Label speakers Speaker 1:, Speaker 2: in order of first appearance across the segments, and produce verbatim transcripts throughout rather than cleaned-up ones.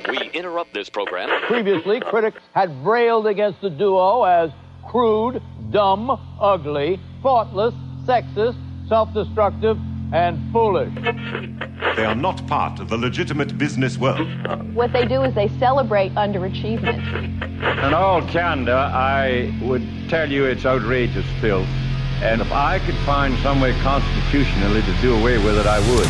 Speaker 1: We interrupt this program.
Speaker 2: Previously, critics had railed against the duo as crude, dumb, ugly, thoughtless, sexist, self-destructive, and foolish.
Speaker 3: They are not part of the legitimate business world.
Speaker 4: What they do is they celebrate underachievement.
Speaker 5: In all candor, I would tell you it's outrageous filth. And if I could find some way constitutionally to do away with it, I would.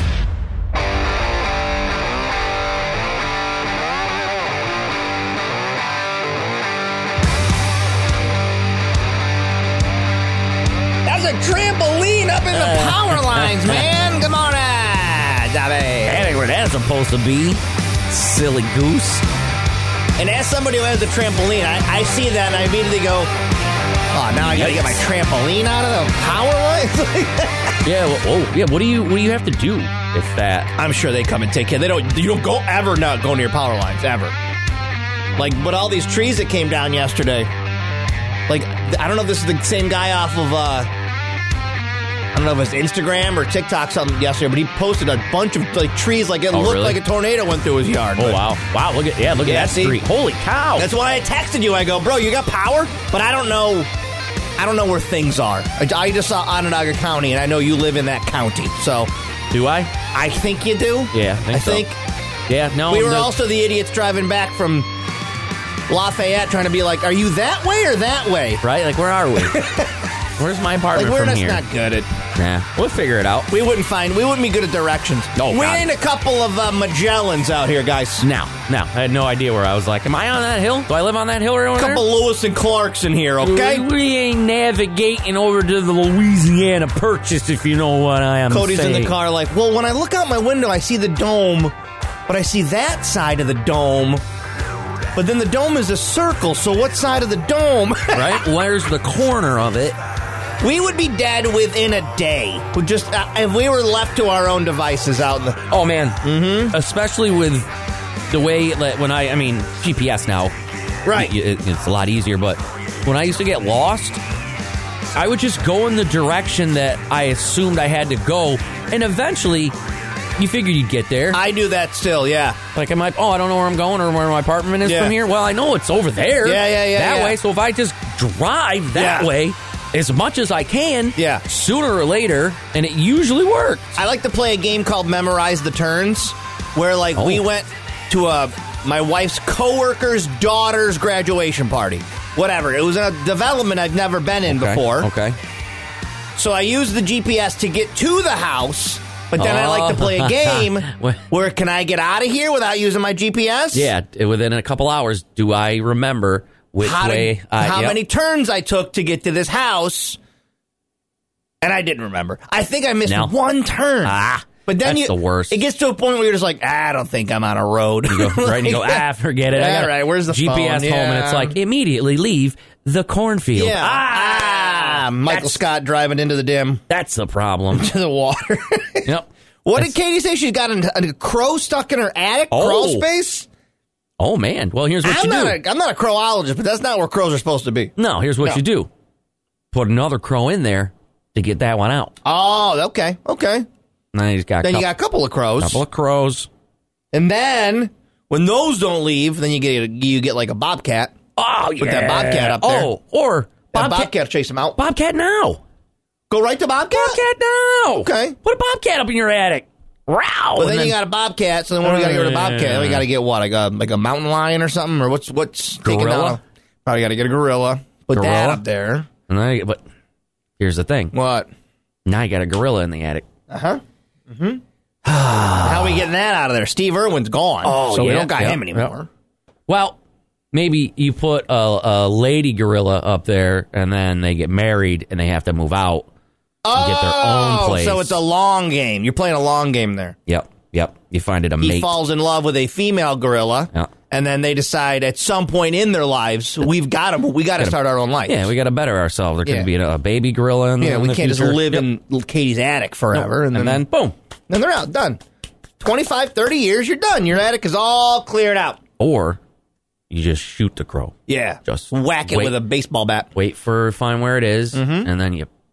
Speaker 6: That's a trampoline up in the power lines, man. Come on, uh, Dobby.
Speaker 7: That ain't where that's supposed to be. Silly goose.
Speaker 6: And as somebody who has a trampoline, I, I see that and I immediately go, oh, now I got to get my trampoline out of the power lines.
Speaker 7: Yeah. Well, oh, yeah. What do you What do you have to do if that?
Speaker 6: I'm sure they come and take care. They don't. You don't go ever not go near power lines ever. Like, but all these trees that came down yesterday. Like, I don't know if this is the same guy off of. Uh, I don't know if it was Instagram or TikTok something yesterday, but he posted a bunch of like trees, like it
Speaker 7: oh,
Speaker 6: looked
Speaker 7: really?
Speaker 6: like a tornado went through his yard.
Speaker 7: Oh
Speaker 6: but,
Speaker 7: wow, wow! Look at yeah, look
Speaker 6: yeah,
Speaker 7: at that
Speaker 6: see?
Speaker 7: street. Holy cow!
Speaker 6: That's why I texted you. I go, bro, you got power, but I don't know. I don't know where things are. I, I just saw Onondaga County, and I know you live in that county. So,
Speaker 7: do I?
Speaker 6: I think you do.
Speaker 7: Yeah, I think.
Speaker 6: I
Speaker 7: so.
Speaker 6: think
Speaker 7: yeah, no.
Speaker 6: We were
Speaker 7: no.
Speaker 6: also the idiots driving back from Lafayette, trying to be like, are you that way or that way?
Speaker 7: Right? Like, where are we? Where's my apartment
Speaker 6: like, we're
Speaker 7: from
Speaker 6: just
Speaker 7: here?
Speaker 6: not good at.
Speaker 7: Nah, we'll figure it out.
Speaker 6: We wouldn't find. We wouldn't be good at directions.
Speaker 7: No,
Speaker 6: we
Speaker 7: God.
Speaker 6: ain't a couple of uh, Magellans out here, guys.
Speaker 7: Now, now, I had no idea where I was. Like, am I on that hill? Do I live on that hill right over
Speaker 6: a couple
Speaker 7: there?
Speaker 6: Lewis and Clarks in here, okay?
Speaker 7: We, we ain't navigating over to the Louisiana Purchase, if you know what I am
Speaker 6: Cody's
Speaker 7: saying.
Speaker 6: in the car like, well, when I look out my window, I see the dome, but I see that side of the dome. But then the dome is a circle, so what side of the dome?
Speaker 7: Right? Where's the corner of it?
Speaker 6: We would be dead within a day. Would just uh, if we were left to our own devices out in the.
Speaker 7: Oh man, mm-hmm. Especially with the way that when I, I mean, G P S now,
Speaker 6: right?
Speaker 7: It, it's a lot easier. But when I used to get lost, I would just go in the direction that I assumed I had to go, and eventually, you figured you'd get there.
Speaker 6: I do that still, yeah.
Speaker 7: Like I might, oh, I don't know where I'm going or where my apartment is
Speaker 6: yeah.
Speaker 7: from here. Well, I know it's over there.
Speaker 6: Yeah, yeah, yeah.
Speaker 7: That
Speaker 6: yeah.
Speaker 7: way. So if I just drive that
Speaker 6: yeah.
Speaker 7: way. As much as I can,
Speaker 6: yeah.
Speaker 7: sooner or later, and it usually works.
Speaker 6: I like to play a game called Memorize the Turns, where like oh. we went to a my wife's coworker's daughter's graduation party. Whatever. It was a development I've never been in
Speaker 7: okay.
Speaker 6: before.
Speaker 7: Okay.
Speaker 6: So I used the G P S to get to the house, but then oh. I like to play a game where can I get out of here without using my G P S?
Speaker 7: Yeah, within a couple hours, do I remember which
Speaker 6: how
Speaker 7: way?
Speaker 6: To,
Speaker 7: uh,
Speaker 6: how
Speaker 7: yep.
Speaker 6: many turns I took to get to this house? And I didn't remember. I think I missed
Speaker 7: no.
Speaker 6: one turn.
Speaker 7: Ah,
Speaker 6: but then
Speaker 7: that's
Speaker 6: you,
Speaker 7: the worst.
Speaker 6: It gets to a point where you're just like, ah, I don't think I'm on a road.
Speaker 7: You go right and you go, ah, forget it.
Speaker 6: Yeah,
Speaker 7: I got
Speaker 6: right. Where's the
Speaker 7: G P S
Speaker 6: phone?
Speaker 7: home?
Speaker 6: Yeah.
Speaker 7: And it's like immediately leave the cornfield.
Speaker 6: Yeah. Ah, ah Michael Scott driving into the dim.
Speaker 7: That's the problem.
Speaker 6: To the water.
Speaker 7: Yep.
Speaker 6: What
Speaker 7: that's,
Speaker 6: did Katie say? She's got a, a crow stuck in her attic
Speaker 7: oh.
Speaker 6: crawl space.
Speaker 7: Oh, man. Well, here's what
Speaker 6: I'm
Speaker 7: you
Speaker 6: not
Speaker 7: do.
Speaker 6: A, I'm not a crowologist, but that's not where crows are supposed to be.
Speaker 7: No, here's what
Speaker 6: no.
Speaker 7: you do. Put another crow in there to get that one out.
Speaker 6: Oh, okay, okay.
Speaker 7: And then, he's got
Speaker 6: then
Speaker 7: couple,
Speaker 6: you got a couple of crows.
Speaker 7: couple of crows.
Speaker 6: And then, when those don't leave, then you get you get like a bobcat.
Speaker 7: Oh, yeah.
Speaker 6: Put that bobcat up there.
Speaker 7: Oh, or
Speaker 6: bobcat, bobcat chase them out.
Speaker 7: Bobcat now.
Speaker 6: Go right to bobcat?
Speaker 7: Bobcat now.
Speaker 6: Okay.
Speaker 7: Put a bobcat up in your attic. Wow.
Speaker 6: But then, then you got a bobcat, so then when we got to get rid of bobcat, then we got to get what? Like a, like a mountain lion or something? Or what's what's taking
Speaker 7: gorilla?
Speaker 6: Down? Probably got to get a gorilla. Put
Speaker 7: gorilla?
Speaker 6: that up there.
Speaker 7: And then, but here's the thing.
Speaker 6: What?
Speaker 7: Now you got a gorilla in the attic.
Speaker 6: Uh-huh. Mm-hmm. How are we getting that out of there? Steve Irwin's gone,
Speaker 7: oh,
Speaker 6: so
Speaker 7: yeah,
Speaker 6: we don't got
Speaker 7: yep,
Speaker 6: him anymore.
Speaker 7: Yep. Well, maybe you put a, a lady gorilla up there, and then they get married, and they have to move out and
Speaker 6: oh,
Speaker 7: get their own place.
Speaker 6: So it's a long game. You're playing a long game there.
Speaker 7: Yep, yep. You find it a
Speaker 6: he
Speaker 7: mate.
Speaker 6: He falls in love with a female gorilla,
Speaker 7: yep.
Speaker 6: and then they decide at some point in their lives, we've got to, we got to start our own life.
Speaker 7: Yeah, we got to better ourselves. There could
Speaker 6: yeah.
Speaker 7: be a, a baby gorilla in,
Speaker 6: yeah,
Speaker 7: in
Speaker 6: we
Speaker 7: the
Speaker 6: can't
Speaker 7: future.
Speaker 6: just live
Speaker 7: yep.
Speaker 6: in Katie's attic forever.
Speaker 7: Nope.
Speaker 6: And, then,
Speaker 7: and then, boom.
Speaker 6: Then they're out, done. twenty-five, thirty years, you're done. Your attic is all cleared out.
Speaker 7: Or you just shoot the crow.
Speaker 6: Yeah.
Speaker 7: Just
Speaker 6: whack it
Speaker 7: wait,
Speaker 6: with a baseball bat.
Speaker 7: Wait for, find where it is,
Speaker 6: mm-hmm.
Speaker 7: and then you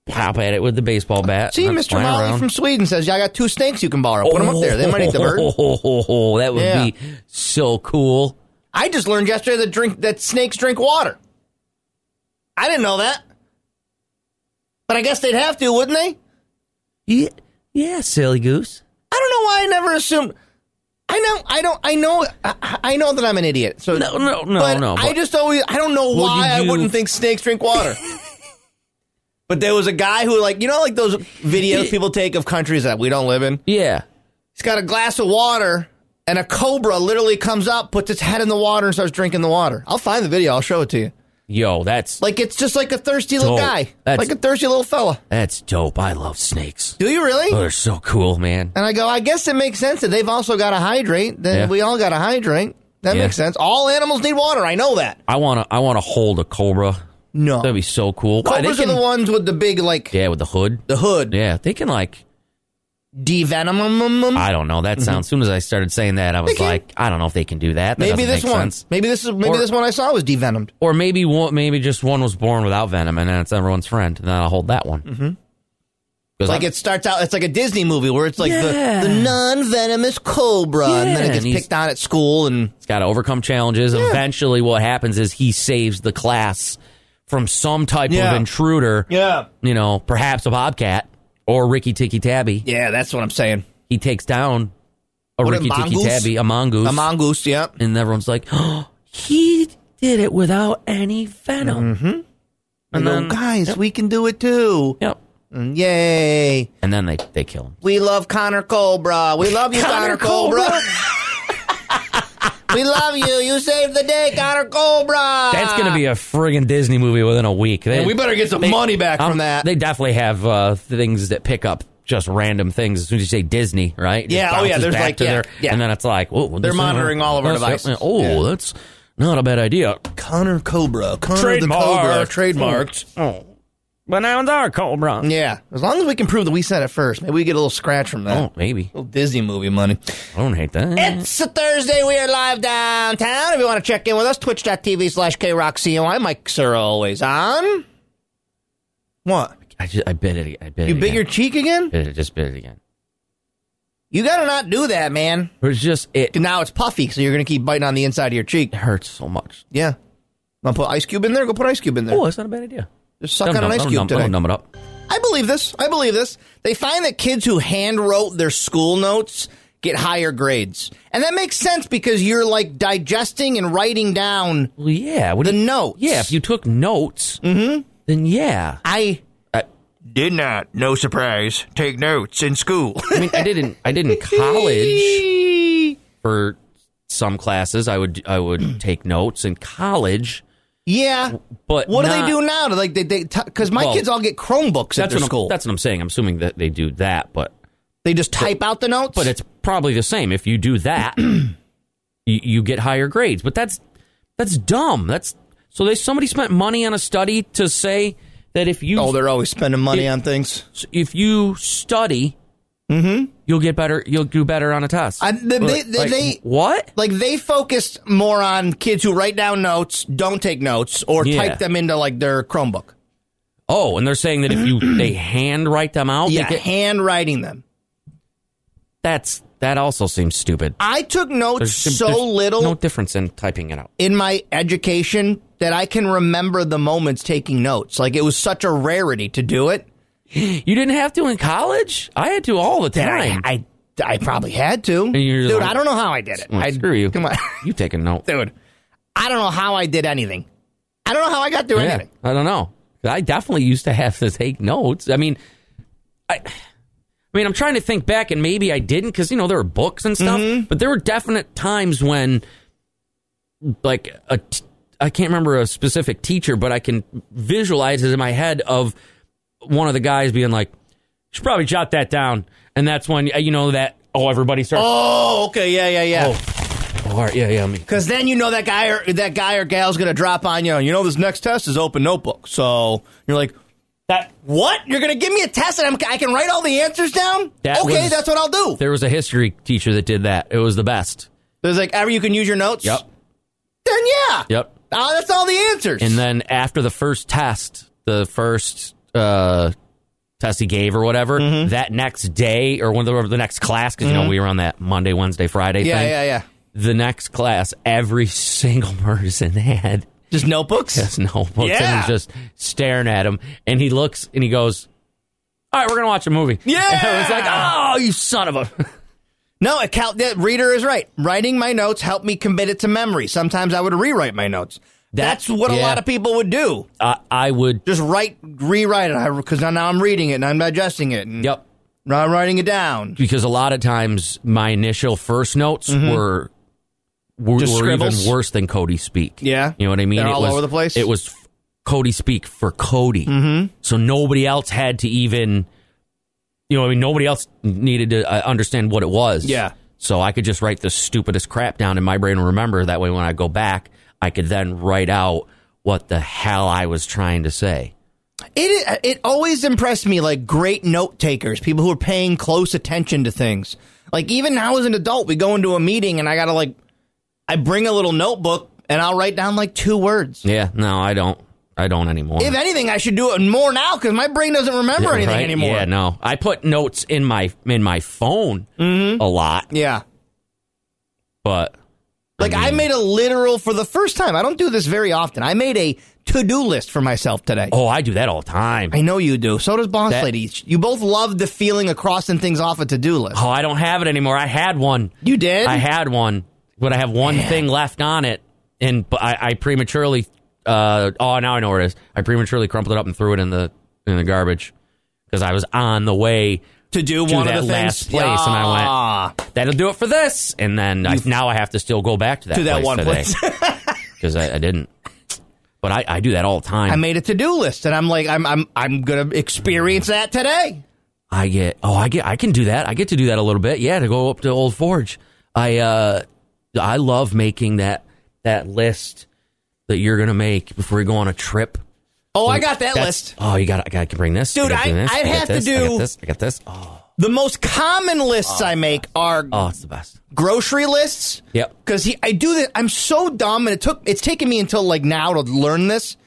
Speaker 7: pop at it with the baseball bat.
Speaker 6: See, Mister Molly
Speaker 7: around.
Speaker 6: from Sweden says, yeah, I got two snakes you can borrow. Put them up there. They might eat the bird.
Speaker 7: Oh, that would
Speaker 6: Yeah.
Speaker 7: be so cool.
Speaker 6: I just learned yesterday that drink that snakes drink water. I didn't know that. But I guess they'd have to, wouldn't they?
Speaker 7: Yeah, yeah, silly goose.
Speaker 6: I don't know why I never assumed. I know, I don't, I know, I, I know that I'm an idiot. So
Speaker 7: No, no, no,
Speaker 6: but
Speaker 7: no.
Speaker 6: I
Speaker 7: but-
Speaker 6: just always, I don't know
Speaker 7: Well,
Speaker 6: why
Speaker 7: did
Speaker 6: I
Speaker 7: you-
Speaker 6: wouldn't think snakes drink water. But there was a guy who, like, you know, like those videos people take of countries that we don't live in.
Speaker 7: Yeah.
Speaker 6: He's got a glass of water, and a cobra literally comes up, puts its head in the water, and starts drinking the water. I'll find the video. I'll show it to you.
Speaker 7: Yo, that's
Speaker 6: Like, it's just like a thirsty little
Speaker 7: Dope.
Speaker 6: guy.
Speaker 7: That's-
Speaker 6: Like a thirsty little fella.
Speaker 7: that's dope. I love snakes.
Speaker 6: Do you really?
Speaker 7: Oh, they're so cool, man.
Speaker 6: And I go, I guess it makes sense that they've also got to hydrate. Then
Speaker 7: Yeah.
Speaker 6: we all got to hydrate. That
Speaker 7: Yeah.
Speaker 6: makes sense. All animals need water. I know that.
Speaker 7: I wanna, I wanna hold a cobra.
Speaker 6: No.
Speaker 7: That'd be so cool. Why, they
Speaker 6: Cobras
Speaker 7: can-
Speaker 6: are the ones with the big, like,
Speaker 7: Yeah, with the hood.
Speaker 6: the hood.
Speaker 7: Yeah, they can like.
Speaker 6: Devenom them.
Speaker 7: I don't know. That sounds. As soon as I started saying that, I was
Speaker 6: They can.
Speaker 7: like, I don't know if they can do that. That
Speaker 6: Maybe
Speaker 7: doesn't
Speaker 6: this
Speaker 7: make
Speaker 6: one.
Speaker 7: sense.
Speaker 6: Maybe this is maybe
Speaker 7: Or-
Speaker 6: this one I saw was devenomed.
Speaker 7: Or maybe one, maybe just one was born without venom, and then it's everyone's friend, and then I'll hold that one. Mm-hmm.
Speaker 6: Like it starts out, it's like a Disney movie where it's like
Speaker 7: Yeah.
Speaker 6: the, the non-venomous cobra, and then
Speaker 7: Yeah,
Speaker 6: it gets
Speaker 7: and he's-
Speaker 6: picked on at school, and
Speaker 7: It's got to overcome challenges.
Speaker 6: Yeah.
Speaker 7: Eventually, what happens is he saves the class from some type
Speaker 6: Yeah.
Speaker 7: of intruder.
Speaker 6: yeah,
Speaker 7: You know, perhaps a bobcat or Ricky Tikki Tabby.
Speaker 6: yeah, that's what I'm saying.
Speaker 7: He takes down a
Speaker 6: What, a
Speaker 7: Ricky Tikki
Speaker 6: mongoose?
Speaker 7: Tabby, a mongoose,
Speaker 6: A mongoose, yeah.
Speaker 7: and everyone's like, oh, he did it without any venom. Mm-hmm.
Speaker 6: And
Speaker 7: And
Speaker 6: then,
Speaker 7: then,
Speaker 6: guys, we can do it too.
Speaker 7: yep.
Speaker 6: And yay!
Speaker 7: And then they they kill him.
Speaker 6: We love Connor Cobra. We love you, Connor,
Speaker 7: Connor
Speaker 6: Cobra. We love you. You saved the day, Connor Cobra.
Speaker 7: That's going to be a friggin' Disney movie within a week. They,
Speaker 6: And we better get some
Speaker 7: they-
Speaker 6: money back
Speaker 7: um,
Speaker 6: from that.
Speaker 7: They definitely have uh, things that pick up just random things as soon as you say Disney, right? It
Speaker 6: Yeah,
Speaker 7: just
Speaker 6: oh, yeah,
Speaker 7: bounces
Speaker 6: there's
Speaker 7: back
Speaker 6: like-
Speaker 7: to
Speaker 6: yeah,
Speaker 7: their-
Speaker 6: yeah.
Speaker 7: and then it's like, oh,
Speaker 6: They're
Speaker 7: this is-
Speaker 6: monitoring all of our
Speaker 7: that's-
Speaker 6: devices.
Speaker 7: Oh,
Speaker 6: Yeah.
Speaker 7: that's not a bad idea.
Speaker 6: Connor Cobra. Connor
Speaker 7: Trademark.
Speaker 6: the Cobra. Trademarked.
Speaker 7: Oh, but now it's our Cobra.
Speaker 6: Yeah, as long as we can prove that we said it first, maybe we get a little scratch from that.
Speaker 7: Oh, maybe.
Speaker 6: A little Disney movie money.
Speaker 7: I don't hate that.
Speaker 6: It's a Thursday. We are live downtown. If you want to check in with us, twitch.tv slash KRockCOI. Mike Sura always on. What?
Speaker 7: I just I bit it. I bit
Speaker 6: You
Speaker 7: it
Speaker 6: bit
Speaker 7: again.
Speaker 6: your cheek again?
Speaker 7: Bit it, just bit it again.
Speaker 6: You got to not do that, man.
Speaker 7: It was just it.
Speaker 6: Now it's puffy, so you're going to keep biting on the inside of your cheek.
Speaker 7: It hurts so much.
Speaker 6: Yeah. Want to put Ice Cube in there? Go put Ice Cube in there.
Speaker 7: Oh, that's not a bad idea.
Speaker 6: Just suck
Speaker 7: Don't
Speaker 6: on an
Speaker 7: numb-
Speaker 6: Ice
Speaker 7: don't
Speaker 6: Cube
Speaker 7: numb-
Speaker 6: today.
Speaker 7: don't numb it up.
Speaker 6: I believe this. I believe this. They find that kids who hand wrote their school notes get higher grades. And that makes sense because you're like digesting and writing down
Speaker 7: Well, yeah. What
Speaker 6: the
Speaker 7: do you-
Speaker 6: notes.
Speaker 7: Yeah, if you took notes, then yeah.
Speaker 6: I
Speaker 7: I,
Speaker 6: did not, no surprise, take notes in school.
Speaker 7: I mean, I didn't. I did in college for some classes. I would. I would take notes in college.
Speaker 6: Yeah.
Speaker 7: But
Speaker 6: What do
Speaker 7: not-
Speaker 6: they do now? Like they, they, because my
Speaker 7: Well,
Speaker 6: kids all get Chromebooks at
Speaker 7: That's
Speaker 6: their
Speaker 7: what
Speaker 6: school.
Speaker 7: I'm, that's what I'm saying. I'm assuming that they do that, but
Speaker 6: they just type out the notes.
Speaker 7: but it's probably the same. If you do that, you, you get higher grades. But that's that's dumb. That's so they somebody spent money on a study to say that if you
Speaker 6: oh, they're always spending money
Speaker 7: It-
Speaker 6: on things.
Speaker 7: if you study, you'll get better. You'll do better on a test.
Speaker 6: I, they, they, they,
Speaker 7: Like,
Speaker 6: they
Speaker 7: what?
Speaker 6: like they focused more on kids who write down notes, don't take notes, or
Speaker 7: Yeah.
Speaker 6: type them into like their Chromebook.
Speaker 7: Oh, and they're saying that if you they hand write them out,
Speaker 6: Yeah,
Speaker 7: they get,
Speaker 6: handwriting them.
Speaker 7: that's that also seems stupid.
Speaker 6: I took notes
Speaker 7: There's,
Speaker 6: so
Speaker 7: there's
Speaker 6: little
Speaker 7: no difference in typing it out.
Speaker 6: in my education that I can remember the moments taking notes. Like it was such a rarity to do it.
Speaker 7: You didn't have to in college. I had to all the
Speaker 6: That
Speaker 7: time.
Speaker 6: I, I, I probably had to.
Speaker 7: you're
Speaker 6: Dude,
Speaker 7: like-
Speaker 6: I don't know how I did it.
Speaker 7: Well,
Speaker 6: I,
Speaker 7: screw you.
Speaker 6: Come on.
Speaker 7: You take a note.
Speaker 6: Dude, I don't know how I did anything. I don't know how I got through
Speaker 7: Yeah,
Speaker 6: anything.
Speaker 7: I don't know. I definitely used to have to take notes. I mean, I, I mean, I'm trying to think back, and maybe I didn't because you know there were books and stuff.
Speaker 6: Mm-hmm.
Speaker 7: But there were definite times when, like, a t- I can't remember a specific teacher, but I can visualize it in my head of one of the guys being like, "You should probably jot that down," and that's when you know that oh everybody starts.
Speaker 6: Oh, okay, yeah, yeah, yeah.
Speaker 7: Oh, all right, yeah, yeah. I mean,
Speaker 6: Because then you know that guy or that guy or gal's gonna drop on you. You know this next test is open notebook, so you're like,
Speaker 7: that
Speaker 6: what? You're gonna give me a test and I'm, I can write all the answers down?
Speaker 7: That
Speaker 6: okay,
Speaker 7: was-
Speaker 6: that's what I'll do.
Speaker 7: there was a history teacher that did that. It was the best.
Speaker 6: There's like, ever you can use your notes.
Speaker 7: Yep.
Speaker 6: Then yeah.
Speaker 7: Yep.
Speaker 6: Oh, that's all the answers.
Speaker 7: And then after the first test, the first uh, test he gave or whatever,
Speaker 1: Mm-hmm.
Speaker 7: that next day or when the, the next class, because, you know, we were on that Monday, Wednesday, Friday
Speaker 1: Yeah,
Speaker 7: thing.
Speaker 1: yeah, yeah.
Speaker 7: The next class, every single person had
Speaker 1: Just notebooks?
Speaker 7: his notebooks
Speaker 1: Yeah.
Speaker 7: and was just staring at him. And he looks and he goes, all right, we're going to watch a movie.
Speaker 1: Yeah.
Speaker 7: And I was like, oh, you son of a...
Speaker 1: No, it count, that reader is right. Writing my notes helped me commit it to memory. Sometimes I would rewrite my notes. That's what a
Speaker 7: yeah.
Speaker 1: lot of people would do.
Speaker 7: I I would...
Speaker 1: Just write, rewrite it, because now I'm reading it and I'm digesting it. And
Speaker 7: Yep.
Speaker 1: now I'm writing it down.
Speaker 7: Because a lot of times my initial first notes were... Were,
Speaker 1: Just
Speaker 7: were even
Speaker 1: scribbles?
Speaker 7: worse than Cody speak.
Speaker 1: Yeah?
Speaker 7: You know what I mean?
Speaker 1: They're
Speaker 7: it
Speaker 1: all
Speaker 7: was,
Speaker 1: over the place?
Speaker 7: It was f- Cody speak for Cody. Mm-hmm. So nobody else had to even, you know, I mean, nobody else needed to uh, understand what it was.
Speaker 1: Yeah.
Speaker 7: So I could just write the stupidest crap down and my brain will remember. That way when I go back, I could then write out what the hell I was trying to say.
Speaker 1: It it always impressed me, like, great note takers, people who are paying close attention to things. Like, even now as an adult, we go into a meeting and I gotta, like, I bring a little notebook and I'll write down, like, two words.
Speaker 7: Yeah, no, I don't. I don't anymore.
Speaker 1: If anything, I should do it more now because my brain doesn't remember anything
Speaker 7: Right?
Speaker 1: anymore.
Speaker 7: Yeah, no. I put notes in my in my phone a lot,
Speaker 1: Yeah.
Speaker 7: but
Speaker 1: Like, I,
Speaker 7: mean-
Speaker 1: made a literal, for the first time, I don't do this very often, I made a to-do list for myself today.
Speaker 7: oh, I do that all the time.
Speaker 1: I know you do. So does Boss
Speaker 7: That-
Speaker 1: Lady. You both love the feeling of crossing things off a to-do list.
Speaker 7: Oh, I don't have it anymore. I had one.
Speaker 1: You did?
Speaker 7: I had one, but I have one
Speaker 1: Man.
Speaker 7: thing left on it, and but I, I prematurely. Uh, oh, now I know where it is. I prematurely crumpled it up and threw it in the in the garbage because I was on the way
Speaker 1: to do
Speaker 7: to
Speaker 1: one
Speaker 7: that
Speaker 1: of the
Speaker 7: last
Speaker 1: things.
Speaker 7: place, and I
Speaker 1: Ah.
Speaker 7: went, "That'll do it for this." And then I, now I have to still go back to that
Speaker 1: To that
Speaker 7: place
Speaker 1: one
Speaker 7: today
Speaker 1: place.
Speaker 7: because I, I didn't. But I, I do that all the time.
Speaker 1: I made a to-do list, and I'm like, I'm I'm I'm gonna experience that today.
Speaker 7: I get oh I get I can do that. I get to do that a little bit. Yeah, to go up to Old Forge. I uh I love making that that list that you're gonna make before you go on a trip.
Speaker 1: Oh, I got that
Speaker 7: That's-
Speaker 1: list.
Speaker 7: Oh, you got I got to bring this,
Speaker 1: Dude,
Speaker 7: I, gotta do
Speaker 1: I-
Speaker 7: this.
Speaker 1: I'd
Speaker 7: I got
Speaker 1: have to
Speaker 7: this, I
Speaker 1: do-
Speaker 7: got this. I got this. Oh,
Speaker 1: The most common lists I make are
Speaker 7: oh, it's the best.
Speaker 1: grocery lists.
Speaker 7: Yep.
Speaker 1: Because I do this. I'm so dumb, and it took. It's taken me until like now to learn this.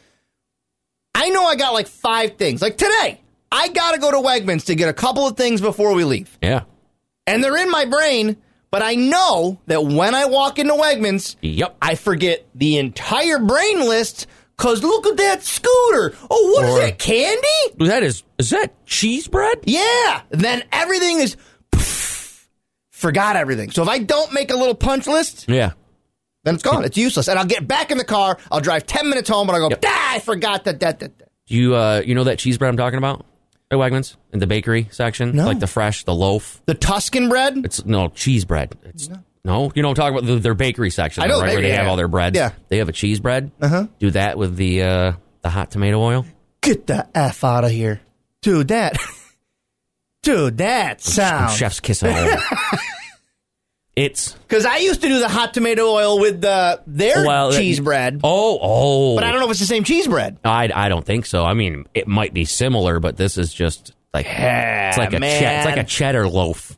Speaker 1: I know I got like five things. Like today, I got to go to Wegmans to get a couple of things before we leave,
Speaker 7: Yeah.
Speaker 1: and they're in my brain. But I know that when I walk into Wegmans,
Speaker 7: Yep.
Speaker 1: I forget the entire brain list. Cause look at that scooter. Oh, what is
Speaker 7: Or-
Speaker 1: that? Candy?
Speaker 7: That is is that cheese bread?
Speaker 1: Yeah. Then everything is pff, forgot everything. So if I don't make a little punch list,
Speaker 7: Yeah.
Speaker 1: then it's gone. It's useless. And I'll get back in the car. I'll drive ten minutes home, and I'll go,
Speaker 7: Yep.
Speaker 1: ah, I forgot that, that, that, that.
Speaker 7: You uh you know that cheese bread I'm talking about at Wegmans in the bakery section,
Speaker 1: No.
Speaker 7: like the fresh, the loaf.
Speaker 1: The Tuscan bread?
Speaker 7: It's no cheese bread. It's no, you know, I'm talking about the, their bakery section,
Speaker 1: I know,
Speaker 7: right, where
Speaker 1: bakery,
Speaker 7: they have
Speaker 1: yeah.
Speaker 7: all their breads.
Speaker 1: Yeah.
Speaker 7: They have a cheese bread.
Speaker 1: Uh-huh.
Speaker 7: Do that with the uh, the hot tomato oil.
Speaker 1: Get the F out of here. Dude, that. Dude, that sounds.
Speaker 7: Chef's kiss at home. It's
Speaker 1: Because I used to do the hot tomato oil with the their
Speaker 7: well,
Speaker 1: cheese
Speaker 7: that-
Speaker 1: bread.
Speaker 7: Oh, oh.
Speaker 1: But I don't know if it's the same cheese bread.
Speaker 7: I, I don't think so. I mean, it might be similar, but this is just like it's like a
Speaker 1: man.
Speaker 7: che- it's like a cheddar loaf.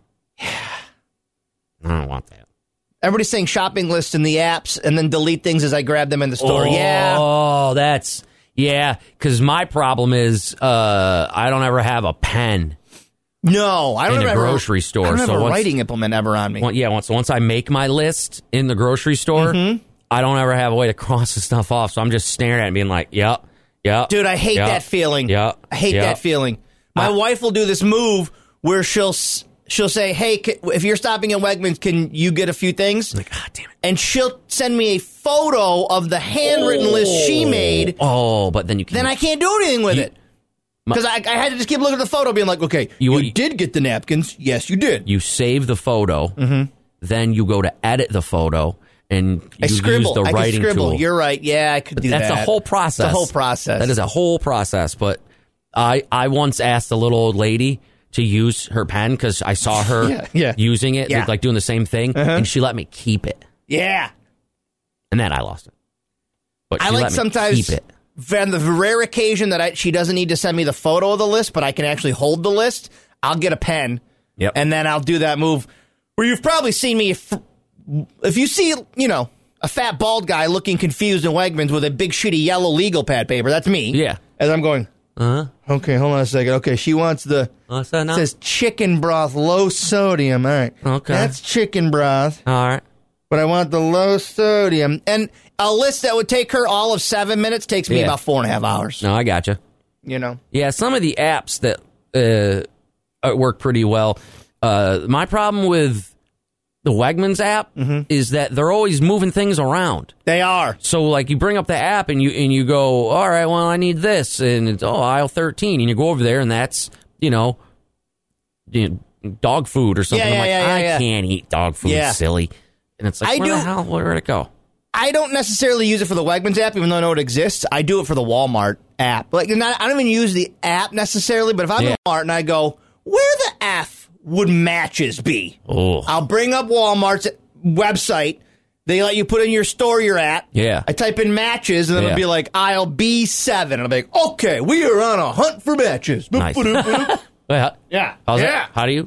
Speaker 7: I don't want that.
Speaker 1: Everybody's saying shopping lists in the apps and then delete things as I grab them in the store.
Speaker 7: Oh,
Speaker 1: Yeah.
Speaker 7: that's yeah. Because my problem is uh, I don't ever have a pen.
Speaker 1: No, I don't
Speaker 7: In a
Speaker 1: ever,
Speaker 7: grocery store,
Speaker 1: I don't
Speaker 7: so
Speaker 1: have a
Speaker 7: once-
Speaker 1: writing implement ever on me.
Speaker 7: Well, yeah, once once I make my list in the grocery store,
Speaker 1: Mm-hmm.
Speaker 7: I don't ever have a way to cross the stuff off. So I'm just staring at it and being like, "Yep, yep."
Speaker 1: Dude, I hate
Speaker 7: yep,
Speaker 1: that feeling.
Speaker 7: Yep,
Speaker 1: I hate
Speaker 7: yep.
Speaker 1: that feeling. My
Speaker 7: Uh,
Speaker 1: wife will do this move where she'll s- she'll say, "Hey, c- if you're stopping at Wegmans, can you get a few things?"
Speaker 7: Like, God damn it.
Speaker 1: And she'll send me a photo of the handwritten list she made.
Speaker 7: Oh, but then you can.
Speaker 1: Then I can't do anything with
Speaker 7: You-
Speaker 1: it. Because I, I had to just keep looking at the photo, being like, okay, you,
Speaker 7: You-
Speaker 1: did get the napkins. Yes, you did.
Speaker 7: you save the photo,
Speaker 1: Mm-hmm.
Speaker 7: then you go to edit the photo, and you
Speaker 1: I scribble.
Speaker 7: use the
Speaker 1: I can
Speaker 7: writing
Speaker 1: scribble.
Speaker 7: tool.
Speaker 1: You're right. Yeah, I could do
Speaker 7: That's
Speaker 1: that.
Speaker 7: a whole process.
Speaker 1: It's a whole process.
Speaker 7: That is a whole process. But I I once asked a little old lady to use her pen because I saw her
Speaker 1: Yeah, yeah.
Speaker 7: using it,
Speaker 1: Yeah.
Speaker 7: like doing the same thing,
Speaker 1: Uh-huh.
Speaker 7: and she let me keep it,
Speaker 1: Yeah.
Speaker 7: and then I lost it. But
Speaker 1: I
Speaker 7: she
Speaker 1: like
Speaker 7: let me
Speaker 1: sometimes
Speaker 7: keep it.
Speaker 1: on the rare occasion that I, she doesn't need to send me the photo of the list, but I can actually hold the list. I'll get a pen,
Speaker 7: Yep.
Speaker 1: and then I'll do that move where you've probably seen me. If, if you see, you know, a fat bald guy looking confused in Wegmans with a big shitty yellow legal pad paper, that's me.
Speaker 7: Yeah.
Speaker 1: As I'm going,
Speaker 7: Uh-huh.
Speaker 1: Okay, hold on a second. Okay, she wants the...
Speaker 7: What's that now?
Speaker 1: It says chicken broth, low sodium. All right.
Speaker 7: Okay.
Speaker 1: That's chicken broth,
Speaker 7: All right.
Speaker 1: but I want the low sodium. And a list that would take her all of seven minutes takes me
Speaker 7: Yeah.
Speaker 1: about four and a half hours.
Speaker 7: No, I gotcha.
Speaker 1: You know?
Speaker 7: Yeah, some of the apps that uh, work pretty well. Uh, my problem with the Wegmans app
Speaker 1: Mm-hmm.
Speaker 7: is that they're always moving things around.
Speaker 1: They are.
Speaker 7: So, like, you bring up the app and you and you go, all right, well, I need this, and it's oh, aisle thirteen, and you go over there, and that's you know, you know dog food or something.
Speaker 1: Yeah,
Speaker 7: I'm like,
Speaker 1: yeah, yeah,
Speaker 7: I
Speaker 1: yeah.
Speaker 7: can't eat dog food,
Speaker 1: Yeah.
Speaker 7: silly. And it's like,
Speaker 1: I
Speaker 7: where
Speaker 1: do-
Speaker 7: the hell? Where'd it go?
Speaker 1: I don't necessarily use it for the Wegmans app, even though I know it exists. I do it for the Walmart app. Like, not, I don't even use the app necessarily, but if I'm
Speaker 7: Yeah.
Speaker 1: in Walmart and I go, where the F would matches be?
Speaker 7: Oh,
Speaker 1: I'll bring up Walmart's website. They let you put in your store you're at.
Speaker 7: Yeah.
Speaker 1: I type in matches, and then
Speaker 7: Yeah.
Speaker 1: it'll be like aisle B seven. And I'll be like, okay, we are on a hunt for matches.
Speaker 7: Nice. Well,
Speaker 1: Yeah.
Speaker 7: how's
Speaker 1: yeah.
Speaker 7: that? How do you?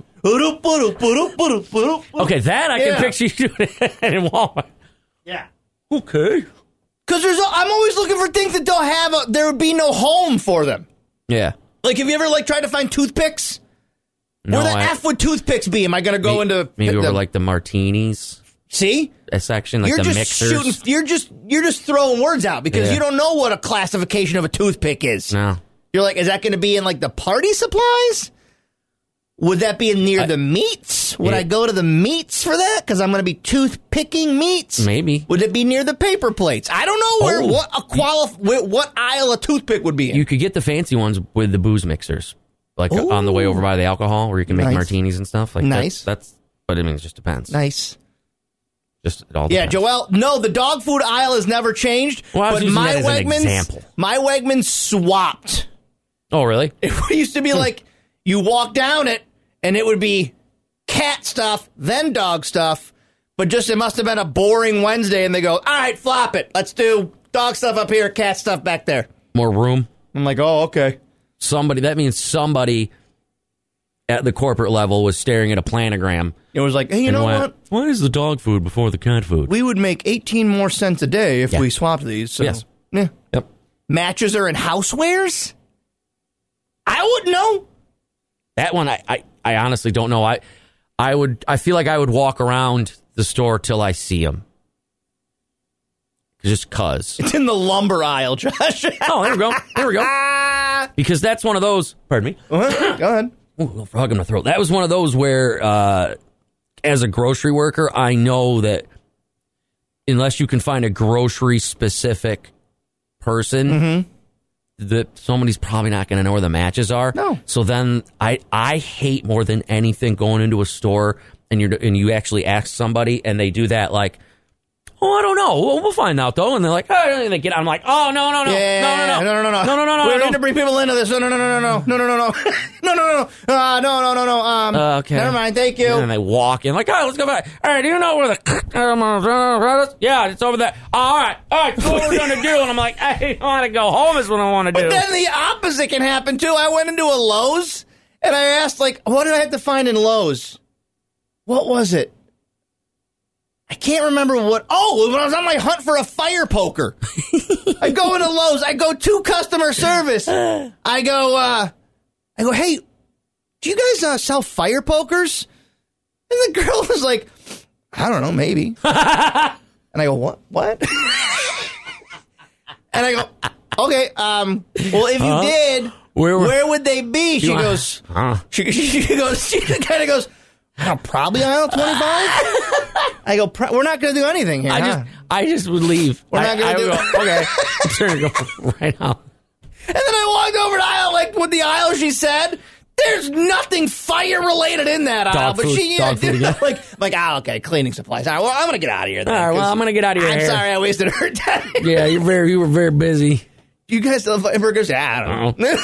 Speaker 1: Okay.
Speaker 7: Okay, that I
Speaker 1: Yeah.
Speaker 7: can picture you doing it in Walmart.
Speaker 1: Yeah.
Speaker 7: Okay.
Speaker 1: Because there's, a, I'm always looking for things that don't have a, there would be no home for them.
Speaker 7: Yeah.
Speaker 1: Like, have you ever, like, tried to find toothpicks?
Speaker 7: No,
Speaker 1: Where the
Speaker 7: I,
Speaker 1: F would toothpicks be? Am I going to go
Speaker 7: may-
Speaker 1: into...
Speaker 7: maybe
Speaker 1: the,
Speaker 7: over like the martinis
Speaker 1: See?
Speaker 7: a section, like
Speaker 1: you're
Speaker 7: the
Speaker 1: just
Speaker 7: mixers.
Speaker 1: shooting... You're just, you're just throwing words out because
Speaker 7: Yeah.
Speaker 1: you don't know what a classification of a toothpick is.
Speaker 7: No.
Speaker 1: You're like, is that going to be in, like, the party supplies? Would that be near
Speaker 7: I-
Speaker 1: the meats? Would
Speaker 7: Yeah.
Speaker 1: I go to the meats for that? Because I'm going to be tooth-picking meats?
Speaker 7: Maybe.
Speaker 1: Would it be near the paper plates? I don't know where
Speaker 7: Oh.
Speaker 1: what a qualif- where, what aisle a toothpick would be in.
Speaker 7: You could get the fancy ones with the booze mixers, like uh, on the way over by the alcohol, where you can make
Speaker 1: Nice.
Speaker 7: martinis and stuff. Like that-
Speaker 1: Nice.
Speaker 7: That's, but I mean, it just depends.
Speaker 1: Nice.
Speaker 7: Just it all
Speaker 1: Yeah,
Speaker 7: depends.
Speaker 1: Joel, no, the dog food aisle has never changed.
Speaker 7: Well, I was
Speaker 1: but
Speaker 7: using
Speaker 1: my
Speaker 7: that as an
Speaker 1: Wegmans,
Speaker 7: example.
Speaker 1: my Wegmans swapped.
Speaker 7: Oh, really?
Speaker 1: It used to be like you walk down it and it would be cat stuff, then dog stuff. But just it must have been a boring Wednesday and they go, all right, flop it. Let's do dog stuff up here, cat stuff back there.
Speaker 7: More room.
Speaker 1: I'm like, oh, okay.
Speaker 7: Somebody. That means somebody at the corporate level was staring at a planogram.
Speaker 1: It was like, hey, you
Speaker 7: and
Speaker 1: know
Speaker 7: went,
Speaker 1: what?
Speaker 7: Why is the dog food before the cat food?
Speaker 1: We would make eighteen more cents a day if
Speaker 7: Yeah.
Speaker 1: we swapped these. So,
Speaker 7: Yes.
Speaker 1: yeah.
Speaker 7: Yep.
Speaker 1: Matches are in housewares? I wouldn't know.
Speaker 7: That one, I, I, I honestly don't know. I, I would. I feel like I would walk around the store till I see them. Just cause.
Speaker 1: It's in the lumber aisle, Josh.
Speaker 7: Oh, there we go. There we go. Because that's one of those. Pardon me.
Speaker 1: Uh-huh. Go ahead.
Speaker 7: Ooh, little frog in my throat. That was one of those where, uh, as a grocery worker, I know that unless you can find a grocery specific person,
Speaker 1: Mm-hmm.
Speaker 7: that somebody's probably not going to know where the matches are.
Speaker 1: No.
Speaker 7: So then I I hate more than anything going into a store and you and you actually ask somebody and they do that like, oh, I don't know. We'll, we'll find out though. And they're like, oh, and they get. I'm like, oh no no no
Speaker 1: Yeah,
Speaker 7: no no no
Speaker 1: no, no, no,
Speaker 7: no no no no.
Speaker 1: We
Speaker 7: no.
Speaker 1: need to bring people into this. No, no, no, no, no, no, no, no, no, no, no, no, no, uh, no, no, no, no. Um,
Speaker 7: Uh, okay.
Speaker 1: Never mind. Thank you.
Speaker 7: And then they walk in like, oh, let's go back. All right, do you know where the yeah, it's over there. All right, all right, that's what we're gonna do. And I'm like, I want to go home. Is what I want to do.
Speaker 1: But then the opposite can happen too. I went into a Lowe's and I asked, like, what did I have to find in Lowe's? What was it? I can't remember what. Oh, when I was on my hunt for a fire poker, I go into Lowe's. I go to customer service. I go, uh, I go, hey, do you guys uh, sell fire pokers? And the girl was like, I don't know, maybe. And I go, what? What? And I go, okay, um, well, if you
Speaker 7: Huh?
Speaker 1: did,
Speaker 7: Where
Speaker 1: where,
Speaker 7: were-
Speaker 1: would they be? She
Speaker 7: You-
Speaker 1: goes,
Speaker 7: Huh?
Speaker 1: she, she goes, she kind of goes, I don't know, probably aisle twenty-five. I go, Pro- we're not going to do anything here.
Speaker 7: I
Speaker 1: huh?
Speaker 7: just, I just would leave.
Speaker 1: We're
Speaker 7: I,
Speaker 1: not gonna
Speaker 7: I would
Speaker 1: do
Speaker 7: go,
Speaker 1: it.
Speaker 7: okay, I'm trying to go right now.
Speaker 1: And then I walked over to aisle, like with the aisle she said. There's nothing fire related in that aisle,
Speaker 7: Dog
Speaker 1: but
Speaker 7: food-
Speaker 1: she
Speaker 7: dog food again?
Speaker 1: like like ah okay, cleaning supplies. All right, well, I'm gonna get out of here. Then,
Speaker 7: All right, well,
Speaker 1: 'cause
Speaker 7: I'm gonna get out of your
Speaker 1: I'm
Speaker 7: hair.
Speaker 1: sorry, I wasted her time.
Speaker 7: Yeah, you're very, you were very busy.
Speaker 1: You guys still have burgers? Yeah, I don't know.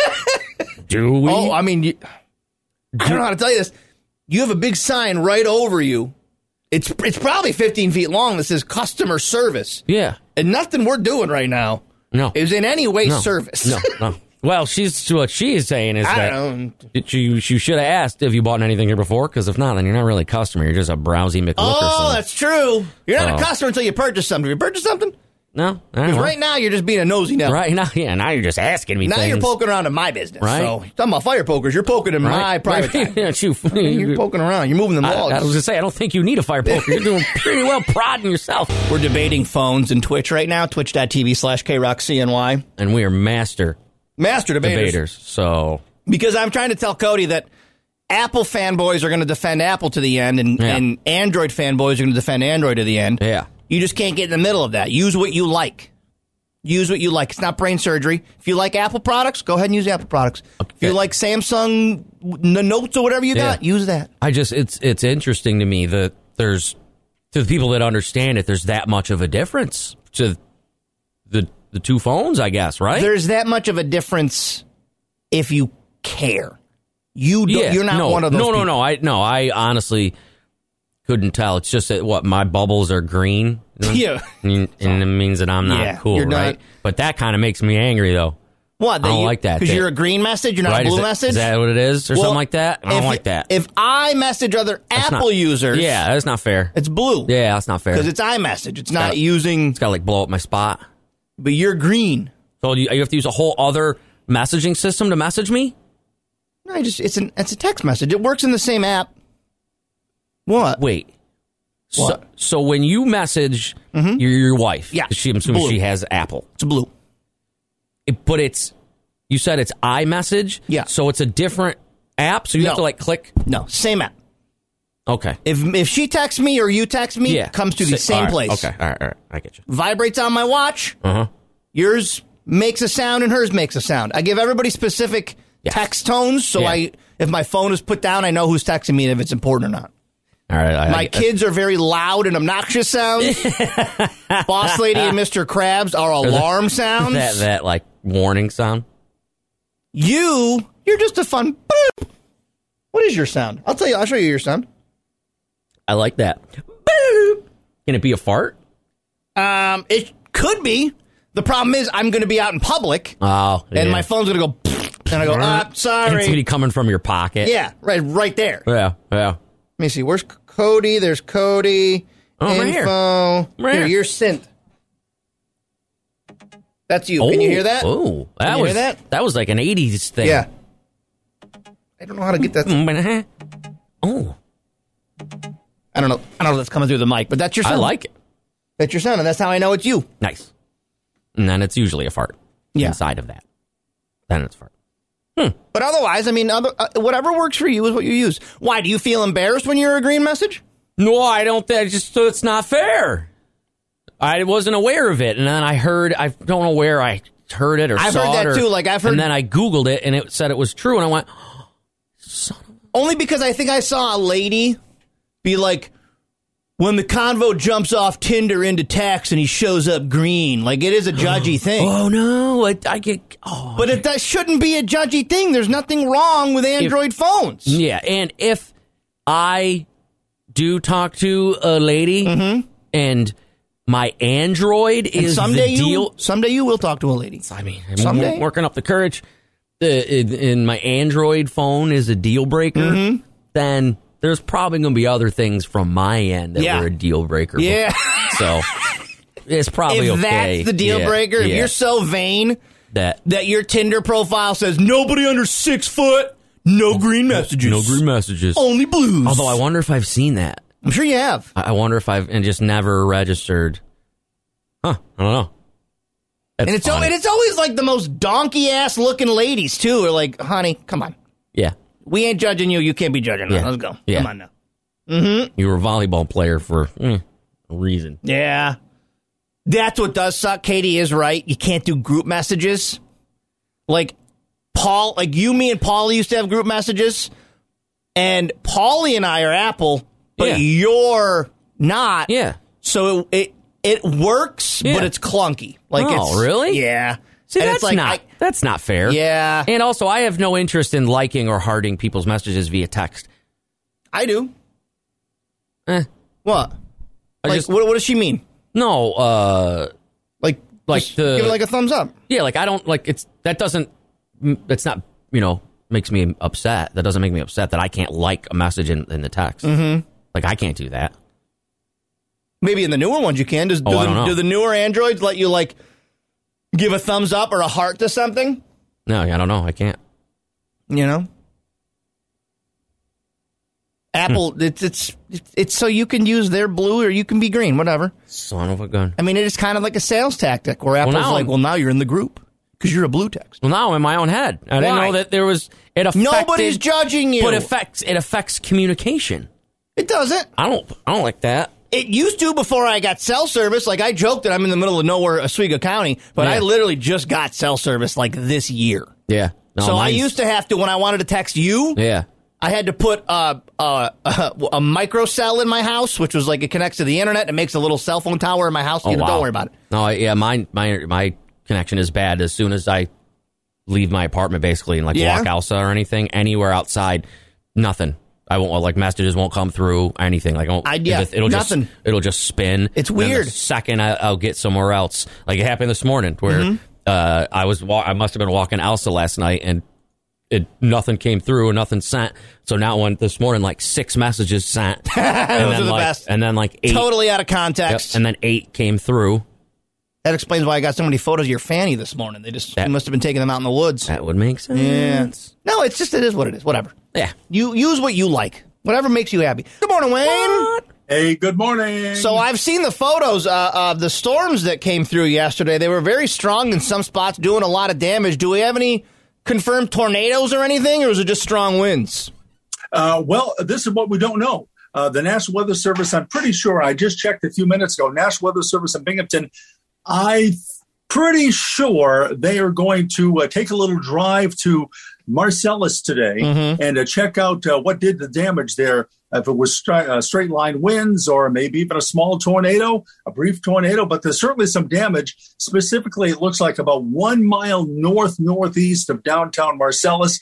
Speaker 7: Do we?
Speaker 1: Oh, I mean, you, I don't know how to tell you this. You have a big sign right over you. It's it's probably fifteen feet long that says customer service,
Speaker 7: yeah.
Speaker 1: and nothing we're doing right now
Speaker 7: No.
Speaker 1: is in any way
Speaker 7: no.
Speaker 1: service.
Speaker 7: No, no. Well, she's what she is saying is
Speaker 1: I
Speaker 7: that
Speaker 1: don't know.
Speaker 7: that you you should have asked if you bought anything here before, because if not, then you're not really a customer. You're just a browsy McLookerson.
Speaker 1: Oh, that's true. You're not
Speaker 7: Oh.
Speaker 1: a customer until you purchase something. Have you purchased something?
Speaker 7: No.
Speaker 1: Because right now you're just being a nosy now.
Speaker 7: Right now, yeah. Now you're just asking me
Speaker 1: Now
Speaker 7: things.
Speaker 1: you're poking around in my business.
Speaker 7: Right.
Speaker 1: So, talking about fire pokers, you're poking in
Speaker 7: Right.
Speaker 1: my private time.
Speaker 7: Yeah, you,
Speaker 1: You're poking around. You're moving the
Speaker 7: I,
Speaker 1: logs.
Speaker 7: I was going to say, I don't think you need a fire poker. You're doing pretty well prodding yourself.
Speaker 1: We're debating phones and Twitch right now. Twitch.tv slash KRockCNY.
Speaker 7: And we are master
Speaker 1: Master debaters.
Speaker 7: debaters. So,
Speaker 1: Because I'm trying to tell Cody that Apple fanboys are going to defend Apple to the end, and,
Speaker 7: Yeah.
Speaker 1: and Android fanboys are going to defend Android to the end.
Speaker 7: yeah.
Speaker 1: You just can't get in the middle of that. Use what you like. Use what you like. It's not brain surgery. If you like Apple products, go ahead and use Apple products.
Speaker 7: Okay.
Speaker 1: If you like Samsung n- Notes or whatever you got,
Speaker 7: Yeah.
Speaker 1: use that.
Speaker 7: I just, it's it's interesting to me that there's, to the people that understand it, there's that much of a difference to the the two phones, I guess, right?
Speaker 1: There's that much of a difference if you care. You don't,
Speaker 7: Yeah,
Speaker 1: you're not
Speaker 7: no,
Speaker 1: one of those
Speaker 7: No,
Speaker 1: people.
Speaker 7: no, no. I no, I honestly couldn't tell. It's just that what my bubbles are green.
Speaker 1: Yeah.
Speaker 7: and, and it means that I'm not
Speaker 1: Yeah,
Speaker 7: cool,
Speaker 1: you're not-
Speaker 7: right? But that kind of makes me angry, though.
Speaker 1: What?
Speaker 7: I don't
Speaker 1: you,
Speaker 7: like that.
Speaker 1: Because
Speaker 7: That-
Speaker 1: you're a green message, you're not
Speaker 7: right?
Speaker 1: a blue
Speaker 7: is that,
Speaker 1: message?
Speaker 7: Is that what it is, or
Speaker 1: Well,
Speaker 7: something like that? I don't
Speaker 1: if-
Speaker 7: like that.
Speaker 1: If I message other
Speaker 7: That's
Speaker 1: Apple
Speaker 7: not-
Speaker 1: users,
Speaker 7: yeah, that's not fair.
Speaker 1: it's blue.
Speaker 7: Yeah, that's not fair.
Speaker 1: Because it's iMessage. It's not
Speaker 7: got-
Speaker 1: using,
Speaker 7: It's got to like blow up my spot.
Speaker 1: but you're green.
Speaker 7: So you, you have to use a whole other messaging system to message me?
Speaker 1: No, I just it's an it's a text message. It works in the same app. What?
Speaker 7: Wait. So,
Speaker 1: What?
Speaker 7: so when you message your, your wife,
Speaker 1: Yeah,
Speaker 7: 'cause she, I'm assuming
Speaker 1: blue.
Speaker 7: she has Apple,
Speaker 1: It's blue.
Speaker 7: it, but it's, you said it's iMessage?
Speaker 1: Yeah.
Speaker 7: So it's a different app, so you have
Speaker 1: No.
Speaker 7: to like click?
Speaker 1: No, same app.
Speaker 7: Okay.
Speaker 1: If if she texts me or you text me,
Speaker 7: Yeah.
Speaker 1: it comes to the
Speaker 7: Sa-
Speaker 1: same
Speaker 7: all right,
Speaker 1: place.
Speaker 7: Okay, all right, all right, I get you.
Speaker 1: Vibrates on my watch.
Speaker 7: Uh-huh.
Speaker 1: Yours makes a sound and hers makes a sound. I give everybody specific
Speaker 7: Yes.
Speaker 1: text tones, so
Speaker 7: Yeah.
Speaker 1: I if my phone is put down, I know who's texting me and if it's important or not.
Speaker 7: All right. I,
Speaker 1: My
Speaker 7: I,
Speaker 1: kids are very loud and obnoxious sounds. Boss Lady and Mister Krabs are alarm sounds.
Speaker 7: that, that like warning sound.
Speaker 1: You, you're just a fun boop. What is your sound? I'll tell you. I'll show you your sound.
Speaker 7: I like that. Boop. Can it be a fart?
Speaker 1: Um, it could be. The problem is I'm going to be out in public,
Speaker 7: Oh,
Speaker 1: and
Speaker 7: yeah.
Speaker 1: my phone's going to go, and I go, ah,
Speaker 7: And it's going to be
Speaker 1: sorry.
Speaker 7: coming from your pocket.
Speaker 1: Yeah, right, right there.
Speaker 7: Yeah, yeah.
Speaker 1: Let me see. Where's Cody? There's Cody.
Speaker 7: Oh, right here.
Speaker 1: Info.
Speaker 7: Right
Speaker 1: Here,
Speaker 7: here.
Speaker 1: you're synth. That's you. Can you hear that?
Speaker 7: Oh, that
Speaker 1: Can you
Speaker 7: was
Speaker 1: hear that?
Speaker 7: that was like an eighties thing.
Speaker 1: Yeah. I don't know how to get that.
Speaker 7: Oh,
Speaker 1: I don't know. I don't know if that's coming through the mic, but that's your sound.
Speaker 7: I like it.
Speaker 1: That's your sound, and that's how I know it's you.
Speaker 7: Nice. And then it's usually a fart.
Speaker 1: Yeah.
Speaker 7: Inside of that. Then it's a fart.
Speaker 1: But otherwise, I mean, other, uh, whatever works for you is what you use. Why do you feel embarrassed when you're a green message?
Speaker 7: No, I don't. I just so it's not fair. I wasn't aware of it, and then I heard. I don't know where I heard it or
Speaker 1: I've
Speaker 7: saw
Speaker 1: heard that
Speaker 7: it or-
Speaker 1: too, like, I've heard-
Speaker 7: and then I Googled it, and it said it was true, and I went, oh, son of a-
Speaker 1: Only because I think I saw a lady be like, when the convo jumps off Tinder into text and he shows up green, like it is a judgy thing.
Speaker 7: oh no, I, I get. Oh,
Speaker 1: But it, that shouldn't be a judgy thing. There's nothing wrong with Android phones.
Speaker 7: yeah, and if I do talk to a lady and my Android
Speaker 1: Mm-hmm. And
Speaker 7: is
Speaker 1: someday
Speaker 7: the deal.
Speaker 1: you, someday you will talk to a lady.
Speaker 7: I mean, I'm
Speaker 1: Someday.
Speaker 7: w- working up the courage. Uh, in, in my Android phone is a deal breaker.
Speaker 1: Mm-hmm.
Speaker 7: Then there's probably going to be other things from my end that
Speaker 1: Yeah.
Speaker 7: were a deal breaker.
Speaker 1: Yeah.
Speaker 7: So it's probably
Speaker 1: If
Speaker 7: okay.
Speaker 1: that's the deal
Speaker 7: Yeah,
Speaker 1: breaker, if
Speaker 7: yeah.
Speaker 1: you're so vain
Speaker 7: that
Speaker 1: that your Tinder profile says nobody under six foot, no green messages,
Speaker 7: no green messages.
Speaker 1: only blues.
Speaker 7: Although I wonder if I've seen that.
Speaker 1: I'm sure you have.
Speaker 7: I I wonder if I've and just never registered. Huh? I don't know. That's
Speaker 1: And it's al-
Speaker 7: funny.
Speaker 1: and it's always like the most donkey ass looking ladies too. Are like, honey, come on,
Speaker 7: yeah.
Speaker 1: we ain't judging you. You can't be judging us.
Speaker 7: Yeah.
Speaker 1: Let's go.
Speaker 7: Yeah.
Speaker 1: Come on now.
Speaker 7: You were a volleyball player for mm, a reason.
Speaker 1: Yeah, that's what does suck. Katie is right. You can't do group messages. Like Paul, like you, me, and Paulie used to have group messages, and Paulie and I are Apple, but
Speaker 7: Yeah.
Speaker 1: you're not.
Speaker 7: Yeah.
Speaker 1: So it it, it works,
Speaker 7: Yeah.
Speaker 1: but it's clunky. Like
Speaker 7: Oh,
Speaker 1: it's,
Speaker 7: really?
Speaker 1: Yeah.
Speaker 7: See,
Speaker 1: And
Speaker 7: that's
Speaker 1: it's like,
Speaker 7: not
Speaker 1: I-
Speaker 7: that's not fair.
Speaker 1: Yeah.
Speaker 7: And also, I have no interest in liking or hearting people's messages via text.
Speaker 1: I do.
Speaker 7: Eh.
Speaker 1: What?
Speaker 7: I
Speaker 1: Like,
Speaker 7: just
Speaker 1: what, what does she mean?
Speaker 7: no. Uh,
Speaker 1: Like,
Speaker 7: Like
Speaker 1: just
Speaker 7: the-
Speaker 1: give it like a thumbs up.
Speaker 7: yeah, like I don't like it's that doesn't that's not you know makes me upset. That doesn't make me upset that I can't like a message in, in the text. Mm-hmm. Like I can't do that.
Speaker 1: Maybe in the newer ones you can. Does,
Speaker 7: Oh,
Speaker 1: do,
Speaker 7: I
Speaker 1: the,
Speaker 7: don't know.
Speaker 1: do the newer Androids let you, like, give a thumbs up or a heart to something?
Speaker 7: No, I don't know. I can't.
Speaker 1: You know? Apple,
Speaker 7: Hmm.
Speaker 1: it's, it's it's it's so you can use their blue or you can be green, whatever.
Speaker 7: Son of a gun.
Speaker 1: I mean, it is kind of like a sales tactic where Apple's
Speaker 7: now
Speaker 1: like,
Speaker 7: I'm-
Speaker 1: well, now you're in the group because you're a blue text.
Speaker 7: Well, now I'm in my own head. I didn't
Speaker 1: Why?
Speaker 7: know that there was. It affected,
Speaker 1: Nobody's judging you.
Speaker 7: But it affects it affects communication.
Speaker 1: It doesn't.
Speaker 7: I don't. I don't like that.
Speaker 1: It used to before I got cell service. Like, I joked that I'm in the middle of nowhere, Oswego County, but
Speaker 7: Yeah.
Speaker 1: I literally just got cell service like this year.
Speaker 7: Yeah. No,
Speaker 1: so I
Speaker 7: mine's-
Speaker 1: used to have to, when I wanted to text you,
Speaker 7: Yeah.
Speaker 1: I had to put uh, uh, a, a micro cell in my house, which was like it connects to the internet and makes a little cell phone tower in my house.
Speaker 7: Oh,
Speaker 1: You know,
Speaker 7: wow.
Speaker 1: Don't worry about it.
Speaker 7: No, I- yeah, mine, my my connection is bad. As soon as I leave my apartment, basically, and like
Speaker 1: Yeah?
Speaker 7: walk outside or anything, anywhere outside, nothing. I won't like messages won't come through anything. Like, I won't,
Speaker 1: I- yeah,
Speaker 7: it, it'll
Speaker 1: nothing.
Speaker 7: just it'll just spin.
Speaker 1: It's
Speaker 7: And then
Speaker 1: weird.
Speaker 7: The second I, I'll get somewhere else, like it happened this morning, where
Speaker 1: Mm-hmm.
Speaker 7: uh, I was wa- I must have been walking Elsa last night, and it nothing came through and nothing sent. So now when this morning, like six messages sent, and
Speaker 1: Those
Speaker 7: then
Speaker 1: are the
Speaker 7: like
Speaker 1: best.
Speaker 7: and then like eight,
Speaker 1: Totally out of
Speaker 7: yep,
Speaker 1: context.
Speaker 7: and then eight came through.
Speaker 1: That explains why I got so many photos of your fanny this morning. They just
Speaker 7: That-
Speaker 1: you must have been taking them out in the woods.
Speaker 7: That would make sense.
Speaker 1: Yeah. No, it's just, it is what it is. Whatever.
Speaker 7: Yeah.
Speaker 1: You use what you like. Whatever makes you happy. Good morning, Wayne.
Speaker 8: Hey, good morning.
Speaker 1: So I've seen the photos uh, of the storms that came through yesterday. They were very strong in some spots, doing a lot of damage. Do we have any confirmed tornadoes or anything, or is it just strong winds?
Speaker 8: Uh, well, this is what we don't know. Uh, the National Weather Service, I'm pretty sure, I just checked a few minutes ago, National Weather Service in Binghamton, I'm pretty sure they are going to uh, take a little drive to Marcellus today
Speaker 1: Mm-hmm.
Speaker 8: and uh, check out uh, what did the damage there, if it was stra- uh, straight line winds or maybe even a small tornado, a brief tornado, but there's certainly some damage. Specifically, it looks like about one mile north northeast of downtown Marcellus.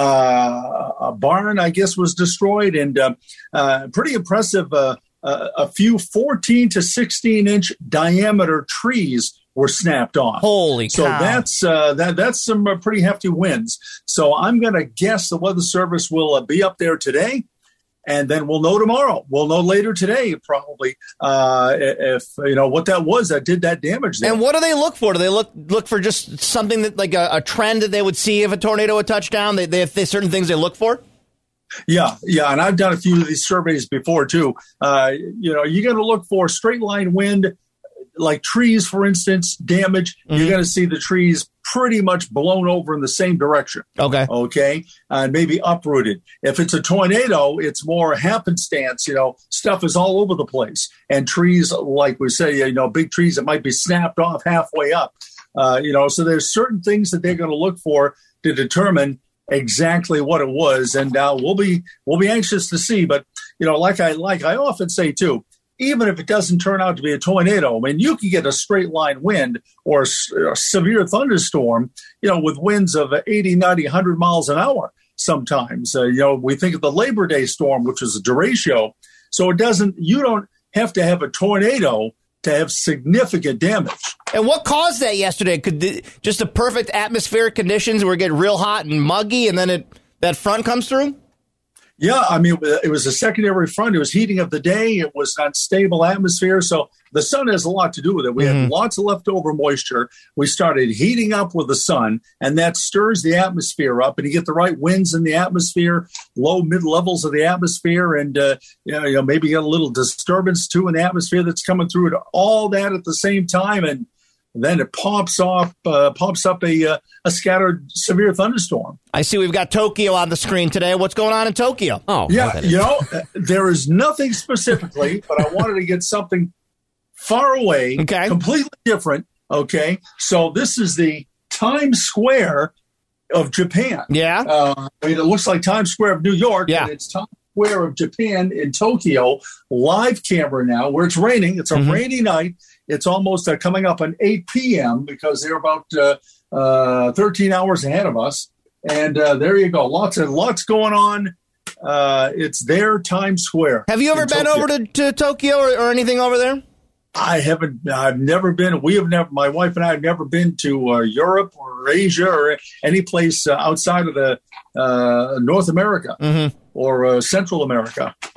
Speaker 8: Uh, a barn, I guess, was destroyed, and uh, uh, pretty impressive. Uh, uh, a few fourteen to sixteen inch diameter trees were snapped off.
Speaker 1: Holy
Speaker 8: So
Speaker 1: cow.
Speaker 8: that's uh, that that's some uh, pretty hefty winds. So I'm going to guess the Weather Service will uh, be up there today, and then we'll know tomorrow. We'll know later today probably uh, if you know what that was that did that damage there.
Speaker 1: And what do they look for? Do they look look for just something that, like a, a trend that they would see if a tornado would touch down? They, they have they, certain things they look for?
Speaker 8: Yeah, yeah, and I've done a few of these surveys before too. Uh, you know, you're going to look for straight line wind, like trees, for instance, damage.
Speaker 1: Mm-hmm.
Speaker 8: You're going to see the trees pretty much blown over in the same direction.
Speaker 1: Okay.
Speaker 8: Okay, and maybe uprooted. If it's a tornado, it's more happenstance. You know, stuff is all over the place, and trees, like we say, you know, big trees that might be snapped off halfway up. Uh, you know, so there's certain things that they're going to look for to determine exactly what it was, and uh, we'll be we'll be anxious to see. But you know, like I like I often say too, even if it doesn't turn out to be a tornado, I mean, you can get a straight line wind or a, a severe thunderstorm, you know, with winds of eighty, ninety, one hundred miles an hour. Sometimes, uh, you know, we think of the Labor Day storm, which was a derecho. So it doesn't. You don't have to have a tornado to have significant damage.
Speaker 1: And what caused that yesterday? Could the, just the perfect atmospheric conditions where it get real hot and muggy, and then it that front comes through?
Speaker 8: Yeah, I mean, it was a secondary front. It was heating of the day. It was unstable atmosphere. So the sun has a lot to do with it. We
Speaker 1: Mm-hmm.
Speaker 8: had lots of leftover moisture. We started heating up with the sun, and that stirs the atmosphere up, and you get the right winds in the atmosphere, low, mid levels of the atmosphere, and uh, you know, you know, maybe you get a little disturbance too in the atmosphere that's coming through it. All that at the same time, and then it pops off, uh, pops up a uh, a scattered severe thunderstorm.
Speaker 1: I see we've got Tokyo on the screen today. What's going on in Tokyo?
Speaker 7: Oh,
Speaker 8: Yeah,
Speaker 7: okay.
Speaker 8: you know, uh, there is nothing specifically, but I wanted to get something far away,
Speaker 1: Okay.
Speaker 8: completely different. Okay, so this is the Times Square of Japan.
Speaker 1: Yeah.
Speaker 8: Uh, I mean, it looks like Times Square of New York,
Speaker 1: Yeah.
Speaker 8: but it's Times Square of Japan in Tokyo. Live camera now, where it's raining. It's a
Speaker 1: Mhm.
Speaker 8: rainy night. It's almost uh, coming up on eight p.m. because they're about uh, uh, thirteen hours ahead of us. And uh, there you go. Lots and lots going on. Uh, it's their Times Square.
Speaker 1: Have you ever
Speaker 8: in
Speaker 1: been
Speaker 8: Tokyo.
Speaker 1: over to, to Tokyo or, or anything over there?
Speaker 8: I haven't. I've never been. We have never. My wife and I have never been to uh, Europe or Asia or any place uh, outside of the uh, North America
Speaker 1: Mm-hmm.
Speaker 8: or uh, Central America.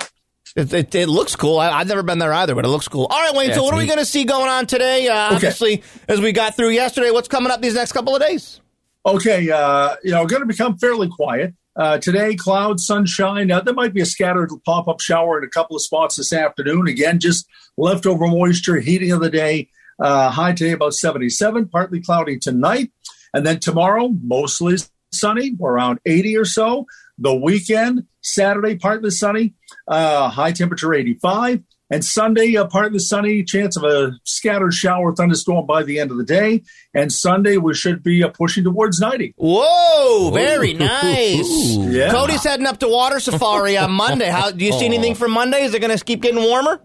Speaker 1: It, it, it looks cool. I, I've never been there either, but it looks cool. All right, Wayne,
Speaker 7: Yeah,
Speaker 1: so what
Speaker 7: it's
Speaker 1: are we
Speaker 7: neat.
Speaker 1: going to see going on today? Uh,
Speaker 8: Okay.
Speaker 1: Obviously, as we got through yesterday, what's coming up these next couple of days?
Speaker 8: Okay, uh, you know, going to become fairly quiet. Uh, today, clouds, sunshine. Uh, there might be a scattered pop-up shower in a couple of spots this afternoon. Again, just leftover moisture, heating of the day. Uh, high today about seventy-seven, partly cloudy tonight. And then tomorrow, mostly sunny, around eighty or so. The weekend, Saturday, partly sunny, uh, high temperature eighty-five. And Sunday, uh, partly sunny, chance of a scattered shower, thunderstorm by the end of the day. And Sunday, we should be uh, pushing towards ninety.
Speaker 1: Whoa, very nice.
Speaker 8: Yeah.
Speaker 1: Cody's heading up to Water Safari on Monday. How do you see anything for Monday? Is it going to keep getting warmer?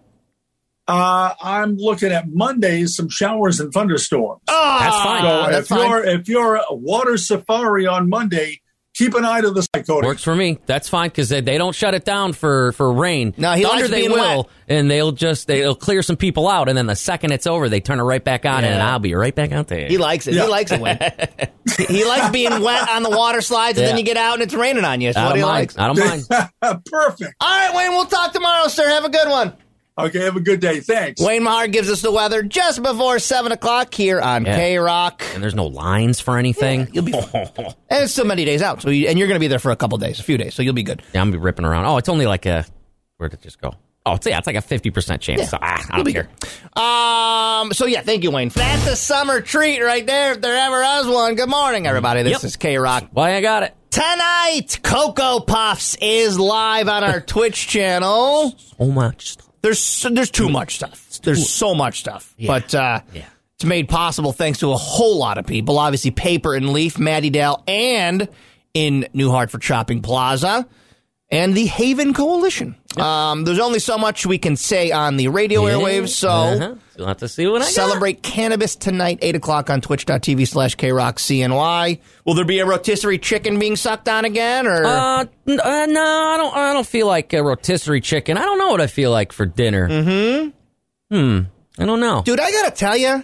Speaker 8: Uh, I'm looking at Mondays, some showers and thunderstorms.
Speaker 1: Oh,
Speaker 7: That's fine.
Speaker 8: So
Speaker 1: that's
Speaker 8: if
Speaker 1: fine.
Speaker 8: you're if you're a Water Safari on Monday, keep an eye to the sky, Cody.
Speaker 7: Works for me. That's fine because they, they don't shut it down for, for rain.
Speaker 1: No, he
Speaker 7: Thunder
Speaker 1: likes
Speaker 7: they
Speaker 1: being
Speaker 7: will,
Speaker 1: wet.
Speaker 7: and they'll just they'll clear some people out, and then the second it's over, they turn it right back on,
Speaker 1: Yeah.
Speaker 7: and I'll be right back out there.
Speaker 1: He likes it.
Speaker 8: Yeah.
Speaker 1: He likes it, Wayne. He likes being wet on the water slides, and
Speaker 7: Yeah.
Speaker 1: then you get out and it's raining on you. That's
Speaker 7: I
Speaker 1: what
Speaker 7: don't
Speaker 1: he
Speaker 7: mind.
Speaker 1: likes.
Speaker 7: I don't mind.
Speaker 8: Perfect.
Speaker 1: All right, Wayne, we'll talk tomorrow, sir. Have a good one.
Speaker 8: Okay, have a good day. Thanks.
Speaker 1: Wayne Mahar gives us the weather just before seven o'clock here on
Speaker 7: Yeah.
Speaker 1: K-Rock.
Speaker 7: And there's no lines for anything.
Speaker 1: You'll be fine. And it's still many days out, so you, and you're going to be there for a couple days, a few days, so you'll be good.
Speaker 7: Yeah, I'm gonna be ripping around. Oh, it's only like a where did it just go? Oh, it's yeah, it's like a fifty percent chance.
Speaker 1: Yeah.
Speaker 7: So ah, I
Speaker 1: You'll
Speaker 7: don't
Speaker 1: be
Speaker 7: care.
Speaker 1: good. Um, so, yeah, thank you, Wayne. That's a summer treat right there, if there ever was one. Good morning, everybody. This
Speaker 7: Yep.
Speaker 1: is K-Rock.
Speaker 7: Why I got it?
Speaker 1: Tonight, Cocoa Puffs is live on our Twitch channel.
Speaker 7: So much stuff.
Speaker 1: There's there's too much stuff. There's so much stuff.
Speaker 7: Yeah.
Speaker 1: But uh,
Speaker 7: Yeah.
Speaker 1: it's made possible thanks to a whole lot of people. Obviously, Paper and Leaf, Maddie Dale, and in New Hartford Shopping Plaza, and the Haven Coalition. Um, there's only so much we can say on the radio airwaves, so
Speaker 7: Uh-huh. You'll have to see what I got.
Speaker 1: celebrate cannabis tonight, eight o'clock on twitch.tv slash KRockCNY. Will there be a rotisserie chicken being sucked on again? Or
Speaker 7: Uh, n- uh, no, I don't. I don't feel like a rotisserie chicken. I don't know what I feel like for dinner. Mm-hmm. Hmm. I don't know.
Speaker 1: Dude, I gotta tell you,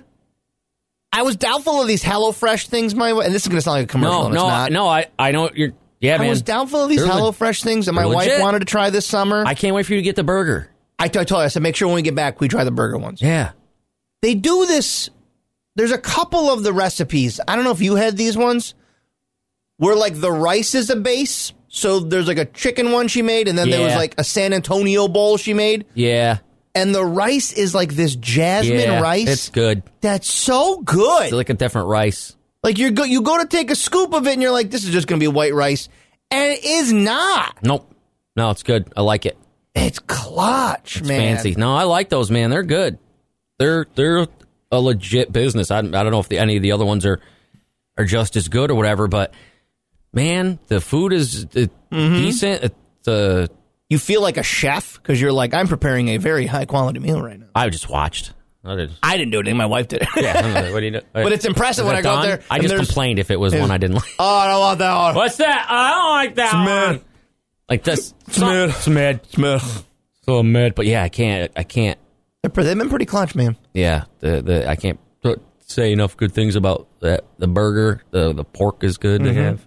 Speaker 1: I was doubtful of these HelloFresh things, my and this is gonna sound like a commercial.
Speaker 7: no,
Speaker 1: and it's
Speaker 7: no,
Speaker 1: not.
Speaker 7: no. I, I know you're. Yeah,
Speaker 1: I
Speaker 7: man.
Speaker 1: was doubtful of these
Speaker 7: They're le-
Speaker 1: HelloFresh things that my
Speaker 7: they're
Speaker 1: wife
Speaker 7: legit.
Speaker 1: wanted to try this summer.
Speaker 7: I can't wait for you to get the burger.
Speaker 1: I, t- I told her, I said, make sure when we get back, we try the burger ones.
Speaker 7: Yeah.
Speaker 1: They do this. There's a couple of the recipes. I don't know if you had these ones where like the rice is a base. So there's like a chicken one she made, and then there was
Speaker 7: Yeah.
Speaker 1: like a San Antonio bowl she made.
Speaker 7: Yeah.
Speaker 1: And the rice is like this jasmine
Speaker 7: Yeah.
Speaker 1: rice.
Speaker 7: It's good.
Speaker 1: That's so good.
Speaker 7: It's like a different rice.
Speaker 1: Like you go, you go to take a scoop of it, and you're like, "This is just going to be white rice," and it is not.
Speaker 7: Nope. No, it's good. I like it.
Speaker 1: It's clutch,
Speaker 7: It's
Speaker 1: man.
Speaker 7: fancy. No, I like those, man. They're good. They're they're a legit business. I, I don't know if the, any of the other ones are are just as good or whatever, but man, the food is uh, decent. It's, uh,
Speaker 1: You feel like a chef because you're like, I'm preparing a very high quality meal right now.
Speaker 7: I just watched. I did.
Speaker 1: I didn't do anything; my wife did it.
Speaker 7: Yeah. I'm like, what do you do?
Speaker 1: But it's impressive
Speaker 7: Is
Speaker 1: when
Speaker 7: that
Speaker 1: I go
Speaker 7: done?
Speaker 1: there.
Speaker 7: I
Speaker 1: and
Speaker 7: just
Speaker 1: there's-
Speaker 7: complained if it was one I didn't like.
Speaker 1: Oh, I don't want that one.
Speaker 7: What's that? I don't like that
Speaker 1: Smid.
Speaker 7: one. Like this.
Speaker 1: Smid.
Speaker 7: Smid.
Speaker 1: Smith.
Speaker 7: So mid. But yeah, I can't. I can't.
Speaker 1: They've been pretty clutch, man.
Speaker 7: Yeah. The the I can't put, say enough good things about that. The burger. The the pork is good
Speaker 1: Mm-hmm.
Speaker 7: to have.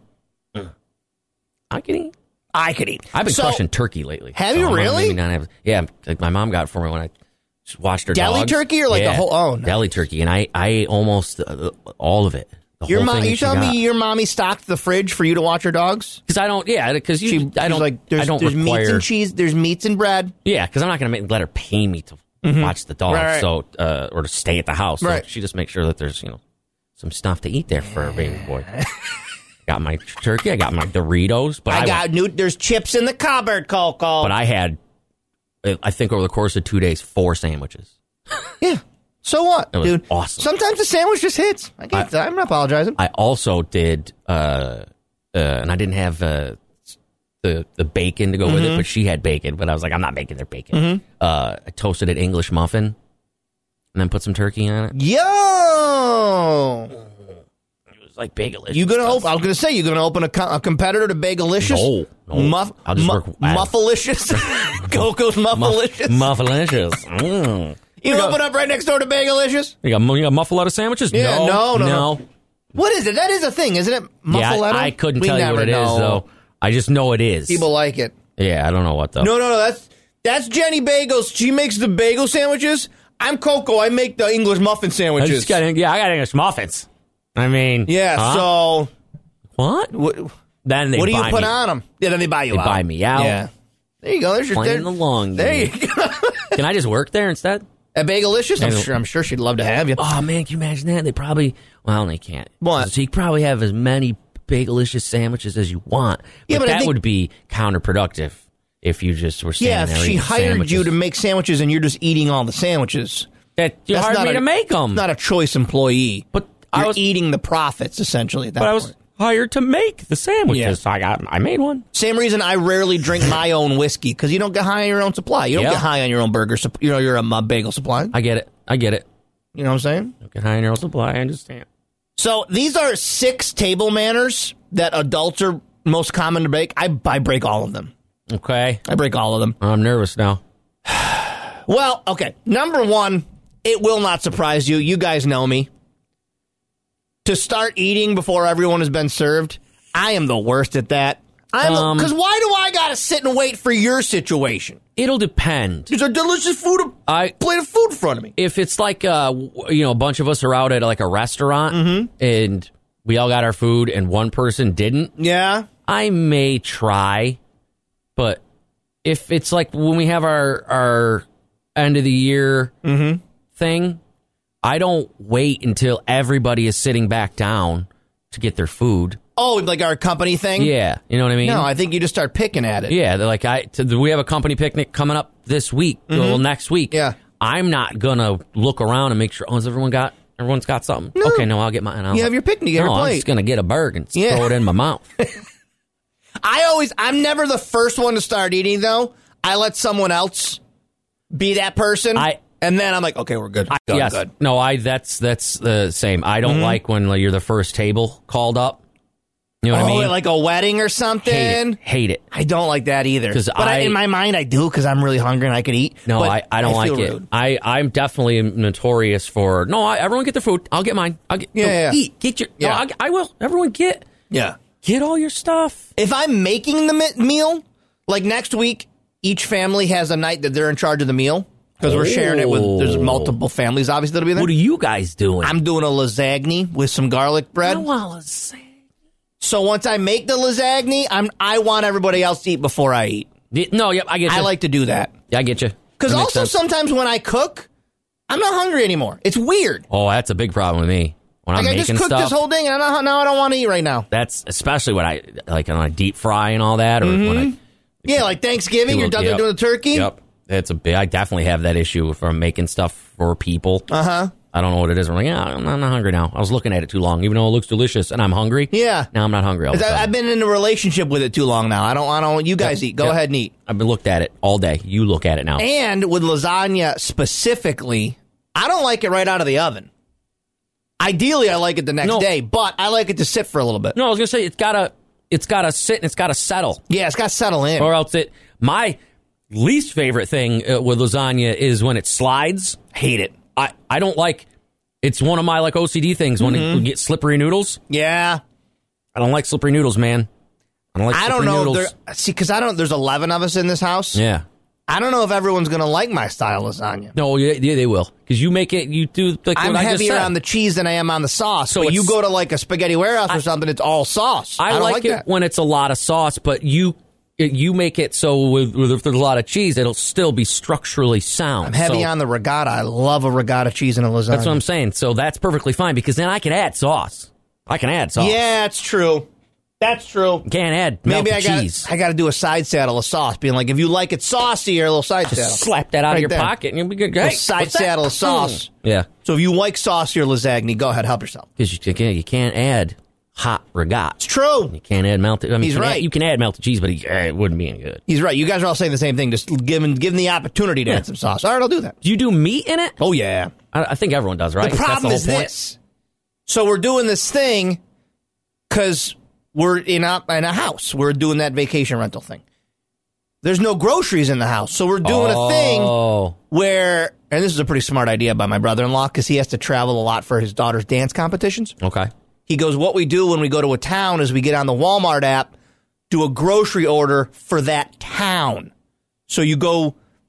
Speaker 7: I can eat.
Speaker 1: I could eat.
Speaker 7: I've been
Speaker 1: So,
Speaker 7: crushing turkey lately.
Speaker 1: Have you
Speaker 7: I'm gonna
Speaker 1: really?
Speaker 7: maybe not have- yeah. Like my mom got it for me when I just watched her
Speaker 1: Deli
Speaker 7: dogs.
Speaker 1: turkey or like the
Speaker 7: Yeah,
Speaker 1: whole- oh, no.
Speaker 7: deli turkey, and I I ate almost uh, all of it. The
Speaker 1: Your
Speaker 7: whole
Speaker 1: mom,
Speaker 7: thing
Speaker 1: you
Speaker 7: that she
Speaker 1: telling
Speaker 7: got.
Speaker 1: me your mommy stocked the fridge for you to watch her dogs?
Speaker 7: Because I don't, yeah, because you,
Speaker 1: She,
Speaker 7: I
Speaker 1: she's
Speaker 7: don't,
Speaker 1: like, there's,
Speaker 7: I don't
Speaker 1: there's
Speaker 7: require,
Speaker 1: meats and cheese, there's meats and bread.
Speaker 7: yeah, because I'm not going to let her pay me to watch the dog,
Speaker 1: Right, right.
Speaker 7: so uh, or to stay at the house. So
Speaker 1: Right.
Speaker 7: she just makes sure that there's you know some stuff to eat there for her baby boy. Got my turkey, I got my Doritos, but I,
Speaker 1: I got new. There's chips in the cupboard, Coco.
Speaker 7: but I had, I think over the course of two days, four sandwiches.
Speaker 1: yeah. So what,
Speaker 7: It was
Speaker 1: dude?
Speaker 7: awesome.
Speaker 1: Sometimes the sandwich just hits. I can't. I, am not apologizing.
Speaker 7: I also did, uh, uh, and I didn't have uh, the the bacon to go with
Speaker 1: Mm-hmm.
Speaker 7: it, but she had bacon. But I was like, I'm not making their bacon. Uh, I toasted an English muffin, and then put some turkey on it.
Speaker 1: Yo,
Speaker 7: It was like bagelicious.
Speaker 1: you gonna open? I was gonna say you gonna open a, co- a competitor to Bagelicious?
Speaker 7: No, no.
Speaker 1: Muff,
Speaker 7: I'll just
Speaker 1: mu-
Speaker 7: work-
Speaker 1: Muffalicious, Coco's Muffalicious.
Speaker 7: Muffalicious. Mm.
Speaker 1: you
Speaker 7: got-
Speaker 1: open up right next door to Bagelicious.
Speaker 7: You got you got muffaletta sandwiches?
Speaker 1: Yeah,
Speaker 7: no,
Speaker 1: no, no, no. What is it? That is a thing, isn't it?
Speaker 7: Yeah,
Speaker 1: Muffaletta?
Speaker 7: I, I couldn't
Speaker 1: We
Speaker 7: tell you
Speaker 1: never
Speaker 7: what it is
Speaker 1: know.
Speaker 7: though. I just know it is.
Speaker 1: People like it.
Speaker 7: Yeah, I don't know what though.
Speaker 1: No, no, no. That's That's Jenny Bagels. She makes the bagel sandwiches. I'm Coco. I make the English muffin
Speaker 7: I
Speaker 1: sandwiches.
Speaker 7: just got, yeah, I got English muffins. I mean,
Speaker 1: yeah,
Speaker 7: huh?
Speaker 1: so...
Speaker 7: What?
Speaker 1: What,
Speaker 7: Then they
Speaker 1: what do you
Speaker 7: buy
Speaker 1: put
Speaker 7: me.
Speaker 1: on them? Yeah, then they buy you
Speaker 7: They
Speaker 1: out.
Speaker 7: buy me out.
Speaker 1: Yeah. There you go. There's your...
Speaker 7: Playing
Speaker 1: There,
Speaker 7: the long
Speaker 1: there
Speaker 7: game.
Speaker 1: you go.
Speaker 7: Can I just work there instead?
Speaker 1: At Bagelicious? I'm
Speaker 7: Bagel-
Speaker 1: sure, I'm sure she'd love to have you.
Speaker 7: Oh, man, can you imagine that? They probably, well, they can't.
Speaker 1: What?
Speaker 7: So you probably have as many Bagelicious sandwiches as you want. But,
Speaker 1: Yeah, but I
Speaker 7: that
Speaker 1: think-
Speaker 7: would be counterproductive if you just were standing
Speaker 1: Yeah, if
Speaker 7: there
Speaker 1: she
Speaker 7: eating
Speaker 1: hired
Speaker 7: sandwiches.
Speaker 1: you to make sandwiches and you're just eating all the sandwiches.
Speaker 7: That you
Speaker 1: That's
Speaker 7: hired
Speaker 1: not
Speaker 7: me
Speaker 1: a-
Speaker 7: to make them.
Speaker 1: Not a choice employee.
Speaker 7: But
Speaker 1: You're
Speaker 7: I was,
Speaker 1: eating the profits, essentially, at that
Speaker 7: but I
Speaker 1: point.
Speaker 7: was hired to make the sandwiches.
Speaker 1: Yeah.
Speaker 7: So I got, I made one.
Speaker 1: Same reason I rarely drink my own whiskey, because you don't get high on your own supply. You don't
Speaker 7: Yeah.
Speaker 1: get high on your own burger, supp- you know, your um, uh, bagel supply.
Speaker 7: I get it. I get it.
Speaker 1: You know what I'm saying?
Speaker 7: Get high in your own supply. I understand.
Speaker 1: So these are six table manners that adults are most common to break. I, I break all of them.
Speaker 7: Okay.
Speaker 1: I break all of them.
Speaker 7: I'm nervous now.
Speaker 1: Well, okay. Number one, it will not surprise you. You guys know me. To start eating before everyone has been served, I am the worst at that. I'm
Speaker 7: Um,
Speaker 1: because why do I gotta sit and wait for your situation?
Speaker 7: It'll depend.
Speaker 1: There's a delicious food, a
Speaker 7: I
Speaker 1: plate of food in front of me.
Speaker 7: if it's like uh w- you know a bunch of us are out at like a restaurant
Speaker 1: Mm-hmm.
Speaker 7: and we all got our food and one person didn't,
Speaker 1: Yeah.
Speaker 7: I may try. But if it's like when we have our our end of the year
Speaker 1: Mm-hmm.
Speaker 7: thing, I don't wait until everybody is sitting back down to get their food.
Speaker 1: Oh, like our company thing?
Speaker 7: Yeah, you know what I mean?
Speaker 1: No, I think you just start picking at it.
Speaker 7: Yeah, they're like, I. To, we have a company picnic coming up this week, well, next week.
Speaker 1: Mm-hmm. Yeah.
Speaker 7: I'm not gonna look around and make sure. Oh, has everyone got? Everyone's got something.
Speaker 1: No.
Speaker 7: Okay, no, I'll get mine. I'll
Speaker 1: You have your picnic, you have
Speaker 7: no,
Speaker 1: your
Speaker 7: I'm
Speaker 1: plate.
Speaker 7: just gonna get a burger and
Speaker 1: Yeah.
Speaker 7: throw it in my mouth.
Speaker 1: I always, I'm never the first one to start eating, though. I let someone else be that person.
Speaker 7: I-
Speaker 1: and then I'm like, okay, we're good. Good,
Speaker 7: yes,
Speaker 1: good.
Speaker 7: no, I. That's that's the same. I don't
Speaker 1: Mm-hmm.
Speaker 7: like when like, you're the first table called up. You know what
Speaker 1: Oh,
Speaker 7: I mean?
Speaker 1: like a wedding or something?
Speaker 7: Hate it. Hate it.
Speaker 1: I don't like that either.
Speaker 7: 'Cause
Speaker 1: But I,
Speaker 7: I-
Speaker 1: in my mind, I do because I'm really hungry and I could eat.
Speaker 7: No,
Speaker 1: but
Speaker 7: I, I don't like
Speaker 1: feel
Speaker 7: it.
Speaker 1: rude.
Speaker 7: I, I'm definitely notorious for, no, I, everyone get their food. I'll get mine. I'll get,
Speaker 1: Yeah,
Speaker 7: no,
Speaker 1: yeah.
Speaker 7: eat. Get your,
Speaker 1: Yeah.
Speaker 7: no, I, I will. Everyone get,
Speaker 1: Yeah.
Speaker 7: get all your stuff.
Speaker 1: If I'm making the mi- meal, like next week, each family has a night that they're in charge of the meal because we're sharing it with, there's
Speaker 7: Oh.
Speaker 1: multiple families, obviously, that'll be there.
Speaker 7: What are you guys doing?
Speaker 1: I'm doing a lasagna with some garlic bread.
Speaker 7: I want lasagna.
Speaker 1: So once I make the lasagna, I'm I want everybody else to eat before I eat.
Speaker 7: Y- No, yep, I get you.
Speaker 1: I like to do that.
Speaker 7: Yeah, I get you.
Speaker 1: Because
Speaker 7: That makes
Speaker 1: also
Speaker 7: sense.
Speaker 1: sometimes when I cook, I'm not hungry anymore. It's weird.
Speaker 7: Oh, that's a big problem with me. When
Speaker 1: Like
Speaker 7: I'm
Speaker 1: I
Speaker 7: making
Speaker 1: just cooked
Speaker 7: stuff,
Speaker 1: this whole thing and I don't, now I don't want to eat right now.
Speaker 7: that's especially when I, like, when I deep fry and all that, or when I
Speaker 1: Yeah, like Thanksgiving,
Speaker 7: do
Speaker 1: you're
Speaker 7: a-
Speaker 1: done
Speaker 7: yep.
Speaker 1: doing the turkey.
Speaker 7: Yep. It's a big, I definitely have that issue from making stuff for people.
Speaker 1: Uh huh.
Speaker 7: I don't know what it is. I'm like, yeah, I'm not hungry now. I was looking at it too long, even though it looks delicious, and I'm hungry.
Speaker 1: Yeah.
Speaker 7: Now I'm not hungry. All of a sudden.
Speaker 1: I've been in a relationship with it too long now. I don't. I don't. You guys
Speaker 7: Yep.
Speaker 1: eat. Go
Speaker 7: Yep.
Speaker 1: ahead and eat.
Speaker 7: I've been looked at it all day. You look at it now.
Speaker 1: And with lasagna specifically, I don't like it right out of the oven. Ideally, I like it the next
Speaker 7: No.
Speaker 1: day, but I like it to sit for a little bit.
Speaker 7: No, I was gonna say it's gotta, it's gotta sit and it's gotta settle,
Speaker 1: Yeah, it's got to settle in.
Speaker 7: or else it. My least favorite thing uh, with lasagna is when it slides.
Speaker 1: Hate it.
Speaker 7: I, I don't like. It's one of my like O C D things when
Speaker 1: Mm-hmm.
Speaker 7: it, we get slippery noodles.
Speaker 1: Yeah.
Speaker 7: I don't like slippery noodles, man. I don't like.
Speaker 1: I don't
Speaker 7: slippery
Speaker 1: know.
Speaker 7: Noodles.
Speaker 1: If there- see, because I don't. There's eleven of us in this house.
Speaker 7: Yeah.
Speaker 1: I don't know if everyone's gonna like my style lasagna.
Speaker 7: No, yeah, yeah, they will because you make it. You do like
Speaker 1: I'm
Speaker 7: what I just
Speaker 1: heavier
Speaker 7: said.
Speaker 1: on the cheese than I am on the sauce.
Speaker 7: So
Speaker 1: but you
Speaker 7: it's-
Speaker 1: go to like a spaghetti warehouse or something, it's all sauce. I,
Speaker 7: I,
Speaker 1: don't
Speaker 7: like,
Speaker 1: like,
Speaker 7: it
Speaker 1: that.
Speaker 7: when it's a lot of sauce, but you it, you make it so with, with if there's a lot of cheese, it'll still be structurally sound.
Speaker 1: I'm heavy
Speaker 7: So
Speaker 1: on the regatta. I love a regatta cheese in a lasagna.
Speaker 7: That's what I'm saying. So that's perfectly fine because then I can add sauce. I can add sauce.
Speaker 1: Yeah, it's true. That's true.
Speaker 7: You can't add
Speaker 1: Maybe
Speaker 7: melted
Speaker 1: I got
Speaker 7: cheese.
Speaker 1: I got to do a side saddle of sauce, being like, if you like it saucy, or a little side saddle.
Speaker 7: Just slap that out
Speaker 1: Right
Speaker 7: of your
Speaker 1: there.
Speaker 7: pocket and you'll be good.
Speaker 1: A
Speaker 7: Hey,
Speaker 1: side
Speaker 7: what's that?
Speaker 1: saddle of sauce.
Speaker 7: Mm. Yeah,
Speaker 1: So if you like saucier lasagna, go ahead, help yourself.
Speaker 7: because you, can't- you can't add hot regatta.
Speaker 1: It's true.
Speaker 7: You can't add melted. I mean,
Speaker 1: He's
Speaker 7: you can
Speaker 1: right.
Speaker 7: Add, you can add melted cheese, but it, eh, it wouldn't be any good.
Speaker 1: He's right. You guys are all saying the same thing. Just give him, give him the opportunity to
Speaker 7: Yeah.
Speaker 1: add some sauce. All right, I'll do that.
Speaker 7: Do you do meat in it?
Speaker 1: Oh, yeah.
Speaker 7: I, I think everyone does, right?
Speaker 1: The
Speaker 7: That's
Speaker 1: problem
Speaker 7: whole
Speaker 1: is
Speaker 7: point.
Speaker 1: this. So we're doing this thing because we're in a, in a house. We're doing that vacation rental thing. There's no groceries in the house. So we're doing a thing
Speaker 7: Oh,
Speaker 1: where, and this is a pretty smart idea by my brother-in-law because he has to travel a lot for his daughter's dance competitions.
Speaker 7: okay.
Speaker 1: He goes, what we do when we go to a town is we get on the Walmart app, do a grocery order for that town. So you go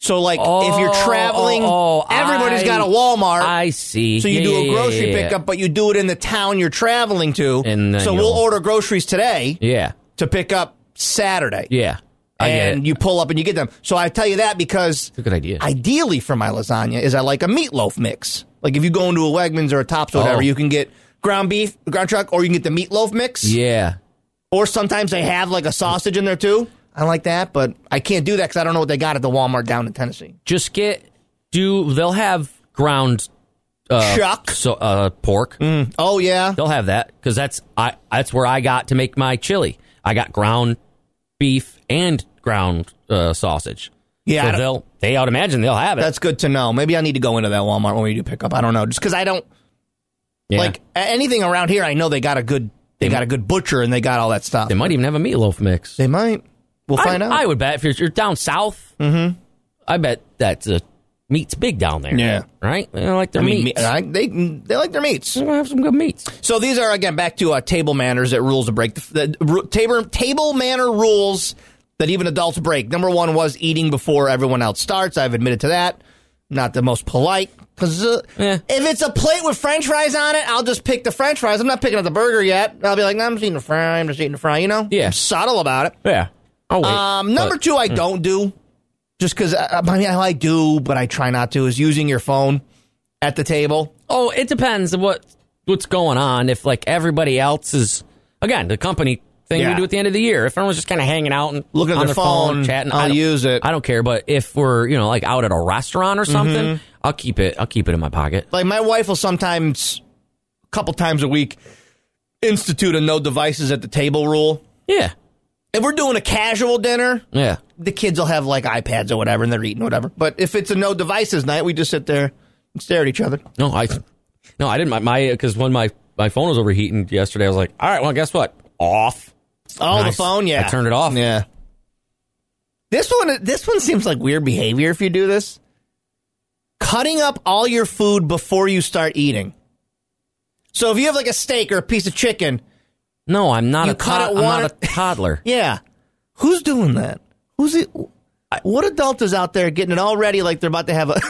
Speaker 1: So, like,
Speaker 7: Oh,
Speaker 1: if you're traveling,
Speaker 7: oh, oh,
Speaker 1: everybody's
Speaker 7: I-
Speaker 1: got a Walmart.
Speaker 7: I see.
Speaker 1: So you
Speaker 7: Yeah,
Speaker 1: do a
Speaker 7: yeah,
Speaker 1: grocery
Speaker 7: yeah, yeah.
Speaker 1: pickup, but you do it in the town you're traveling to.
Speaker 7: And then
Speaker 1: so
Speaker 7: you'll-
Speaker 1: we'll order groceries today
Speaker 7: Yeah.
Speaker 1: to pick up Saturday.
Speaker 7: Yeah. I get
Speaker 1: And
Speaker 7: it.
Speaker 1: you pull up and you get them. So I tell you that because
Speaker 7: It's a good idea.
Speaker 1: ideally for my lasagna is I like a meatloaf mix. Like if you go into a Wegmans or a Tops or whatever,
Speaker 7: Oh.
Speaker 1: you can get ground beef, ground chuck, or you can get the meatloaf mix.
Speaker 7: yeah.
Speaker 1: Or sometimes they have like a sausage in there too. I like that, but I can't do that because I don't know what they got at the Walmart down in Tennessee.
Speaker 7: Just get, do, they'll have ground uh,
Speaker 1: Chuck.
Speaker 7: So, uh, pork.
Speaker 1: Mm. Oh, yeah.
Speaker 7: They'll have that because that's I that's where I got to make my chili. I got ground beef and ground uh, sausage.
Speaker 1: Yeah, I
Speaker 7: so
Speaker 1: don't-
Speaker 7: they'll they I would imagine they'll have it.
Speaker 1: That's good to know. Maybe I need to go into that Walmart when we do pick up. I don't know. Just because I don't,
Speaker 7: Yeah.
Speaker 1: like, a- anything around here, I know they got a good, they got a good butcher and they got all that stuff.
Speaker 7: They might even have a meatloaf mix.
Speaker 1: They might. We'll
Speaker 7: I,
Speaker 1: find out.
Speaker 7: I would bet if you're, you're down south, mm-hmm. I bet that uh, meat's big down there.
Speaker 1: Yeah.
Speaker 7: Right? They don't like their
Speaker 1: I mean,
Speaker 7: meats.
Speaker 1: me- I, they they like their meats.
Speaker 7: They're gonna have some good meats.
Speaker 1: So these are, again, back to uh, table manners that rules to break. The, the ru- table, table manner rules that even adults break. Number one was eating before everyone else starts. I've admitted to that. Not the most polite. Because uh,
Speaker 7: Yeah.
Speaker 1: if it's a plate with French fries on it, I'll just pick the French fries. I'm not picking up the burger yet. I'll be like, no, I'm just eating a fry. I'm just eating a fry, you know?
Speaker 7: Yeah.
Speaker 1: I'm subtle about it.
Speaker 7: Yeah. Oh wait.
Speaker 1: Um, number
Speaker 7: But-
Speaker 1: two, I don't do, just because I, I mean, I do, but I try not to, is using your phone at the table.
Speaker 7: Oh, it depends on what what's going on. If like everybody else is again the company thing
Speaker 1: Yeah.
Speaker 7: we do at the end of the year. If everyone's just kind of hanging out and
Speaker 1: Looking at
Speaker 7: on
Speaker 1: their
Speaker 7: their
Speaker 1: phone,
Speaker 7: chatting,
Speaker 1: I'll
Speaker 7: I don't-
Speaker 1: use it.
Speaker 7: I don't care. But if we're you know like out at a restaurant or something, I'll keep it. I'll keep it in my pocket.
Speaker 1: Like my wife will sometimes, a couple times a week, institute a no devices at the table rule.
Speaker 7: Yeah.
Speaker 1: If we're doing a casual dinner,
Speaker 7: Yeah.
Speaker 1: the kids will have like iPads or whatever, and they're eating whatever. But if it's a no devices night, we just sit there and stare at each other.
Speaker 7: No, I. No, I didn't. My my because when my my phone was overheating yesterday, I was like, all right, well, guess what? Off.
Speaker 1: Oh,
Speaker 7: And
Speaker 1: the
Speaker 7: I-
Speaker 1: phone, yeah.
Speaker 7: I turned it off.
Speaker 1: Yeah. This one, this one seems like weird behavior if you do this. Cutting up all your food before you start eating. So if you have like a steak or a piece of chicken,
Speaker 7: No, I'm not
Speaker 1: You
Speaker 7: a
Speaker 1: cut
Speaker 7: to-
Speaker 1: it
Speaker 7: I'm
Speaker 1: one-
Speaker 7: not a toddler.
Speaker 1: yeah, who's doing that? Who's it? What adult is out there getting it all ready like they're about to have a?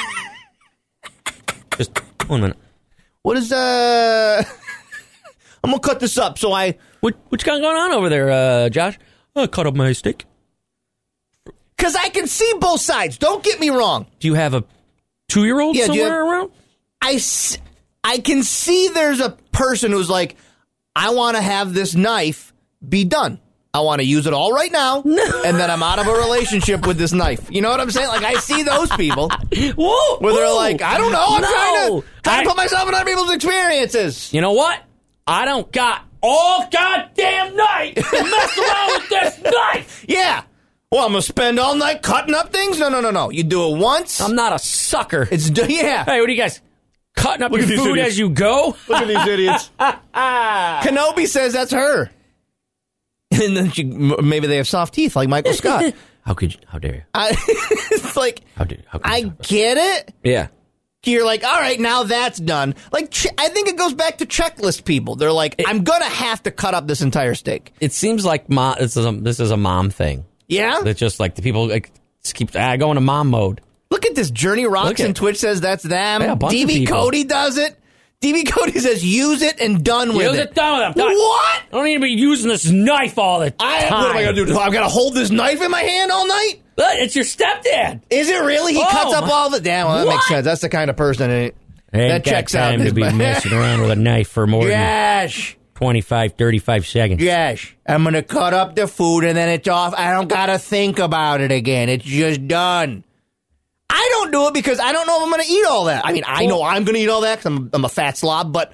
Speaker 7: Just one minute.
Speaker 1: What is uh? I'm gonna cut this up so I.
Speaker 7: What what you got going on over there, uh, Josh? I cut up my steak.
Speaker 1: Because I can see both sides. Don't get me wrong.
Speaker 7: Do you have a two year old
Speaker 1: Yeah, do you
Speaker 7: somewhere
Speaker 1: have-
Speaker 7: around?
Speaker 1: I, s- I can see there's a person who's like, I want to have this knife be done. I want to use it all right now, and then I'm out of a relationship with this knife. You know what I'm saying? Like, I see those people
Speaker 7: Whoa!
Speaker 1: where they're
Speaker 7: whoa.
Speaker 1: like, I don't know. I'm
Speaker 7: No.
Speaker 1: trying to, trying
Speaker 7: I-
Speaker 1: to put myself in other people's experiences.
Speaker 7: You know what? I don't got all goddamn night to mess around with this knife.
Speaker 1: Yeah. Well, I'm going to spend all night cutting up things? No, no, no, no. You do it once.
Speaker 7: I'm not a sucker.
Speaker 1: It's, yeah.
Speaker 7: Hey, what are you guys cutting up
Speaker 1: Look
Speaker 7: your
Speaker 1: at these
Speaker 7: food
Speaker 1: idiots.
Speaker 7: as you go?
Speaker 1: Look at these idiots. Kenobi says that's her. And then she, m- maybe they have soft teeth like Michael Scott.
Speaker 7: How could you? How dare you?
Speaker 1: I, it's like,
Speaker 7: How dare? How could
Speaker 1: I
Speaker 7: you?
Speaker 1: get it.
Speaker 7: Yeah.
Speaker 1: You're like, all right, now that's done. Like, ch- I think it goes back to checklist people. They're like, I'm going to have to cut up this entire steak.
Speaker 7: It seems like mom. This is a, this is a mom thing.
Speaker 1: Yeah?
Speaker 7: That's just like the people like just keep ah, going to mom mode.
Speaker 1: Look at this. Journey Rocks
Speaker 7: Look at-
Speaker 1: and Twitch says that's them.
Speaker 7: Yeah, a bunch of
Speaker 1: D B
Speaker 7: people.
Speaker 1: Cody does it. D B Cody says use it and done with
Speaker 7: Use
Speaker 1: it.
Speaker 7: it, done with it. Done.
Speaker 1: What?
Speaker 7: I don't need to be using this knife all the time.
Speaker 1: I, what am I going to do? I've got to hold this knife in my hand all night?
Speaker 7: Look, it's your stepdad.
Speaker 1: Is it really? He
Speaker 7: Oh,
Speaker 1: cuts up
Speaker 7: my-
Speaker 1: all the... Damn, well, that
Speaker 7: What?
Speaker 1: makes sense. That's the kind of person... It,
Speaker 7: Ain't
Speaker 1: that
Speaker 7: got
Speaker 1: checks out.
Speaker 7: time to
Speaker 1: This-
Speaker 7: be messing around with a knife for more than
Speaker 1: Yash.
Speaker 7: twenty-five, thirty-five seconds.
Speaker 1: Yash. I'm going to cut up the food and then it's off. I don't got to think about it again. It's just done. I don't do it because I don't know if I'm going to eat all that. I mean, I know I'm going to eat all that because I'm, I'm a fat slob, but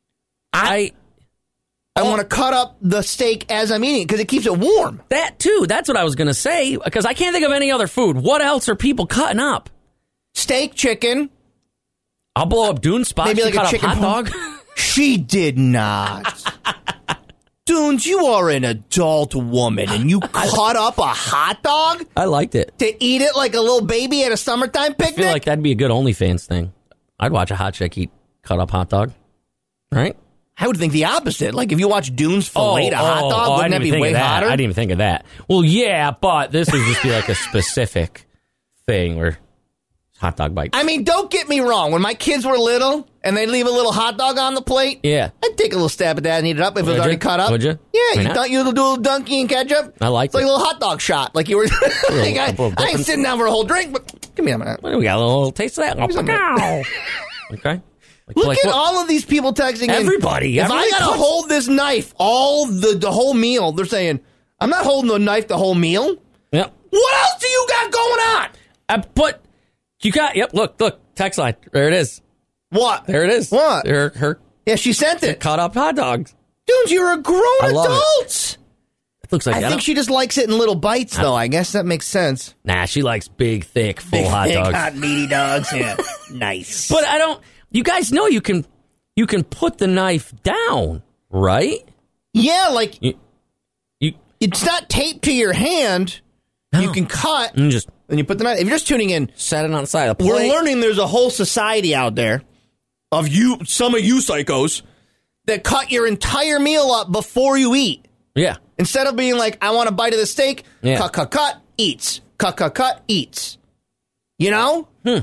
Speaker 7: I
Speaker 1: I want to cut up the steak as I'm eating it because it keeps it warm.
Speaker 7: that too. That's what I was gonna say because I can't think of any other food. What else are people cutting up?
Speaker 1: Steak, chicken.
Speaker 7: I'll blow up Dune spots.
Speaker 1: Maybe
Speaker 7: to
Speaker 1: like a
Speaker 7: cut up
Speaker 1: chicken
Speaker 7: hot
Speaker 1: pone-
Speaker 7: dog.
Speaker 1: She did not. Dunes, you are an adult woman and you cut up a hot dog
Speaker 7: I liked it.
Speaker 1: to eat it like a little baby at a summertime
Speaker 7: I
Speaker 1: picnic?
Speaker 7: feel like that'd be a good OnlyFans thing. I'd watch a hot chick eat cut up hot dog. Right?
Speaker 1: I would think the opposite. Like if you watch Dunes fillet a hot
Speaker 7: oh,
Speaker 1: dog,
Speaker 7: oh, I
Speaker 1: wouldn't
Speaker 7: didn't
Speaker 1: that be
Speaker 7: even think
Speaker 1: way
Speaker 7: of that.
Speaker 1: hotter?
Speaker 7: I didn't even think of that. Well, yeah, but this would just be like a specific thing where hot dog bites.
Speaker 1: I mean, don't get me wrong. When my kids were little and they'd leave a little hot dog on the plate,
Speaker 7: yeah,
Speaker 1: I'd take a little stab at that and eat it up if
Speaker 7: Would
Speaker 1: it was already
Speaker 7: you?
Speaker 1: cut up.
Speaker 7: Would you?
Speaker 1: Yeah,
Speaker 7: Why
Speaker 1: you
Speaker 7: not?
Speaker 1: thought you would do a little donkey and ketchup?
Speaker 7: I like
Speaker 1: It's like
Speaker 7: it.
Speaker 1: a little hot dog shot. Like you were. like I,
Speaker 7: little
Speaker 1: I ain't
Speaker 7: dipping-
Speaker 1: sitting down for a whole drink, but give me a minute.
Speaker 7: Well, we got a little taste of that.
Speaker 1: me some of that.
Speaker 7: Okay. Like,
Speaker 1: Look
Speaker 7: like
Speaker 1: at
Speaker 7: what-
Speaker 1: all of these people texting in.
Speaker 7: Everybody,
Speaker 1: If
Speaker 7: everybody
Speaker 1: I gotta
Speaker 7: cuts-
Speaker 1: hold this knife all the the whole meal, they're saying I'm not holding the knife the whole meal.
Speaker 7: Yep.
Speaker 1: What else do you got going on?
Speaker 7: Uh, but you got. Yep. Look. Look. Text line. There it is.
Speaker 1: What?
Speaker 7: There it is.
Speaker 1: What?
Speaker 7: Her. Her
Speaker 1: Yeah, she sent it.
Speaker 7: cut up hot dogs.
Speaker 1: Dude, you're a grown
Speaker 7: I love it.
Speaker 1: adult.
Speaker 7: It looks like
Speaker 1: I
Speaker 7: that.
Speaker 1: think she just likes it in little bites, though. I guess that makes sense.
Speaker 7: Nah, she likes big, thick, full
Speaker 1: Big,
Speaker 7: hot
Speaker 1: thick,
Speaker 7: dogs.
Speaker 1: hot, meaty dogs. Yeah, nice.
Speaker 7: But I don't. You guys know you can. You can put the knife down, right?
Speaker 1: Yeah, like
Speaker 7: You. You.
Speaker 1: it's not taped to your hand. You can cut
Speaker 7: and just
Speaker 1: and you put the knife. If you're just tuning in,
Speaker 7: set it on the side of the
Speaker 1: we're
Speaker 7: plate.
Speaker 1: learning there's a whole society out there of you, some of you psychos, that cut your entire meal up before you eat.
Speaker 7: Yeah.
Speaker 1: Instead of being like, I want a bite of the steak,
Speaker 7: Yeah.
Speaker 1: cut, cut, cut, eats. Cut, cut, cut, eats. You know?
Speaker 7: Hmm.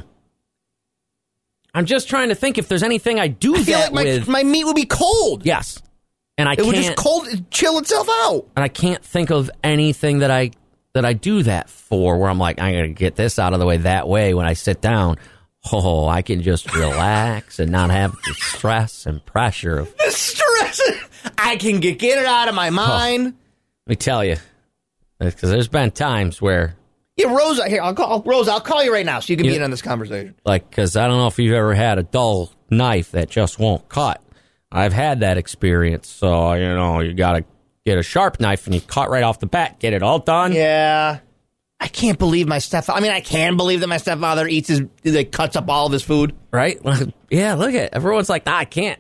Speaker 7: I'm just trying to think if there's anything I do
Speaker 1: I feel
Speaker 7: that
Speaker 1: like my,
Speaker 7: with.
Speaker 1: my meat would be cold.
Speaker 7: Yes. And I
Speaker 1: It
Speaker 7: can't.
Speaker 1: would just cold chill itself out.
Speaker 7: and I can't think of anything that I that I do that for where I'm like, I'm gonna get this out of the way that way when I sit down. Oh, I can just relax and not have the stress and pressure of.
Speaker 1: The stress. I can get, get it out of my mind.
Speaker 7: Let me tell you, because there's been times where,
Speaker 1: Yeah, Rosa, here, I'll call Rosa, I'll call you right now so you can be
Speaker 7: Yeah.
Speaker 1: in on this conversation.
Speaker 7: like, because I don't know if you've ever had a dull knife that just won't cut. I've had that experience, so you know you gotta get a sharp knife and you cut right off the bat, get it all done.
Speaker 1: Yeah. I can't believe my stepfather. I mean, I can believe that my stepfather eats his, like, cuts up all of his food.
Speaker 7: Right? Yeah, look at it. Everyone's like, nah, I can't.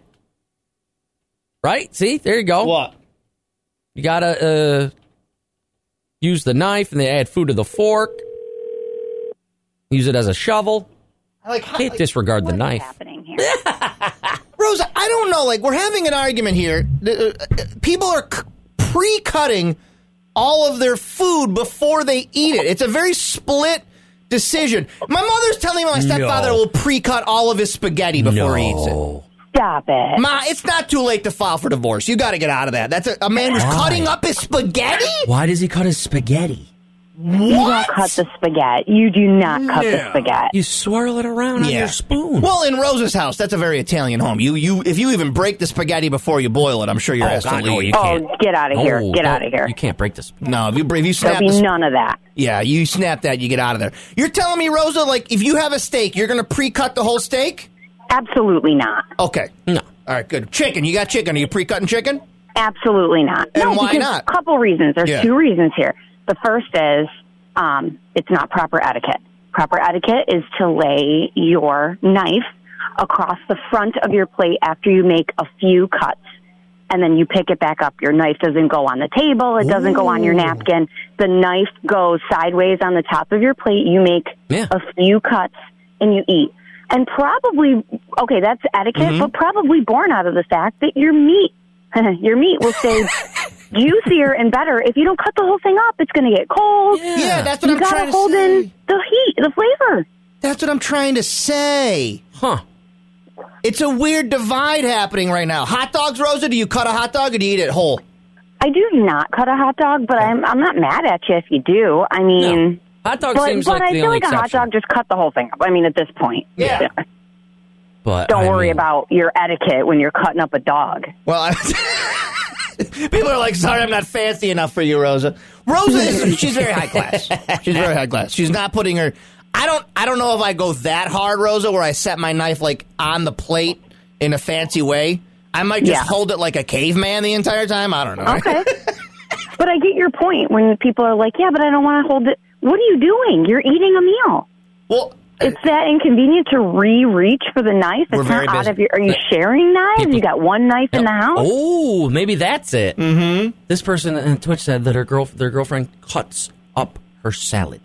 Speaker 7: Right? See? There you go.
Speaker 1: What?
Speaker 7: You gotta uh, use the knife and they add food to the fork. Use it as a shovel.
Speaker 1: I like, how,
Speaker 7: Can't
Speaker 1: like
Speaker 7: disregard the knife.
Speaker 4: happening here?
Speaker 1: Rosa, I don't know. Like, we're having an argument here. Uh, uh, People are c- pre-cutting all of their food before they eat it. It's a very split decision. My mother's telling me my stepfather
Speaker 7: No.
Speaker 1: will pre-cut all of his spaghetti before he eats it.
Speaker 4: Stop it.
Speaker 1: Ma, it's not too late to file for divorce. You got to get out of that. That's a, a man who's
Speaker 7: Why?
Speaker 1: cutting up his spaghetti?
Speaker 7: Why does he cut his spaghetti?
Speaker 4: You don't cut the spaghetti. You do not cut the spaghetti.
Speaker 7: You swirl it around on
Speaker 1: Yeah.
Speaker 7: your spoon.
Speaker 1: Well, in Rosa's house, that's a very Italian home. You, you, if you even break the spaghetti before you boil it, I'm sure you're
Speaker 7: Oh,
Speaker 1: asked to
Speaker 7: God, no,
Speaker 1: leave.
Speaker 7: you
Speaker 4: Oh,
Speaker 7: can't.
Speaker 4: get out of here.
Speaker 7: No,
Speaker 4: Get
Speaker 7: don't-
Speaker 4: out of here.
Speaker 7: You can't break this.
Speaker 1: No, if you, if you snap
Speaker 4: There'll
Speaker 1: the
Speaker 4: be
Speaker 1: sp-
Speaker 4: none of that.
Speaker 1: Yeah, you snap that, you get out of there. You're telling me, Rosa, like, if you have a steak, you're going to pre-cut the whole steak?
Speaker 4: Absolutely not.
Speaker 1: Okay.
Speaker 7: No.
Speaker 1: All right, good. Chicken. You got chicken. Are you pre-cutting chicken?
Speaker 4: Absolutely not.
Speaker 1: And
Speaker 4: no,
Speaker 1: why
Speaker 4: because
Speaker 1: not?
Speaker 4: A couple reasons. There's
Speaker 1: Yeah.
Speaker 4: two reasons here. The first is um, it's not proper etiquette. Proper etiquette is to lay your knife across the front of your plate after you make a few cuts. And then you pick it back up. Your knife doesn't go on the table. It doesn't go on your napkin. The knife goes sideways on the top of your plate. You make
Speaker 7: Yeah.
Speaker 4: a few cuts and you eat. And probably, okay, that's etiquette,
Speaker 1: Mm-hmm.
Speaker 4: but probably born out of the fact that your meat, your meat will stay juicier and better. If you don't cut the whole thing up, it's going to get cold.
Speaker 1: Yeah, that's what
Speaker 4: You
Speaker 1: I'm
Speaker 4: gotta
Speaker 1: trying to
Speaker 4: hold
Speaker 1: say.
Speaker 4: in the heat, the flavor.
Speaker 1: That's what I'm trying to say.
Speaker 7: Huh.
Speaker 1: It's a weird divide happening right now. Hot dogs, Rosa, do you cut a hot dog or do you eat it whole?
Speaker 4: I do not cut a hot dog, but I'm I'm not mad at you if you do. I mean,
Speaker 7: No. Hot dog
Speaker 4: but,
Speaker 7: seems
Speaker 4: but
Speaker 7: like
Speaker 4: I
Speaker 7: the
Speaker 4: feel
Speaker 7: only
Speaker 4: like a hot
Speaker 7: exception.
Speaker 4: dog just cut the whole thing up. I mean, at this point,
Speaker 1: Yeah.
Speaker 7: But
Speaker 4: don't
Speaker 7: I
Speaker 4: worry
Speaker 7: mean,
Speaker 4: about your etiquette when you're cutting up a dog.
Speaker 1: Well, I, people are like, sorry, I'm not fancy enough for you, Rosa. Rosa is, she's very high class. She's very high class. She's not putting her, I don't, I don't know if I go that hard, Rosa, where I set my knife like on the plate in a fancy way. I might just
Speaker 4: Yeah.
Speaker 1: hold it like a caveman the entire time. I don't know.
Speaker 4: Okay. But I get your point when people are like, yeah, but I don't want to hold it. What are you doing? You're eating a meal.
Speaker 1: Well,
Speaker 4: It's that inconvenient to re-reach for the knife.
Speaker 1: We're
Speaker 4: It's
Speaker 1: very
Speaker 4: not out
Speaker 1: busy.
Speaker 4: of your. Are you sharing knives?
Speaker 7: People-
Speaker 4: You got one knife in the house.
Speaker 7: Oh, maybe that's it. Mm-hmm. This person on Twitch said that her girl, their girlfriend cuts up her salad.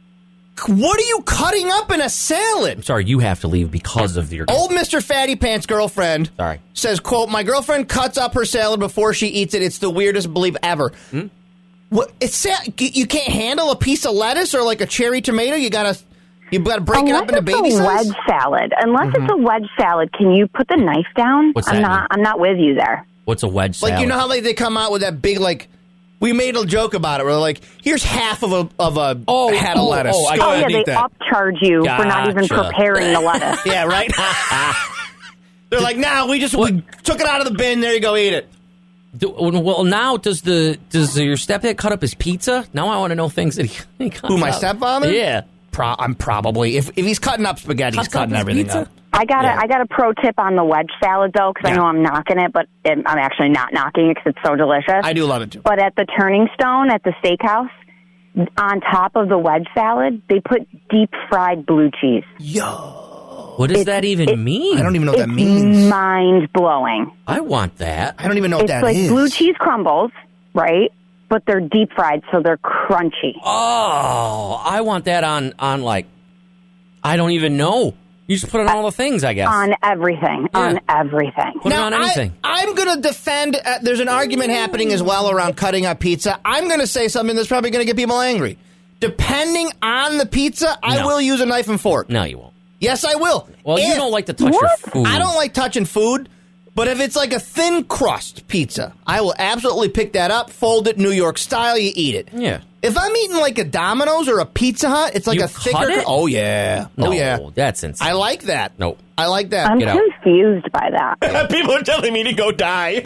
Speaker 1: what are you cutting up in a salad?
Speaker 7: I'm sorry, you have to leave because of your.
Speaker 1: Old Mister Fatty Pants girlfriend
Speaker 7: Sorry.
Speaker 1: says, quote, my girlfriend cuts up her salad before she eats it. It's the weirdest belief ever. What, it's sa- you can't handle a piece of lettuce or like a cherry tomato? You gotta You got to break
Speaker 4: Unless
Speaker 1: it up into
Speaker 4: it's
Speaker 1: baby
Speaker 4: a
Speaker 1: size?
Speaker 4: wedge salad. Unless
Speaker 1: Mm-hmm.
Speaker 4: it's a wedge salad, can you put the knife down?
Speaker 7: What's
Speaker 4: I'm
Speaker 7: that
Speaker 4: not.
Speaker 7: mean?
Speaker 4: I'm not with you there.
Speaker 7: What's a wedge salad?
Speaker 1: Like, you know how like they come out with that big, like, we made a joke about it. We're like, here's half of a of a
Speaker 7: Oh,
Speaker 1: head of
Speaker 7: oh,
Speaker 1: lettuce.
Speaker 7: oh, I
Speaker 1: Go
Speaker 4: Oh
Speaker 1: ahead
Speaker 4: yeah,
Speaker 1: and
Speaker 4: they
Speaker 1: eat that.
Speaker 4: upcharge you for not even
Speaker 7: Gotcha.
Speaker 4: preparing the lettuce.
Speaker 1: Yeah, right? They're like, nah, we just we took it out of the bin. There you go, eat it.
Speaker 7: Do, well, now does the does your stepdad cut up his pizza? Now I want to know things that he, he cuts
Speaker 1: Who, my
Speaker 7: up.
Speaker 1: stepfather?
Speaker 7: Yeah.
Speaker 1: Pro- I'm probably if if he's cutting up spaghetti, he's
Speaker 7: Cuts up
Speaker 1: cutting
Speaker 7: his
Speaker 1: everything
Speaker 7: pizza?
Speaker 1: up.
Speaker 4: I got
Speaker 1: Yeah.
Speaker 4: a I got a pro tip on the wedge salad though, because
Speaker 1: Yeah.
Speaker 4: I know I'm knocking it, but it, I'm actually not knocking it because it's so delicious.
Speaker 1: I do love it too.
Speaker 4: But at the Turning Stone at the steakhouse, on top of the wedge salad, they put deep fried blue cheese.
Speaker 7: What does
Speaker 4: It's-
Speaker 7: that even
Speaker 4: it-
Speaker 7: mean?
Speaker 1: I don't even know what
Speaker 4: It's
Speaker 1: that means.
Speaker 4: mind blowing.
Speaker 7: I want that.
Speaker 1: I don't even know what
Speaker 4: It's
Speaker 1: that
Speaker 4: like
Speaker 1: is.
Speaker 4: blue cheese crumbles, right? But they're deep fried, so they're crunchy.
Speaker 7: Oh, I want that on on like I don't even know. You just put it on all the things, I guess.
Speaker 4: On everything.
Speaker 7: Yeah.
Speaker 4: On everything.
Speaker 7: Put it on anything.
Speaker 1: I, I'm going to defend. Uh, there's an argument happening as well around cutting up pizza. I'm going to say something that's probably going to get people angry. Depending on the pizza, I
Speaker 7: No.
Speaker 1: will use a knife and fork.
Speaker 7: No, you won't.
Speaker 1: Yes, I will.
Speaker 7: Well, you
Speaker 1: If-
Speaker 7: don't like to touch your
Speaker 4: What?
Speaker 7: food.
Speaker 1: I don't like touching food, but if it's like a thin crust pizza, I will absolutely pick that up, fold it New York style, you eat it.
Speaker 7: Yeah.
Speaker 1: If I'm eating like a Domino's or a Pizza Hut, it's like
Speaker 7: You
Speaker 1: a thicker.
Speaker 7: cut it?
Speaker 1: Oh yeah.
Speaker 7: No,
Speaker 1: Oh yeah.
Speaker 7: that's insane.
Speaker 1: I like that.
Speaker 7: Nope.
Speaker 1: I like that.
Speaker 4: I'm
Speaker 7: Get out.
Speaker 4: confused by that.
Speaker 1: People are telling me to go die.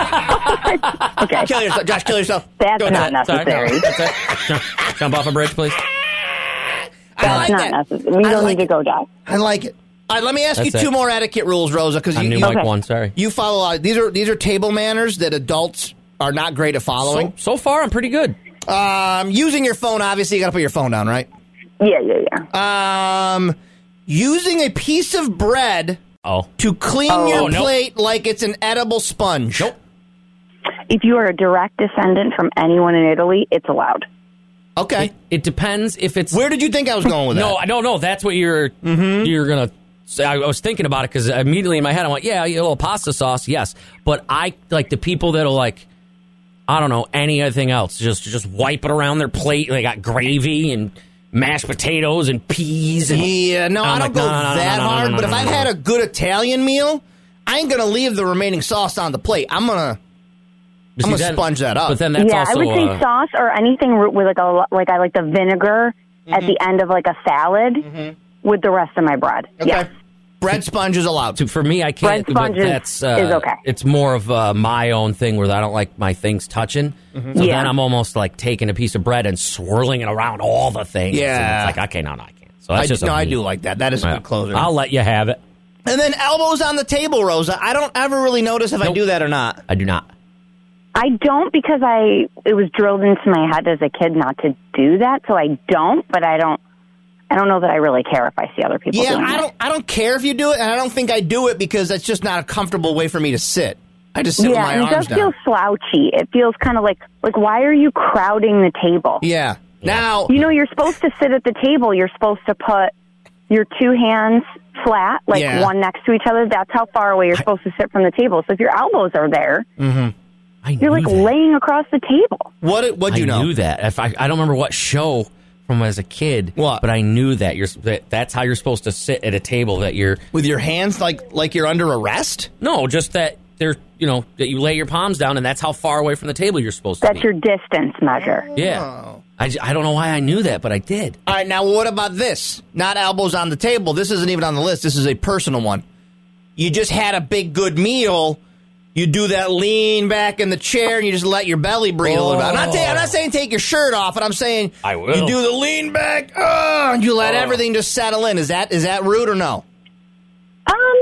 Speaker 4: Okay.
Speaker 1: Kill yourself, Josh. Kill yourself.
Speaker 4: That's
Speaker 1: Go
Speaker 4: not
Speaker 1: ahead.
Speaker 7: Sorry, no,
Speaker 4: necessary.
Speaker 7: that's it. Jump, jump off a bridge, please.
Speaker 1: I
Speaker 4: That's
Speaker 1: like
Speaker 4: not
Speaker 1: that.
Speaker 4: necessary. We
Speaker 1: I
Speaker 4: don't
Speaker 1: like
Speaker 4: need to
Speaker 1: it.
Speaker 4: go die.
Speaker 1: I like it. All right, let me ask
Speaker 7: That's
Speaker 1: you two
Speaker 7: it.
Speaker 1: more etiquette rules, Rosa, because
Speaker 7: On
Speaker 1: you
Speaker 7: new
Speaker 1: you,
Speaker 7: mic
Speaker 4: Okay.
Speaker 7: one, sorry.
Speaker 1: you follow a lot. These are these are table manners that adults are not great at
Speaker 7: So,
Speaker 1: following.
Speaker 7: so far, I'm pretty good.
Speaker 1: Um, using your phone, obviously, you got to put your phone down, right?
Speaker 4: Yeah, yeah, yeah.
Speaker 1: Um, using a piece of bread
Speaker 7: Oh.
Speaker 1: to clean
Speaker 4: Oh,
Speaker 1: your
Speaker 7: nope.
Speaker 1: plate like it's an edible sponge.
Speaker 7: Nope.
Speaker 4: If you are a direct descendant from anyone in Italy, it's allowed.
Speaker 1: Okay.
Speaker 7: It, it depends if it's.
Speaker 1: Where did you think I was going with
Speaker 7: No,
Speaker 1: that?
Speaker 7: I don't know. That's what you're you're gonna say. I was thinking about it because immediately in my head I went, yeah, a little pasta sauce, yes. But I like the people that'll like, I don't know anything else. Just just wipe it around their plate. They got gravy and mashed potatoes and peas. And,
Speaker 1: Yeah, no,
Speaker 7: I'm
Speaker 1: I don't
Speaker 7: like,
Speaker 1: go
Speaker 7: no, no, no,
Speaker 1: that
Speaker 7: no, no, no,
Speaker 1: hard.
Speaker 7: no,
Speaker 1: but
Speaker 7: no,
Speaker 1: if
Speaker 7: no,
Speaker 1: I've
Speaker 7: no.
Speaker 1: had a good Italian meal, I ain't gonna leave the remaining sauce on the plate. I'm gonna
Speaker 7: But
Speaker 1: I'm
Speaker 7: see,
Speaker 1: gonna
Speaker 7: then-
Speaker 1: sponge that up.
Speaker 7: But then that's
Speaker 4: yeah,
Speaker 7: also
Speaker 4: I would say
Speaker 7: uh,
Speaker 4: sauce or anything ro- with like a like I like the vinegar at the end of like a salad with the rest of my bread.
Speaker 1: okay.
Speaker 4: Yes.
Speaker 1: Bread sponge is allowed.
Speaker 7: to, for me, I can't.
Speaker 4: Bread
Speaker 7: but
Speaker 4: sponges
Speaker 7: that's uh,
Speaker 4: is okay.
Speaker 7: It's more of uh, my own thing where I don't like my things touching. So
Speaker 4: Yeah.
Speaker 7: then I'm almost like taking a piece of bread and swirling it around all the things.
Speaker 1: Yeah.
Speaker 7: And it's like okay, no, no, I can't. So that's
Speaker 1: I,
Speaker 7: just
Speaker 1: no,
Speaker 7: a
Speaker 1: I
Speaker 7: me.
Speaker 1: do like that. That is a
Speaker 7: Yeah.
Speaker 1: good closer.
Speaker 7: I'll let you have it.
Speaker 1: And then elbows on the table, Rosa. I don't ever really notice if I
Speaker 7: Nope.
Speaker 1: do that or not.
Speaker 7: I do not.
Speaker 4: I don't because I it was drilled into my head as a kid not to do that, so I don't. But I don't. I don't know that I really care if I see other people
Speaker 1: Yeah,
Speaker 4: doing
Speaker 1: I
Speaker 4: it.
Speaker 1: don't. I don't care if you do it, and I don't think I do it because that's just not a comfortable way for me to sit. I just sit
Speaker 4: yeah,
Speaker 1: with my
Speaker 4: and it
Speaker 1: arms
Speaker 4: does feel
Speaker 1: down.
Speaker 4: slouchy. It feels kind of like like why are you crowding the table?
Speaker 1: Yeah. Now,
Speaker 4: You know, you're supposed to sit at the table. You're supposed to put your two hands flat, like
Speaker 1: Yeah.
Speaker 4: one next to each other. That's how far away you're supposed to sit from the table. So if your elbows are there,
Speaker 7: I
Speaker 4: you're
Speaker 7: knew
Speaker 4: like
Speaker 7: that.
Speaker 4: laying across the table.
Speaker 1: what what do you
Speaker 7: I
Speaker 1: know?
Speaker 7: knew that. If I, I don't remember what show from as a kid.
Speaker 1: What?
Speaker 7: But I knew that you're. That, that's how you're supposed to sit at a table. That you're.
Speaker 1: With your hands like like you're under arrest?
Speaker 7: No, just that they're. You know that you lay your palms down, and that's how far away from the table you're supposed to
Speaker 4: That's
Speaker 7: be.
Speaker 4: your distance measure.
Speaker 7: Yeah. I, j- I don't know why I knew that, but I did.
Speaker 1: All right, now what about this? Not elbows on the table. This isn't even on the list. This is a personal one. You just had a big good meal. You do that lean back in the chair and you just let your belly breathe a little bit. I'm not, ta- I'm not saying take your shirt off, but I'm saying
Speaker 7: I will.
Speaker 1: you do the lean back uh, and you let everything just settle in. Is that is that rude or no?
Speaker 4: Um,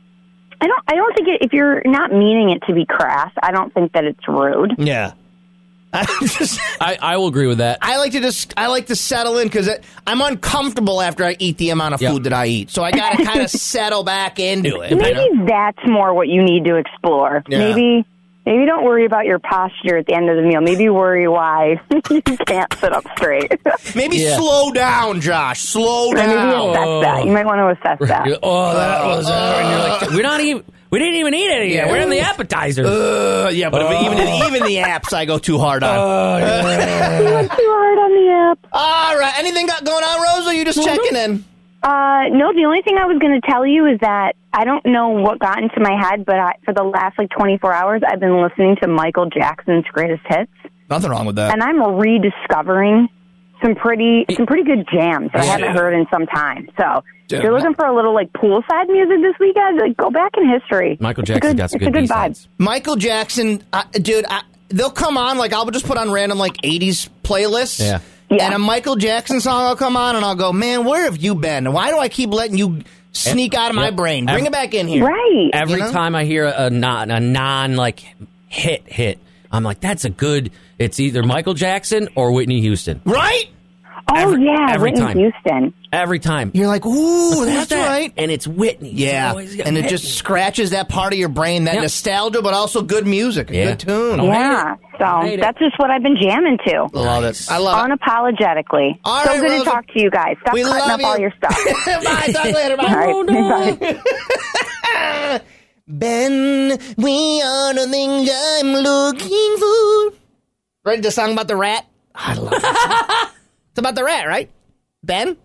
Speaker 4: I don't. I don't think it, if you're not meaning it to be crass, I don't think that it's rude.
Speaker 1: Yeah. I just
Speaker 7: I, I will agree with that.
Speaker 1: I like to just I like to settle in because I'm uncomfortable after I eat the amount of
Speaker 7: Yep.
Speaker 1: food that I eat. So I got to kind of settle back into it. you
Speaker 4: Maybe
Speaker 1: know?
Speaker 4: that's more what you need to explore.
Speaker 1: Yeah.
Speaker 4: Maybe. Maybe don't worry about your posture at the end of the meal. Maybe worry why you can't sit up straight.
Speaker 1: Maybe
Speaker 7: Yeah.
Speaker 1: slow down, Josh. Slow
Speaker 4: Maybe
Speaker 1: down.
Speaker 4: assess that. You might want to assess that.
Speaker 7: Oh, that was. and you're like, we're not even. We didn't even eat it yet. We're in the appetizers.
Speaker 1: Uh, yeah, but if even even the apps I go too hard on.
Speaker 4: You went too hard on the app.
Speaker 1: All right, anything got going on, Rosa? You just checking in?
Speaker 4: Uh, no, the only thing I was going to tell you is that I don't know what got into my head, but I, for the last like twenty-four hours, I've been listening to Michael Jackson's greatest hits.
Speaker 1: Nothing wrong with that.
Speaker 4: And I'm rediscovering some pretty some pretty good jams that I haven't heard in some time. So
Speaker 1: Dude,
Speaker 4: if you're looking for a little like poolside music this weekend, like, go back in history.
Speaker 7: Michael
Speaker 4: It's a
Speaker 7: Jackson's
Speaker 4: good,
Speaker 7: got some
Speaker 4: it's
Speaker 7: good
Speaker 4: a good
Speaker 7: B-sides.
Speaker 4: vibe.
Speaker 1: Michael Jackson, uh, dude, I, they'll come on, like, I'll just put on random, like, eighties playlists.
Speaker 7: Yeah.
Speaker 4: Yeah.
Speaker 1: And a Michael Jackson song will come on, and I'll go, man, where have you been? Why do I keep letting you sneak out of my
Speaker 7: Yep.
Speaker 1: brain? Bring
Speaker 7: Every-
Speaker 1: it back in here.
Speaker 4: Right.
Speaker 7: Every
Speaker 1: You know?
Speaker 7: time I hear a non, a non like hit hit, I'm like, that's a good. It's either Michael Jackson or Whitney Houston.
Speaker 1: Right?
Speaker 4: Oh,
Speaker 7: every-
Speaker 4: yeah,
Speaker 7: every
Speaker 4: Whitney
Speaker 7: time.
Speaker 4: Houston.
Speaker 7: Every time.
Speaker 1: You're like, ooh,
Speaker 7: Who's
Speaker 1: that's
Speaker 7: that?
Speaker 1: right.
Speaker 7: And it's Whitney. It's
Speaker 1: Yeah,
Speaker 7: always got
Speaker 1: and it
Speaker 7: Whitney.
Speaker 1: just scratches that part of your brain, that
Speaker 7: Yep.
Speaker 1: nostalgia, but also good music, a
Speaker 7: Yeah.
Speaker 1: good tune.
Speaker 7: Don't
Speaker 4: Yeah.
Speaker 7: Hate it.
Speaker 4: So that's just what I've been jamming to.
Speaker 1: Love it. I love it.
Speaker 4: Unapologetically.
Speaker 1: All
Speaker 4: so
Speaker 1: right,
Speaker 4: good
Speaker 1: Rosa.
Speaker 4: to talk to you guys. Stop
Speaker 1: We
Speaker 4: cutting
Speaker 1: love
Speaker 4: up
Speaker 1: you.
Speaker 4: all your stuff.
Speaker 1: Bye. Talk later. Bye.
Speaker 4: All right. Bye.
Speaker 1: Ben, we are the things I'm looking for. Ready the song about the rat? I love it. It's about the rat, right? Ben?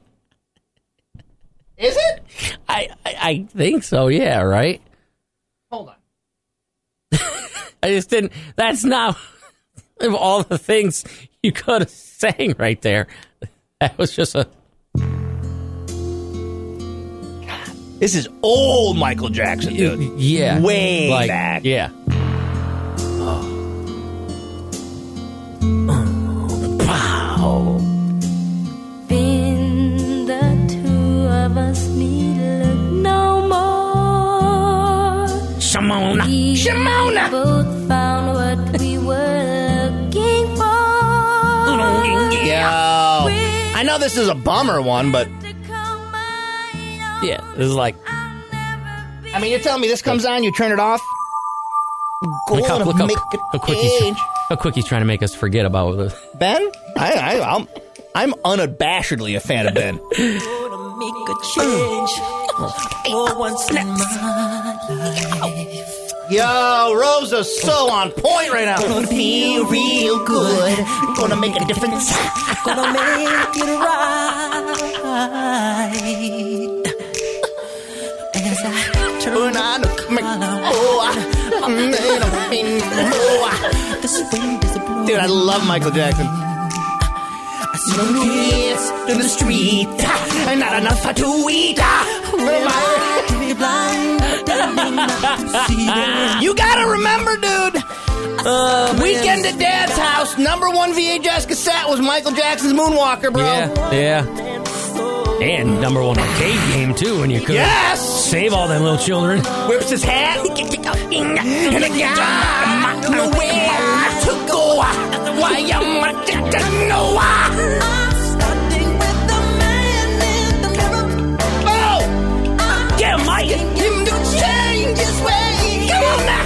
Speaker 1: Is it?
Speaker 7: I, I I think so. Yeah. Right.
Speaker 1: Hold on.
Speaker 7: I just didn't. That's not of all the things you could have sang right there. That was just a.
Speaker 1: This is old Michael Jackson, dude.
Speaker 7: Yeah.
Speaker 1: Way
Speaker 7: like,
Speaker 1: back.
Speaker 7: Yeah. Wow.
Speaker 9: Then the two of us need look no more.
Speaker 7: Shimona.
Speaker 9: We
Speaker 1: Shimona.
Speaker 9: both found what we were looking for.
Speaker 1: Yo. I know this is a bummer one, but
Speaker 7: Yeah. This is like.
Speaker 1: I mean, you're telling me this comes on, you turn it off?
Speaker 7: Look how,
Speaker 1: Gonna
Speaker 7: look how,
Speaker 1: make
Speaker 7: how,
Speaker 1: a
Speaker 7: quick he's,
Speaker 1: change.
Speaker 7: how quick he's trying to make us forget about it.
Speaker 1: Ben? I, I, I'm, I'm unabashedly a fan of Ben.
Speaker 9: Gonna make a change for once in my life.
Speaker 1: Yo, Rosa's so on point right now.
Speaker 9: Gonna feel real good. Gonna make a difference. Gonna make it right. As I turn on the wind is blowing.
Speaker 1: Dude, I love Michael Jackson.
Speaker 9: I see no kids in the street.
Speaker 1: Not enough to eat. You gotta remember, dude.
Speaker 7: Uh,
Speaker 1: Weekend at Dad's house, number one V H S cassette was Michael Jackson's Moonwalker, bro.
Speaker 7: Yeah, yeah. And number one arcade game, too, when you could
Speaker 1: Yes!
Speaker 7: save all them little children.
Speaker 1: Whips his hat. And the guy nowhere to go. Why am I just know why?
Speaker 9: I'm starting with the man in the mirror.
Speaker 1: Oh! Yeah, Mike! Him to change his way. Come on now!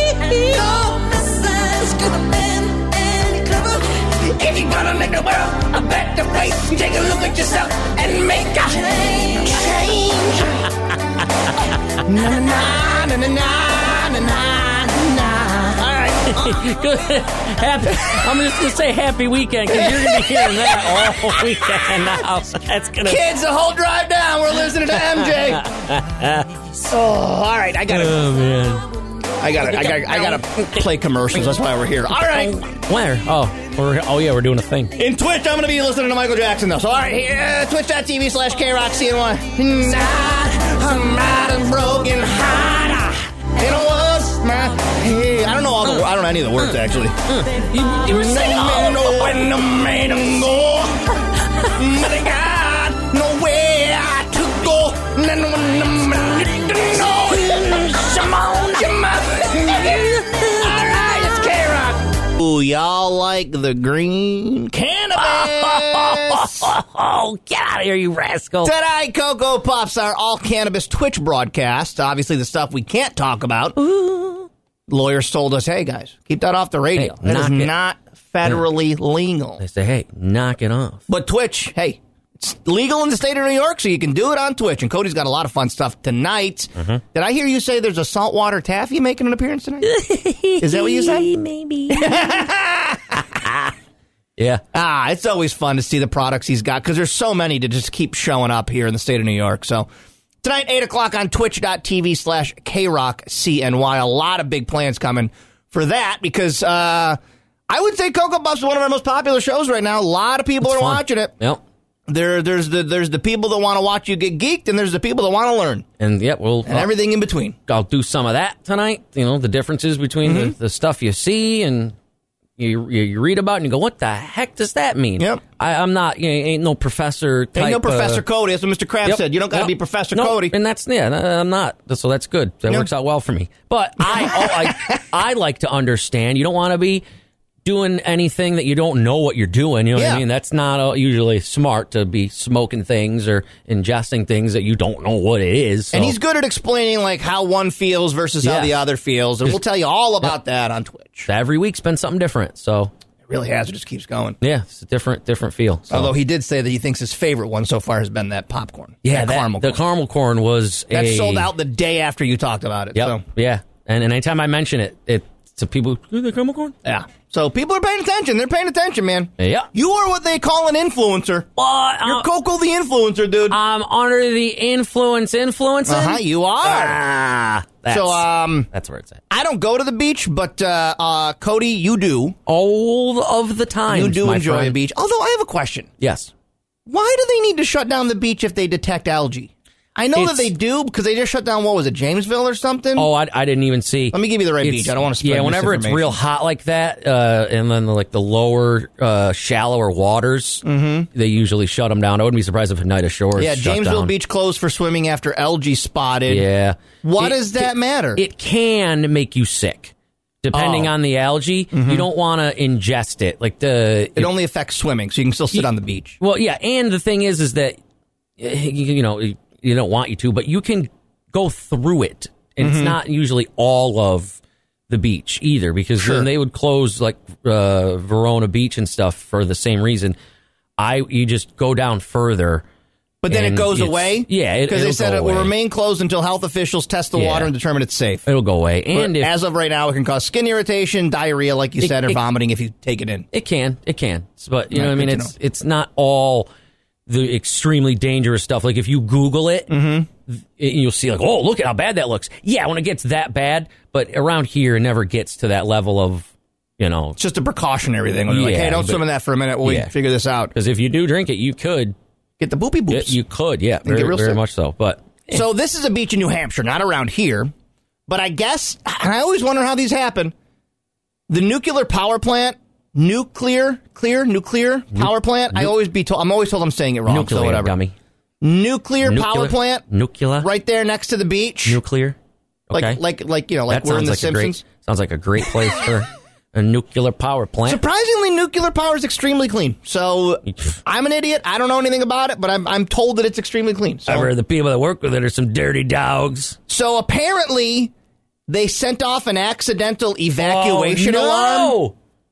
Speaker 1: If you're gonna make the world a better place, take a look at yourself and make a change. Change. Na na na na na na na na. All right.
Speaker 7: Good. Happy, I'm just going to say happy weekend because you're going to be hearing that all weekend now. So that's going to.
Speaker 1: Kids, the whole drive down, we're listening to M J. Oh, all right. I gotta.
Speaker 7: Oh, man.
Speaker 1: I gotta. I gotta. I gotta play commercials. That's why we're here. All right.
Speaker 7: Where? Oh, we're, oh yeah, we're doing a thing.
Speaker 1: In Twitch, I'm going to be listening to Michael Jackson, though. So, all right, here, twitch.tv slash KRockCNY. I'm not a broken heart. It was my head. I don't know all the. I don't know any of the words, actually.
Speaker 7: You, you were saying all
Speaker 1: know when to make them go. But I got nowhere to go. Then when I'm need to know. Come on, come on. All right, it's K-Rock. Ooh, y'all like the green cannabis?
Speaker 7: Oh, get out of here, you rascal.
Speaker 1: Tonight, Cocoa Puffs, our all cannabis Twitch broadcast. Obviously, the stuff we can't talk about. Ooh. Lawyers told us, hey, guys, keep that off the radio.
Speaker 7: Hey,
Speaker 1: that is
Speaker 7: knock it.
Speaker 1: not federally legal.
Speaker 7: They say, hey, knock it off.
Speaker 1: But Twitch, hey, it's legal in the state of New York, so you can do it on Twitch. And Cody's got a lot of fun stuff tonight.
Speaker 7: Mm-hmm.
Speaker 1: Did I hear you say there's a saltwater taffy making an appearance tonight? Is that what you said?
Speaker 9: Maybe.
Speaker 7: Yeah.
Speaker 1: Ah, it's always fun to see the products he's got because there's so many to just keep showing up here in the state of New York. So tonight, eight o'clock on twitch.tv slash KRockCNY. A lot of big plans coming for that because uh, I would say Cocoa Puffs is one of our most popular shows right now. A lot of people
Speaker 7: It's
Speaker 1: are
Speaker 7: fun.
Speaker 1: watching it.
Speaker 7: Yep.
Speaker 1: There, there's the there's the people that want to watch you get geeked, and there's the people that want to learn,
Speaker 7: And yeah, we'll
Speaker 1: and everything in between.
Speaker 7: I'll do some of that tonight. You know, the differences between
Speaker 1: Mm-hmm.
Speaker 7: the, the stuff you see and you, you you read about, and you go, "What the heck does that mean?"
Speaker 1: Yep.
Speaker 7: I, I'm not. You know, ain't no professor. Type,
Speaker 1: Ain't no Professor
Speaker 7: uh,
Speaker 1: Cody. That's what Mister Krabs
Speaker 7: Yep.
Speaker 1: said. You don't got to
Speaker 7: Yep.
Speaker 1: be Professor
Speaker 7: Nope.
Speaker 1: Cody.
Speaker 7: And that's yeah. no, I'm not. So that's good. That
Speaker 1: Yep.
Speaker 7: works out well for me. But I oh, I I like to understand. You don't want to be doing anything that you don't know what you're doing. You know what
Speaker 1: Yeah.
Speaker 7: I mean? That's not uh, usually smart to be smoking things or ingesting things that you don't know what it is. So.
Speaker 1: And he's good at explaining like how one feels versus how
Speaker 7: Yeah.
Speaker 1: the other feels, and we'll tell you all about that on Twitch.
Speaker 7: Every week's been something different. So
Speaker 1: It really has. It just keeps going.
Speaker 7: yeah, it's a different different feel. So.
Speaker 1: Although he did say that he thinks his favorite one so far has been that popcorn.
Speaker 7: yeah,
Speaker 1: that
Speaker 7: that,
Speaker 1: caramel
Speaker 7: the
Speaker 1: corn.
Speaker 7: caramel corn was
Speaker 1: That
Speaker 7: a,
Speaker 1: sold out the day after you talked about it.
Speaker 7: Yep.
Speaker 1: So,
Speaker 7: Yeah, and, and anytime I mention it, it to people, "Ooh, the caramel corn.
Speaker 1: yeah. So people are paying attention. They're paying attention, man.
Speaker 7: Yeah.
Speaker 1: You are what they call an influencer.
Speaker 7: Well,
Speaker 1: You're
Speaker 7: uh,
Speaker 1: Coco the influencer, dude.
Speaker 7: I'm under the influence influencing.
Speaker 1: Uh-huh, you are.
Speaker 7: Ah, that's,
Speaker 1: so, um,
Speaker 7: that's where it's at.
Speaker 1: I don't go to the beach, but uh, uh, Cody, you do.
Speaker 7: All of the time.
Speaker 1: You do enjoy the beach. Although I have a question.
Speaker 7: Yes.
Speaker 1: Why do they need to shut down the beach if they detect algae? I know
Speaker 7: It's-
Speaker 1: that they do because they just shut down, what was it, Jamesville or something?
Speaker 7: Oh, I, I didn't even see.
Speaker 1: Let me give you the right
Speaker 7: It's-
Speaker 1: beach. I don't want to spread
Speaker 7: Yeah, whenever it's
Speaker 1: misinformation.
Speaker 7: real hot like that, uh, and then the, like the lower, uh, shallower waters, mm-hmm. they usually shut them down. I wouldn't be surprised if Nida Shores
Speaker 1: Yeah,
Speaker 7: shut
Speaker 1: Jamesville
Speaker 7: down.
Speaker 1: Beach closed for swimming after algae spotted.
Speaker 7: Yeah.
Speaker 1: What
Speaker 7: It-
Speaker 1: does that
Speaker 7: it-
Speaker 1: matter?
Speaker 7: It can make you sick. Depending
Speaker 1: Oh.
Speaker 7: on the algae, you don't want to ingest it. Like the
Speaker 1: it only affects swimming, so you can still sit on the beach.
Speaker 7: Well, yeah, and the thing is, is that eh, you, you know you don't want you to, but you can go through it, and
Speaker 1: Mm-hmm.
Speaker 7: it's not usually all of the beach either, because
Speaker 1: Sure.
Speaker 7: then they would close like uh, Verona Beach and stuff for the same reason. I you just go down further,
Speaker 1: But then it
Speaker 7: and
Speaker 1: goes
Speaker 7: it's-
Speaker 1: away?
Speaker 7: Yeah, it,
Speaker 1: Because they
Speaker 7: it'll
Speaker 1: said
Speaker 7: go
Speaker 1: it will
Speaker 7: away.
Speaker 1: remain closed until health officials test the
Speaker 7: Yeah.
Speaker 1: water and determine it's safe.
Speaker 7: It'll go away, and
Speaker 1: But
Speaker 7: if
Speaker 1: as of right now, it can cause skin irritation, diarrhea, like you
Speaker 7: It-
Speaker 1: said, or
Speaker 7: it-
Speaker 1: vomiting if you take it in.
Speaker 7: It can, it can, but you
Speaker 1: Right,
Speaker 7: know, what I mean,
Speaker 1: good to
Speaker 7: it's it's not all the extremely dangerous stuff. Like if you Google it,
Speaker 1: Mm-hmm.
Speaker 7: it, you'll see like, oh, look at how bad that looks. Yeah, when it gets that bad, but around here, it never gets to that level of, you know,
Speaker 1: It's just a precautionary thing. When you're like,
Speaker 7: Yeah,
Speaker 1: hey, don't
Speaker 7: but-
Speaker 1: swim in that for a minute while
Speaker 7: Yeah.
Speaker 1: we figure this out.
Speaker 7: because if you do drink it, you could,
Speaker 1: Get the boopy boops.
Speaker 7: you could, yeah,
Speaker 1: get
Speaker 7: very,
Speaker 1: real
Speaker 7: very
Speaker 1: sick.
Speaker 7: much so. But
Speaker 1: So this is a beach in New Hampshire, not around here. But I guess, and I always wonder how these happen. The nuclear power plant, nuclear, clear, nuclear power plant. I always be told, I'm always told I'm saying it wrong.
Speaker 7: nuclear,
Speaker 1: so whatever.
Speaker 7: dummy,
Speaker 1: Nuclear, power plant,
Speaker 7: nuclear,
Speaker 1: right there next to the beach.
Speaker 7: nuclear. Okay,
Speaker 1: Like, like, like you know, like
Speaker 7: that
Speaker 1: we're in
Speaker 7: sounds
Speaker 1: The
Speaker 7: like a
Speaker 1: Simpsons.
Speaker 7: great sounds like a great place for a nuclear power plant.
Speaker 1: Surprisingly, nuclear power is extremely clean. So I'm an idiot. I don't know anything about it, but I'm I'm told that it's extremely clean. So,
Speaker 7: I've heard the people that work with it are some dirty dogs.
Speaker 1: so apparently, they sent off an accidental evacuation
Speaker 7: oh, no!
Speaker 1: alarm.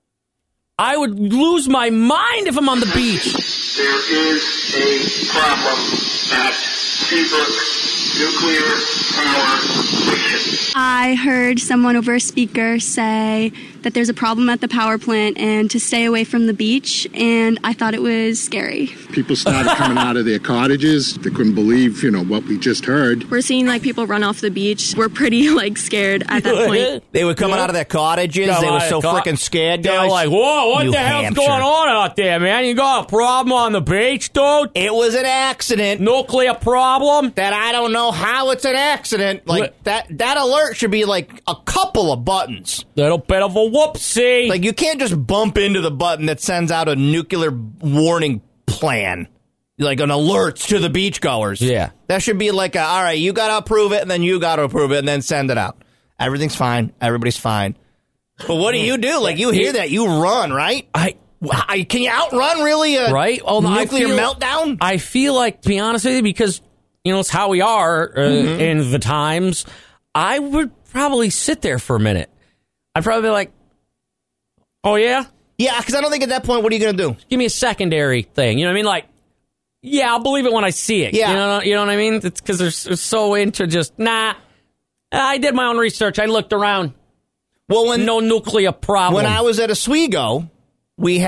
Speaker 7: I would lose my mind if I'm on the beach.
Speaker 10: There is a problem at Seabrook Nuclear Power Station.
Speaker 11: I heard someone over a speaker say that there's a problem at the power plant and to stay away from the beach, and I thought it was scary.
Speaker 10: People started coming out of their cottages. They couldn't believe, you know, what we just heard.
Speaker 11: We're seeing like people run off the beach. We're pretty like scared at that point.
Speaker 1: They were coming
Speaker 7: Yeah.
Speaker 1: out of their cottages.
Speaker 7: Come
Speaker 1: They were
Speaker 7: on,
Speaker 1: so
Speaker 7: co-
Speaker 1: freaking scared,
Speaker 7: They're
Speaker 1: guys.
Speaker 7: like, whoa, what
Speaker 1: New
Speaker 7: the hell's
Speaker 1: Hampshire.
Speaker 7: going on out there, man? You got a problem on the beach, dude?
Speaker 1: It was an accident.
Speaker 7: Nuclear problem?
Speaker 1: That I don't know how it's an accident. Like
Speaker 7: What?
Speaker 1: that that alert should be like a couple of buttons.
Speaker 7: Little bit of a whoopsie.
Speaker 1: Like you can't just bump into the button that sends out a nuclear warning plan. Like an alert to the beachgoers.
Speaker 7: Yeah.
Speaker 1: That should be like a, all right, you got to approve it and then you got to approve it and then send it out. Everything's fine. Everybody's fine. But what do you do? Like you hear that, you run, right?
Speaker 7: I,
Speaker 1: I can you outrun really a
Speaker 7: right? Oh, no, I
Speaker 1: nuclear
Speaker 7: feel-
Speaker 1: meltdown?
Speaker 7: I feel like, to be honest with you, because, you know, it's how we are uh,
Speaker 1: Mm-hmm.
Speaker 7: in the times, I would probably sit there for a minute. I'd probably be like, oh, yeah?
Speaker 1: Yeah, because I don't think at that point, what are you going to do?
Speaker 7: Give me a secondary thing. You know what I mean? Like, yeah, I'll believe it when I see it.
Speaker 1: Yeah.
Speaker 7: You know, you know what I mean? It's because they're s- so into just, nah, I did my own research. I looked around.
Speaker 1: Well, when
Speaker 7: No nuclear problem.
Speaker 1: when I was at Oswego, we had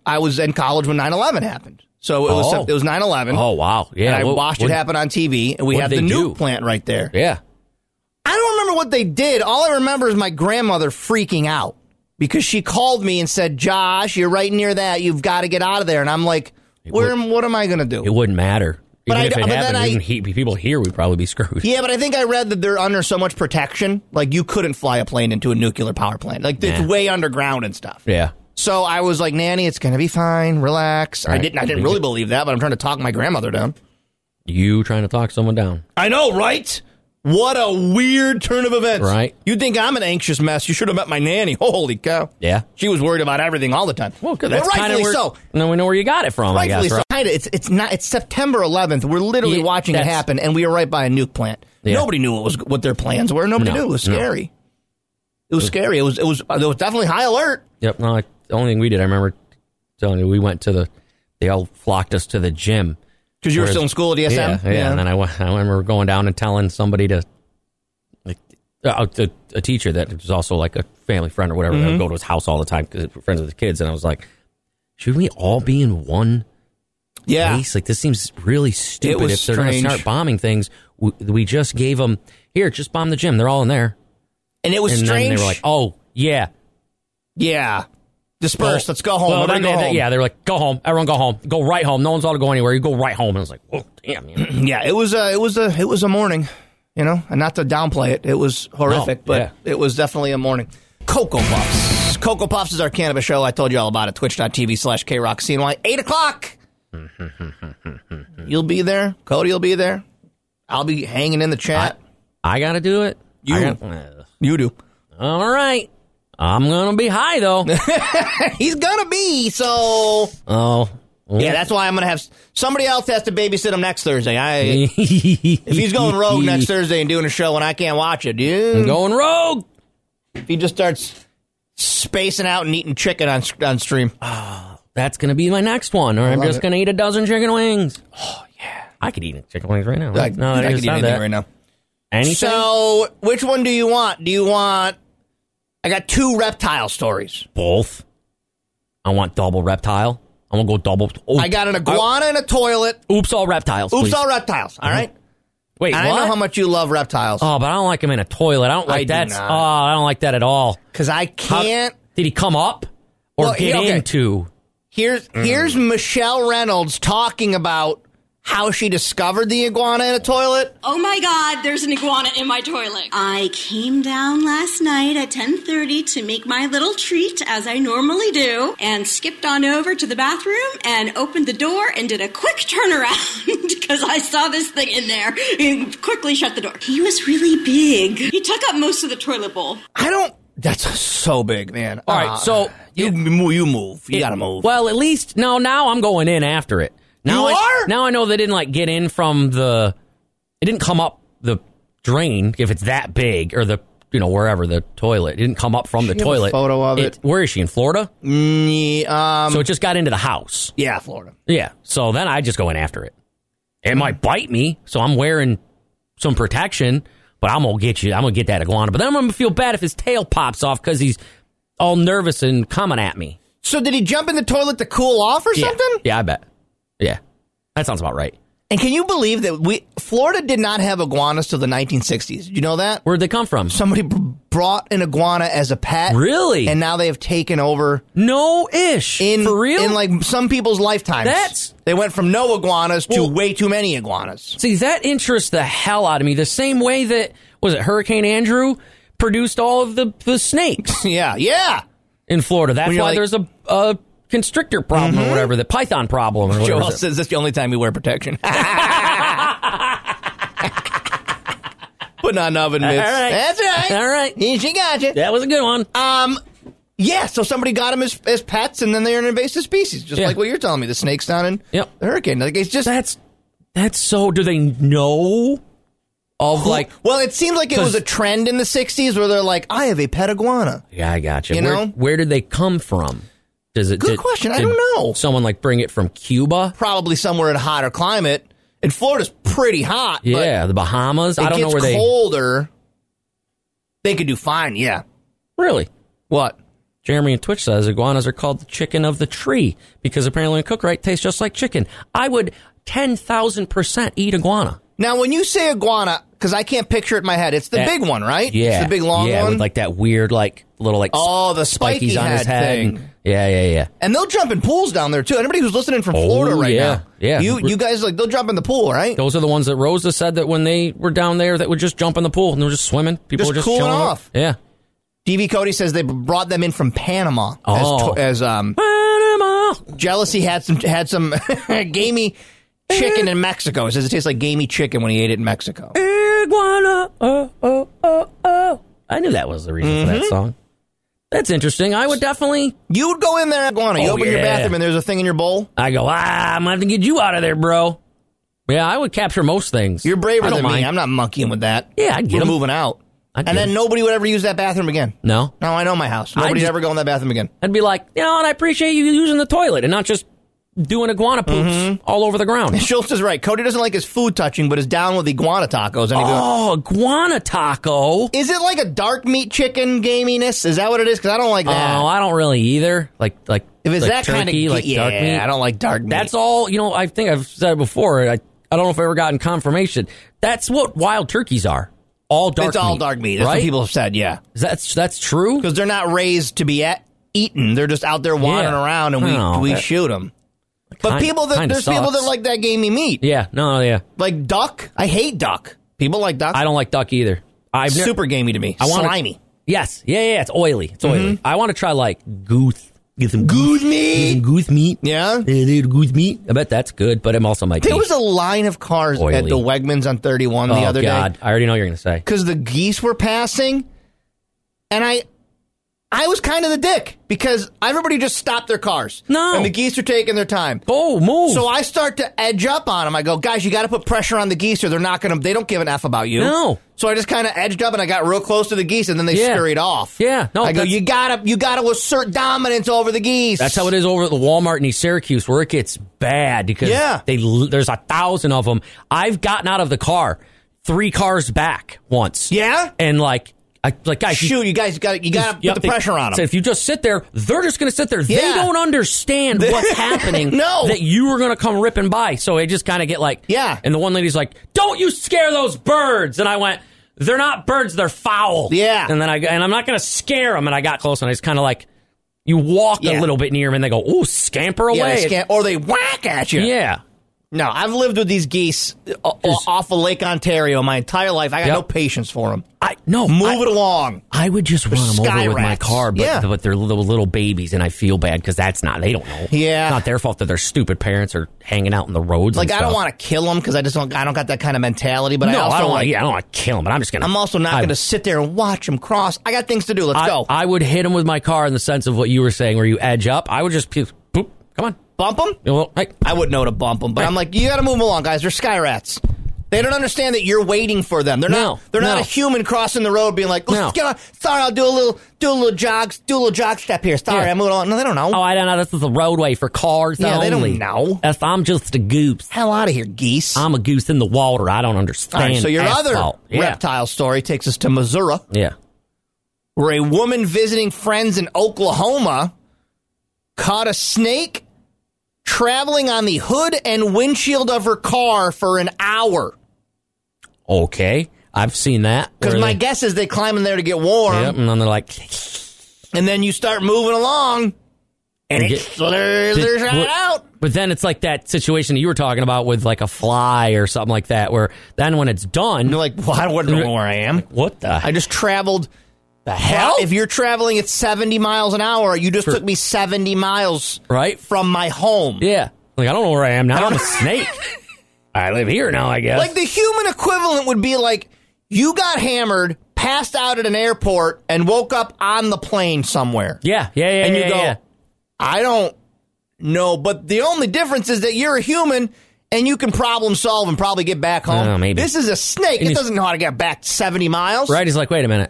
Speaker 1: I was in college when nine eleven happened. So it was
Speaker 7: Oh.
Speaker 1: it was nine eleven.
Speaker 7: Oh, wow. Yeah.
Speaker 1: And I
Speaker 7: what-
Speaker 1: watched
Speaker 7: what-
Speaker 1: it happen on T V, and we
Speaker 7: what
Speaker 1: have
Speaker 7: did
Speaker 1: the
Speaker 7: they
Speaker 1: nuke
Speaker 7: do?
Speaker 1: plant right there.
Speaker 7: Yeah.
Speaker 1: I don't remember what they did. All I remember is my grandmother freaking out because she called me and said, Josh, you're right near that. You've got to get out of there. And I'm like, where am, what am I going to do?
Speaker 7: It wouldn't matter.
Speaker 1: But
Speaker 7: Even
Speaker 1: I-
Speaker 7: if it
Speaker 1: but then
Speaker 7: happened,
Speaker 1: I-
Speaker 7: even he, people here would probably be screwed.
Speaker 1: Yeah, but I think I read that they're under so much protection. Like, you couldn't fly a plane into a nuclear power plant. Like, it's
Speaker 7: Yeah.
Speaker 1: way underground and stuff.
Speaker 7: Yeah.
Speaker 1: So I was like, Nanny, it's going to be fine. Relax. I
Speaker 7: Right.
Speaker 1: didn't I didn't really believe that, but I'm trying to talk my grandmother down.
Speaker 7: You trying to talk someone down.
Speaker 1: I know, right? What a weird turn of events.
Speaker 7: Right.
Speaker 1: You'd think I'm an anxious mess. You should have met my nanny. Holy cow.
Speaker 7: Yeah.
Speaker 1: She was worried about everything all the time.
Speaker 7: Well, good. That's
Speaker 1: Well,
Speaker 7: kind of
Speaker 1: rightfully
Speaker 7: where.
Speaker 1: so.
Speaker 7: Now we know where you got it from, I
Speaker 1: Rightfully
Speaker 7: guess.
Speaker 1: so.
Speaker 7: Right?
Speaker 1: Kinda. It's it's not. It's September eleventh. We're literally
Speaker 7: Yeah,
Speaker 1: watching it
Speaker 7: that's-
Speaker 1: happen, and we were right by a nuke plant.
Speaker 7: Yeah.
Speaker 1: Nobody knew what was what their plans were. Nobody
Speaker 7: No,
Speaker 1: knew. It was
Speaker 7: no.
Speaker 1: scary. It was scary. It was. It was. There was definitely high alert.
Speaker 7: Yep. No, like, the only thing we did, I remember telling you, we went to the. They all flocked us to the gym
Speaker 1: Because you were
Speaker 7: Whereas-
Speaker 1: still in school at E S M.
Speaker 7: Yeah, yeah. And then I, went- I remember going down and telling somebody to, like, uh, a, a teacher that was also like a family friend or whatever. I
Speaker 1: Mm-hmm.
Speaker 7: would go to his house all the time because we're friends with the kids. And I was like, should we all be in one
Speaker 1: Yeah.
Speaker 7: place? Like, this seems really stupid.
Speaker 1: was
Speaker 7: If they're going to
Speaker 1: strange.
Speaker 7: start bombing things, we, we just gave them, here, just bomb the gym. They're all in there.
Speaker 1: And it was
Speaker 7: And
Speaker 1: strange.
Speaker 7: then they were like, oh, yeah.
Speaker 1: yeah. Disperse.
Speaker 7: Well,
Speaker 1: Let's go home.
Speaker 7: well,
Speaker 1: Everybody
Speaker 7: then
Speaker 1: go
Speaker 7: they-
Speaker 1: home.
Speaker 7: Yeah, they were like, go home. Everyone go home. Go right home. No one's allowed to go anywhere. You go right home. And I was like, oh, damn, man.
Speaker 1: Yeah, it was a, it was a, it was a morning, you know, and not to downplay it, it was horrific,
Speaker 7: No,
Speaker 1: but
Speaker 7: yeah.
Speaker 1: it was definitely a morning. Cocoa Puffs. Cocoa Puffs is our cannabis show. I told you all about it. Twitch.tv slash KRockCNY. Eight o'clock. You'll be there. Cody will be there. I'll be hanging in the chat.
Speaker 7: I got to do it.
Speaker 1: You.
Speaker 7: I gotta-
Speaker 1: you do.
Speaker 7: all right. I'm going to be high, though.
Speaker 1: He's gonna be, so
Speaker 7: oh.
Speaker 1: yeah, that's why I'm gonna have somebody else has to babysit him next Thursday. I if he's going rogue next Thursday and doing a show and I can't watch it, dude.
Speaker 7: I'm going rogue.
Speaker 1: If he just starts spacing out and eating chicken on on stream.
Speaker 7: That's going to be my next one, or I'm
Speaker 1: love
Speaker 7: just
Speaker 1: it.
Speaker 7: going to eat a dozen chicken wings. Oh, yeah. I could eat chicken wings right now.
Speaker 1: I,
Speaker 7: no,
Speaker 1: I
Speaker 7: I
Speaker 1: could
Speaker 7: just
Speaker 1: eat
Speaker 7: said
Speaker 1: anything
Speaker 7: that.
Speaker 1: right now.
Speaker 7: Anything?
Speaker 1: So, which one do you want? Do you want? I got two reptile stories.
Speaker 7: Both. I want double reptile. I want to go double. Oh,
Speaker 1: I got an iguana in a toilet.
Speaker 7: Oops, all reptiles.
Speaker 1: Oops,
Speaker 7: please.
Speaker 1: all reptiles. All right.
Speaker 7: Wait,
Speaker 1: And
Speaker 7: what?
Speaker 1: I know how much you love reptiles.
Speaker 7: Oh, but I don't like him in a toilet. I don't like
Speaker 1: I do
Speaker 7: that.
Speaker 1: not.
Speaker 7: Oh, I don't like that at all.
Speaker 1: Because I
Speaker 7: How-
Speaker 1: can't.
Speaker 7: Did he come up or
Speaker 1: Well,
Speaker 7: get
Speaker 1: okay.
Speaker 7: into?
Speaker 1: Here's here's Michelle Reynolds talking about how she discovered the iguana in a toilet.
Speaker 12: Oh my God, there's an iguana in my toilet. I came down last night at ten thirty to make my little treat, as I normally do, and skipped on over to the bathroom and opened the door and did a quick turnaround because I saw this thing in there and quickly shut the door. He was really big. He took up most of the toilet bowl.
Speaker 1: I don't. That's so big, man.
Speaker 7: All right,
Speaker 1: Uh,
Speaker 7: so
Speaker 1: you move. You move. You
Speaker 7: It-
Speaker 1: gotta move.
Speaker 7: Well, at least no. Now I'm going in after it. Now
Speaker 1: You
Speaker 7: I,
Speaker 1: are?
Speaker 7: Now I know they didn't like get in from the. It didn't come up the drain if it's that big, or the you know wherever the toilet. It didn't come up from the
Speaker 1: She have a
Speaker 7: toilet.
Speaker 1: photo of it?
Speaker 7: Where is she in Florida?
Speaker 1: Mm, yeah, um,
Speaker 7: So it just got into the house.
Speaker 1: yeah, Florida.
Speaker 7: Yeah. So then I just go in after it. It might bite me, so I'm wearing some protection. But I'm gonna get you. I'm gonna get that iguana. But then I'm gonna feel bad if his tail pops off because he's all nervous and coming at me.
Speaker 1: So did he jump in the toilet to cool off or
Speaker 7: Yeah.
Speaker 1: something?
Speaker 7: Yeah, I bet. Yeah, that sounds about right.
Speaker 1: And can you believe that we Florida did not have iguanas till the nineteen sixties? Did you know that?
Speaker 7: Where'd they come from?
Speaker 1: Somebody b- brought an iguana as a pet.
Speaker 7: Really?
Speaker 1: And now they have taken over.
Speaker 7: No ish.
Speaker 1: In,
Speaker 7: For real?
Speaker 1: In like some people's lifetimes.
Speaker 7: That's-
Speaker 1: They went from no iguanas to
Speaker 7: Well-
Speaker 1: way too many iguanas.
Speaker 7: See, that interests the hell out of me. The same way that, was it Hurricane Andrew produced all of the, the snakes
Speaker 1: Yeah, yeah.
Speaker 7: in Florida. That's
Speaker 1: When
Speaker 7: why
Speaker 1: you're like-
Speaker 7: there's a, a constrictor problem or whatever, the python problem or whatever.
Speaker 1: Joel
Speaker 7: is it?
Speaker 1: says this is the only time you wear protection. Putting on oven mitts.
Speaker 7: All right.
Speaker 1: That's right.
Speaker 7: All right.
Speaker 1: She got you.
Speaker 7: That was a good one.
Speaker 1: Um, yeah, so somebody got them as, as pets, and then they're an invasive species, just
Speaker 7: Yeah.
Speaker 1: like what you're telling me. The snakes down in
Speaker 7: Yep.
Speaker 1: the hurricane. Like, it's just...
Speaker 7: That's, that's so, do they know of like...
Speaker 1: Well, it seemed like it was
Speaker 7: 'cause-
Speaker 1: a trend in the sixties where they're like, I have a pet iguana.
Speaker 7: Yeah, I got you.
Speaker 1: You
Speaker 7: where,
Speaker 1: know?
Speaker 7: where did they come from? Does it?
Speaker 1: Good
Speaker 7: did-
Speaker 1: question. I
Speaker 7: did
Speaker 1: don't know.
Speaker 7: Someone like bring it from Cuba?
Speaker 1: Probably somewhere in a hotter climate. And Florida's pretty hot.
Speaker 7: Yeah, the Bahamas.
Speaker 1: But
Speaker 7: I
Speaker 1: it
Speaker 7: don't know
Speaker 1: gets
Speaker 7: where they.
Speaker 1: colder. They could do fine, yeah.
Speaker 7: Really?
Speaker 1: What?
Speaker 7: Jeremy in Twitch says iguanas are called the chicken of the tree because apparently when cooked right, tastes just like chicken. I would ten thousand percent eat iguana.
Speaker 1: Now, when you say iguana, because I can't picture it in my head, it's the
Speaker 7: That-
Speaker 1: big one, right?
Speaker 7: Yeah.
Speaker 1: It's the big long
Speaker 7: yeah,
Speaker 1: one?
Speaker 7: with like that weird, like, little, like,
Speaker 1: Oh, the spiky
Speaker 7: spikies on his
Speaker 1: head
Speaker 7: head.
Speaker 1: thing.
Speaker 7: And- yeah, yeah, yeah.
Speaker 1: And they'll jump in pools down there, too. Anybody who's listening from
Speaker 7: Oh,
Speaker 1: Florida right
Speaker 7: yeah,
Speaker 1: now.
Speaker 7: yeah.
Speaker 1: You you guys, like, they'll jump in the pool, right?
Speaker 7: Those are the ones that Rosa said that when they were down there that would just jump in the pool and they were just swimming. People
Speaker 1: Just
Speaker 7: were just
Speaker 1: cooling
Speaker 7: chilling
Speaker 1: off.
Speaker 7: Yeah.
Speaker 1: D V Cody says they brought them in from Panama.
Speaker 7: Oh.
Speaker 1: As, to, as um,
Speaker 7: Panama.
Speaker 1: Jealousy had some had some gamey chicken in Mexico. It says it tastes like gamey chicken when he ate it in Mexico.
Speaker 7: Iguana. Oh, oh, oh, oh. I knew that was the reason
Speaker 1: Mm-hmm.
Speaker 7: for that song. That's interesting. I would definitely.
Speaker 1: You would go in there, iguana. You
Speaker 7: Oh,
Speaker 1: open your
Speaker 7: yeah.
Speaker 1: bathroom and there's a thing in your bowl.
Speaker 7: I go, ah, I'm going to have to get you out of there, bro. Yeah, I would capture most things.
Speaker 1: You're braver
Speaker 7: I don't
Speaker 1: than
Speaker 7: mind.
Speaker 1: me. I'm not monkeying with that.
Speaker 7: Yeah, I'd get
Speaker 1: We're
Speaker 7: 'em.
Speaker 1: moving out.
Speaker 7: I'd
Speaker 1: And
Speaker 7: get
Speaker 1: then
Speaker 7: 'em.
Speaker 1: nobody would ever use that bathroom again.
Speaker 7: No.
Speaker 1: No, I know my house.
Speaker 7: I
Speaker 1: Nobody's
Speaker 7: just-
Speaker 1: ever go in that bathroom again.
Speaker 7: I'd be like, you know, and I appreciate you using the toilet and not just doing iguana poops
Speaker 1: Mm-hmm.
Speaker 7: all over the ground.
Speaker 1: Schultz is right. Cody doesn't like his food touching, but is down with iguana tacos. And he goes,
Speaker 7: Oh, iguana taco.
Speaker 1: is it like a dark meat chicken gaminess? Is that what it is? Because I don't like that.
Speaker 7: Oh, I don't really either. Like, like
Speaker 1: if it's
Speaker 7: like
Speaker 1: that kind of
Speaker 7: turkey, like
Speaker 1: yeah,
Speaker 7: dark meat.
Speaker 1: I don't like dark meat.
Speaker 7: That's all. You know, I think I've said it before. I, I don't know if I've ever gotten confirmation. That's what wild turkeys are. All dark.
Speaker 1: It's all
Speaker 7: meat,
Speaker 1: dark meat. That's
Speaker 7: right?
Speaker 1: what people have said. Yeah,
Speaker 7: That's that's true.
Speaker 1: because they're not raised to be at, eaten. They're just out there wandering
Speaker 7: Yeah.
Speaker 1: around, and we
Speaker 7: Oh,
Speaker 1: we
Speaker 7: that-
Speaker 1: shoot them. But
Speaker 7: Kind-
Speaker 1: people that
Speaker 7: kinda
Speaker 1: there's people that
Speaker 7: sucks.
Speaker 1: like that gamey meat.
Speaker 7: Yeah. No. Yeah.
Speaker 1: Like duck. I hate duck. People like duck.
Speaker 7: I don't like duck either. I've never,
Speaker 1: Super gamey to me.
Speaker 7: I wanna-
Speaker 1: Slimy.
Speaker 7: Yes. Yeah. Yeah. It's oily. It's oily.
Speaker 1: Mhm.
Speaker 7: I want to try like goose. Get some
Speaker 1: Goose
Speaker 7: Get
Speaker 1: meat.
Speaker 7: some goose meat.
Speaker 1: Yeah.
Speaker 7: Yeah, dude, goose meat. I bet that's good, but I'm also might
Speaker 1: There
Speaker 7: be
Speaker 1: was a line of cars
Speaker 7: oily.
Speaker 1: at the Wegmans on thirty-one
Speaker 7: oh,
Speaker 1: the other
Speaker 7: God.
Speaker 1: day
Speaker 7: I already know what you're going to say.
Speaker 1: because the geese were passing, and I, I was kind of the dick because everybody just stopped their cars.
Speaker 7: No.
Speaker 1: And the geese are taking their time.
Speaker 7: Oh, move.
Speaker 1: So I start to edge up on them. I go, guys, you got to put pressure on the geese, or they're not going to. They don't give an f about you.
Speaker 7: No.
Speaker 1: So I just kind of edged up and I got real close to the geese, and then they
Speaker 7: Yeah.
Speaker 1: scurried off.
Speaker 7: Yeah. No,
Speaker 1: I go,
Speaker 7: that's-
Speaker 1: you gotta, you gotta assert dominance over the geese.
Speaker 7: That's how it is over at the Walmart in East Syracuse, where it gets bad because
Speaker 1: Yeah.
Speaker 7: they there's a thousand of them. I've gotten out of the car three cars back once.
Speaker 1: Yeah.
Speaker 7: And like, I like guys, you-
Speaker 1: Shoot, you guys got, you got to
Speaker 7: Yep,
Speaker 1: put the
Speaker 7: they-
Speaker 1: pressure on them.
Speaker 7: So if you just sit there, they're just going to sit there. They
Speaker 1: Yeah.
Speaker 7: don't understand what's happening.
Speaker 1: No.
Speaker 7: That you are going to come ripping by. So I just kind of get like,
Speaker 1: Yeah.
Speaker 7: And the one lady's like, "Don't you scare those birds?" And I went, "They're not birds. They're foul."
Speaker 1: Yeah.
Speaker 7: And then I and I'm not going to scare them. And I got close and I just kind of like, you walk
Speaker 1: Yeah.
Speaker 7: a little bit near them and they go, "Ooh, scamper away."
Speaker 1: Yeah, they scan- or they whack at you.
Speaker 7: Yeah.
Speaker 1: No, I've lived with these geese uh, off of Lake Ontario my entire life. I got
Speaker 7: Yep.
Speaker 1: no patience for them.
Speaker 7: I no
Speaker 1: Move
Speaker 7: I,
Speaker 1: it along.
Speaker 7: I would just run them
Speaker 1: sky
Speaker 7: over with my
Speaker 1: rats.
Speaker 7: car, but,
Speaker 1: Yeah.
Speaker 7: but they're little, little babies, and I feel bad because that's not, they don't know.
Speaker 1: Yeah.
Speaker 7: It's not their fault that their stupid parents are hanging out in the roads.
Speaker 1: Like
Speaker 7: and
Speaker 1: I don't
Speaker 7: stuff.
Speaker 1: want to kill them because I just don't. I don't got that kind of mentality. But
Speaker 7: no,
Speaker 1: I also
Speaker 7: I don't
Speaker 1: like.
Speaker 7: want. Yeah, I don't want to kill them, but I'm just gonna.
Speaker 1: I'm also not
Speaker 7: I-
Speaker 1: going to sit there and watch them cross. I got things to do. Let's
Speaker 7: I,
Speaker 1: go.
Speaker 7: I would hit them with my car in the sense of what you were saying, where you edge up. I would just poop. poop come on,
Speaker 1: Bump them?
Speaker 7: You know, hey.
Speaker 1: I wouldn't know to bump them, but
Speaker 7: Hey.
Speaker 1: I'm like, you got to move along, guys. They're sky rats. They don't understand that you're waiting for them. They're
Speaker 7: No,
Speaker 1: not. They're not
Speaker 7: no.
Speaker 1: a human crossing the road, being like, "Let's
Speaker 7: No.
Speaker 1: get on. Sorry, I'll do a little, do a little jog, do a little jog step here. Sorry,
Speaker 7: Yeah.
Speaker 1: I'm moving on." No, they don't know.
Speaker 7: Oh, I don't know. This is a roadway for cars
Speaker 1: Yeah, they don't
Speaker 7: only.
Speaker 1: know.
Speaker 7: If I'm just a goose.
Speaker 1: Hell out of here, geese.
Speaker 7: I'm a goose in the water. I don't
Speaker 1: All
Speaker 7: understand.
Speaker 1: right, so your
Speaker 7: asphalt.
Speaker 1: other
Speaker 7: yeah.
Speaker 1: reptile story takes us to Missouri,
Speaker 7: Yeah.
Speaker 1: where a woman visiting friends in Oklahoma caught a snake traveling on the hood and windshield of her car for an hour.
Speaker 7: Okay. I've seen that.
Speaker 1: Because
Speaker 7: where
Speaker 1: my
Speaker 7: they-
Speaker 1: guess is they climb in there to get warm,
Speaker 7: Yep, and then they're like,
Speaker 1: and then you start moving along, and
Speaker 7: And
Speaker 1: it
Speaker 7: get-
Speaker 1: slithers
Speaker 7: Did-
Speaker 1: right
Speaker 7: what-
Speaker 1: out.
Speaker 7: But then it's like that situation that you were talking about with like a fly or something like that, where then when it's done,
Speaker 1: And you're like, well, I wouldn't know where I am.
Speaker 7: what the?
Speaker 1: I just traveled.
Speaker 7: the hell?
Speaker 1: If you're traveling at seventy miles an hour, you just
Speaker 7: For-
Speaker 1: took me seventy miles
Speaker 7: right?
Speaker 1: from my home.
Speaker 7: Yeah. Like, I don't know where I am now. I'm a snake. I live here now, I guess.
Speaker 1: Like the human equivalent would be like you got hammered, passed out at an airport, and woke up on the plane somewhere.
Speaker 7: yeah, yeah, yeah.
Speaker 1: And
Speaker 7: yeah,
Speaker 1: you go,
Speaker 7: yeah.
Speaker 1: I don't know, but the only difference is that you're a human and you can problem solve and probably get back home.
Speaker 7: Oh, maybe.
Speaker 1: This is a snake.
Speaker 7: And
Speaker 1: It
Speaker 7: he's-
Speaker 1: doesn't know how to get back seventy miles.
Speaker 7: Right? He's like, wait a minute.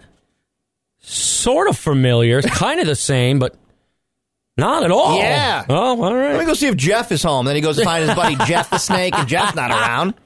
Speaker 7: Sort of familiar. It's kind of the same, but not at all.
Speaker 1: Yeah.
Speaker 7: Oh, all
Speaker 1: Let me
Speaker 7: right.
Speaker 1: go see if Jeff is home. Then he goes to find his buddy Jeff the snake, and Jeff's not around.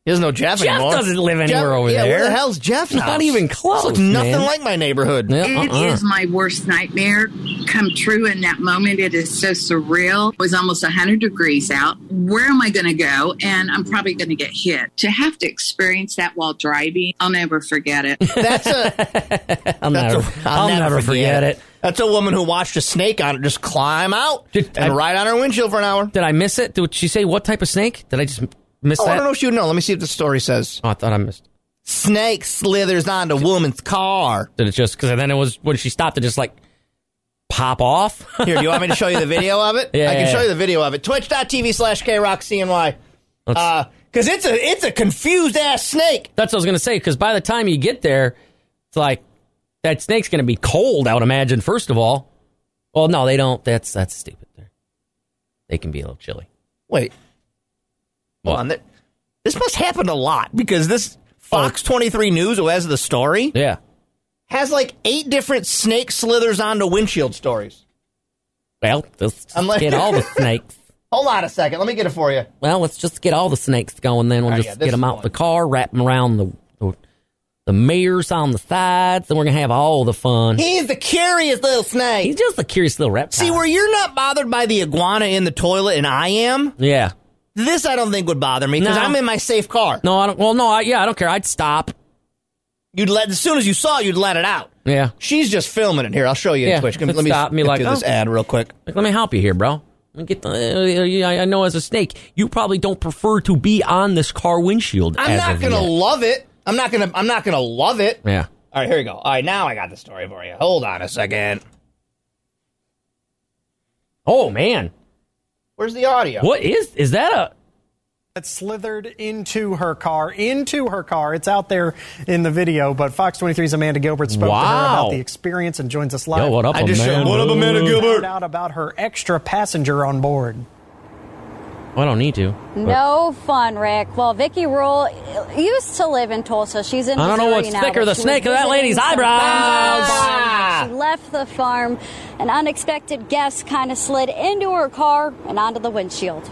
Speaker 1: He doesn't know Jeff,
Speaker 7: Jeff
Speaker 1: anymore.
Speaker 7: doesn't live anywhere
Speaker 1: Jeff,
Speaker 7: over
Speaker 1: yeah,
Speaker 7: there.
Speaker 1: Where the hell's Jeff's
Speaker 7: Not
Speaker 1: house?
Speaker 7: even close,
Speaker 1: Looks nothing
Speaker 7: man.
Speaker 1: like my neighborhood.
Speaker 7: Yeah,
Speaker 13: It
Speaker 7: uh-uh.
Speaker 13: is my worst nightmare come true in that moment. It is so surreal. It was almost one hundred degrees out. Where am I going to go? And I'm probably going to get hit. To have to experience that while driving, I'll never forget it.
Speaker 1: That's a.
Speaker 7: I'll
Speaker 1: that's
Speaker 7: never,
Speaker 1: a I'll,
Speaker 7: I'll
Speaker 1: never,
Speaker 7: never forget it.
Speaker 1: That's a woman who watched a snake on it just climb out
Speaker 7: Did
Speaker 1: and
Speaker 7: I-
Speaker 1: ride on her windshield for an hour.
Speaker 7: Did I miss it? Did she say what type of snake? Did I just miss
Speaker 1: Oh,
Speaker 7: that?
Speaker 1: I don't know if she would know. Let me see what the story says.
Speaker 7: Oh, I thought I missed.
Speaker 1: Snake slithers onto woman's car.
Speaker 7: Did it just because then it was when she stopped to just like pop off?
Speaker 1: Here, do you want me to show you the video of it?
Speaker 7: Yeah,
Speaker 1: I can
Speaker 7: yeah,
Speaker 1: show
Speaker 7: yeah.
Speaker 1: you the video of it. Twitch.tv slash KRockCNY. Uh, because it's a it's a confused ass snake.
Speaker 7: That's what I was gonna say. Because by the time you get there, it's like that snake's gonna be cold. I would imagine. First of all, well, no, they don't. That's that's stupid. There, they can be a little chilly.
Speaker 1: Wait, hold
Speaker 7: What?
Speaker 1: on. Th- This must happen a lot because this Fox twenty-three News, who has the story,
Speaker 7: Yeah.
Speaker 1: has like eight different snake slithers onto windshield stories.
Speaker 7: Well, let's just
Speaker 1: I'm like-
Speaker 7: get all the snakes.
Speaker 1: Hold on a second. Let me get it for you.
Speaker 7: Well, let's just get all the snakes going. Then we'll
Speaker 1: All right,
Speaker 7: just
Speaker 1: yeah, this
Speaker 7: get them
Speaker 1: is
Speaker 7: out
Speaker 1: one.
Speaker 7: the car, wrap them around the, the the mirrors on the sides, and we're gonna have all the fun.
Speaker 1: He's the curious little snake.
Speaker 7: He's just a curious little reptile.
Speaker 1: See, where you're not bothered by the iguana in the toilet and I am,
Speaker 7: Yeah.
Speaker 1: this I don't think would bother me because
Speaker 7: No.
Speaker 1: I'm in my safe car.
Speaker 7: No, I don't. Well, no, I, yeah, I don't care. I'd stop.
Speaker 1: You'd let as soon as you saw, it, you'd let it out.
Speaker 7: Yeah.
Speaker 1: She's just filming it here. I'll show you
Speaker 7: Yeah,
Speaker 1: in Twitch.
Speaker 7: if it
Speaker 1: Let me
Speaker 7: stopped me
Speaker 1: get
Speaker 7: like,
Speaker 1: through this
Speaker 7: oh.
Speaker 1: ad real quick.
Speaker 7: Like, let me help you here, bro. Let me get the. Uh, I I know as a snake, you probably don't prefer to be on this car windshield.
Speaker 1: I'm
Speaker 7: as
Speaker 1: not
Speaker 7: of
Speaker 1: gonna
Speaker 7: yet.
Speaker 1: love it. I'm not gonna. I'm not gonna love it.
Speaker 7: Yeah.
Speaker 1: All right, here we go. All right, now I got the story for you. Hold on a second.
Speaker 7: Oh man,
Speaker 1: Where's the audio?
Speaker 7: what is is that a?
Speaker 14: That slithered into her car, into her car. It's out there in the video, but Fox twenty-three's Amanda Gilbert spoke to her
Speaker 7: Wow.
Speaker 14: about the experience and joins us live.
Speaker 7: Yo, what up,
Speaker 1: I just
Speaker 7: Amanda?
Speaker 1: showed- what up, Amanda Gilbert?
Speaker 14: Found out about her extra passenger on board.
Speaker 7: I don't need to.
Speaker 15: No fun, Rick. Well, Vicky Rule used to live in Tulsa. She's in
Speaker 7: I don't know
Speaker 15: Missouri
Speaker 7: what's
Speaker 15: now,
Speaker 7: thicker,
Speaker 15: but
Speaker 7: the
Speaker 15: she was
Speaker 7: snake or that
Speaker 15: visiting
Speaker 7: lady's
Speaker 15: some
Speaker 7: eyebrows.
Speaker 15: friends on the farm. She left the farm. An unexpected guest kind of slid into her car and onto the windshield.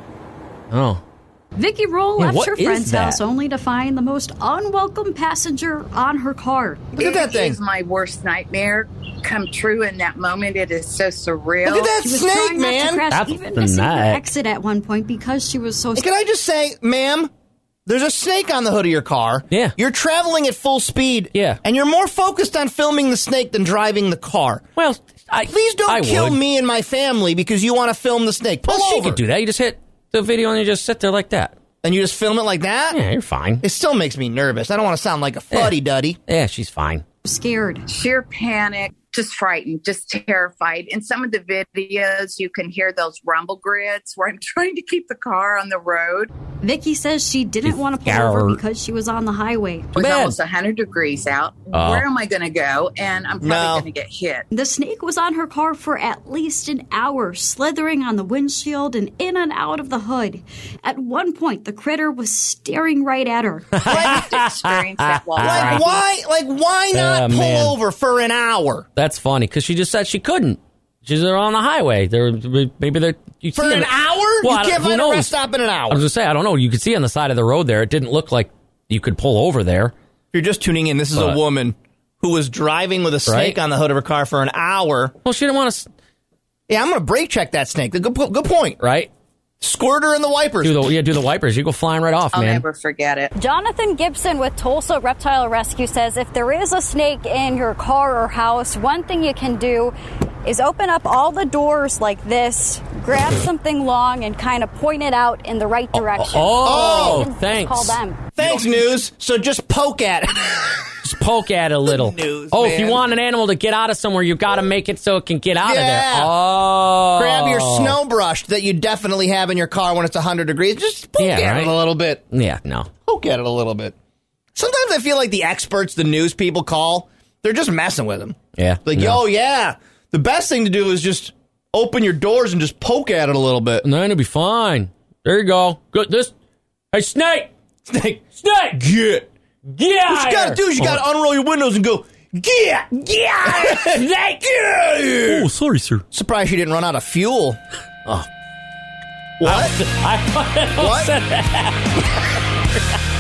Speaker 7: Oh.
Speaker 16: Vicky Roll
Speaker 7: Yeah,
Speaker 16: left
Speaker 7: what
Speaker 16: her
Speaker 7: is
Speaker 16: friend's
Speaker 7: that?
Speaker 16: house only to find the most unwelcome passenger on her car.
Speaker 1: Look at that
Speaker 13: It
Speaker 1: thing.
Speaker 13: is my worst nightmare come true in that moment. It is so surreal.
Speaker 1: Look at that
Speaker 16: She was
Speaker 1: snake,
Speaker 16: trying not to
Speaker 1: man.
Speaker 16: crash,
Speaker 7: That's
Speaker 16: even
Speaker 7: the
Speaker 16: missing her
Speaker 7: neck.
Speaker 16: exit at one point because she was so.
Speaker 1: Hey, can I just say, ma'am, there's a snake on the hood of your car.
Speaker 7: Yeah.
Speaker 1: You're traveling at full speed.
Speaker 7: Yeah.
Speaker 1: And you're more focused on filming the snake than driving the car.
Speaker 7: Well, I,
Speaker 1: Please don't
Speaker 7: I
Speaker 1: kill
Speaker 7: would.
Speaker 1: me and my family because you want to film the snake. Pull
Speaker 7: Well, she
Speaker 1: over.
Speaker 7: could do that. You just hit the video and you just sit there like that.
Speaker 1: And you just film it like that?
Speaker 7: Yeah, you're fine.
Speaker 1: It still makes me nervous. I don't want to sound like a fuddy-duddy.
Speaker 7: Yeah, she's fine.
Speaker 16: scared.
Speaker 13: Sheer panic, just frightened, just terrified. In some of the videos, you can hear those rumble grids where I'm trying to keep the car on the road.
Speaker 16: Vicky says she didn't
Speaker 13: She's
Speaker 16: want to pull over
Speaker 13: scared.
Speaker 16: because she was on the highway.
Speaker 13: It was almost one hundred degrees out.
Speaker 16: Oh.
Speaker 13: Where am I going to go? And I'm probably
Speaker 16: No.
Speaker 13: going to get hit.
Speaker 16: The snake was on her car for at least an hour, slithering on the windshield and in and out of the hood. At one point, the critter was staring right at her.
Speaker 13: Experience that while
Speaker 1: Like,
Speaker 13: driving.
Speaker 1: why? Like, why not
Speaker 7: Uh,
Speaker 1: pull
Speaker 7: man.
Speaker 1: over for an hour?
Speaker 7: That's funny because she just said she couldn't. She's on the highway. There, maybe they're you
Speaker 1: For
Speaker 7: see
Speaker 1: an
Speaker 7: the-
Speaker 1: hour?
Speaker 7: Well,
Speaker 1: You
Speaker 7: I don't-
Speaker 1: can't
Speaker 7: who
Speaker 1: find a
Speaker 7: knows?
Speaker 1: rest stop in an hour.
Speaker 7: I was gonna say I don't know. You could see on the side of the road there. It didn't look like you could pull over there.
Speaker 1: If you're just tuning in, this is
Speaker 7: But-
Speaker 1: a woman who was driving with a snake
Speaker 7: Right.
Speaker 1: on the hood of her car for an hour.
Speaker 7: Well, she didn't want to.
Speaker 1: Yeah, I'm going to brake check that snake. Good, po- good point.
Speaker 7: Right.
Speaker 1: Squirter and the wipers.
Speaker 7: Do the yeah, do the wipers. You go flying right off,
Speaker 13: I'll
Speaker 7: man.
Speaker 13: never forget it.
Speaker 15: Jonathan Gibson with Tulsa Reptile Rescue says if there is a snake in your car or house, one thing you can do is open up all the doors like this, grab something long, and kind of point it out in the right direction.
Speaker 7: oh,
Speaker 15: You can just
Speaker 7: thanks.
Speaker 15: Call them.
Speaker 1: Thanks, News. So just poke at it.
Speaker 7: Just poke at it a little.
Speaker 1: news,
Speaker 7: oh, if you
Speaker 1: man.
Speaker 7: want an animal to get out of somewhere, you got to make it so it can get out
Speaker 1: Yeah.
Speaker 7: of there. Oh,
Speaker 1: Grab your snow brush that you definitely have in your car when it's one hundred degrees. Just poke
Speaker 7: Yeah,
Speaker 1: at
Speaker 7: right?
Speaker 1: it a little bit.
Speaker 7: Yeah, no.
Speaker 1: Poke at it a little bit. Sometimes I feel like the experts, the news people call, they're just messing with them.
Speaker 7: Yeah.
Speaker 1: Like,
Speaker 7: no.
Speaker 1: yo, yeah, the best thing to do is just open your doors and just poke at it a little bit.
Speaker 7: And then it'll be fine. There you go. Good. This. Hey, snake.
Speaker 1: Snake.
Speaker 7: Snake.
Speaker 1: Get.
Speaker 7: Get out
Speaker 1: What you got to do is you got to unroll your windows and go, get, get, snake.
Speaker 7: Oh, sorry, sir.
Speaker 1: Surprised you didn't run out of fuel.
Speaker 7: Oh.
Speaker 1: What?
Speaker 7: I, I,
Speaker 1: What?
Speaker 7: said that.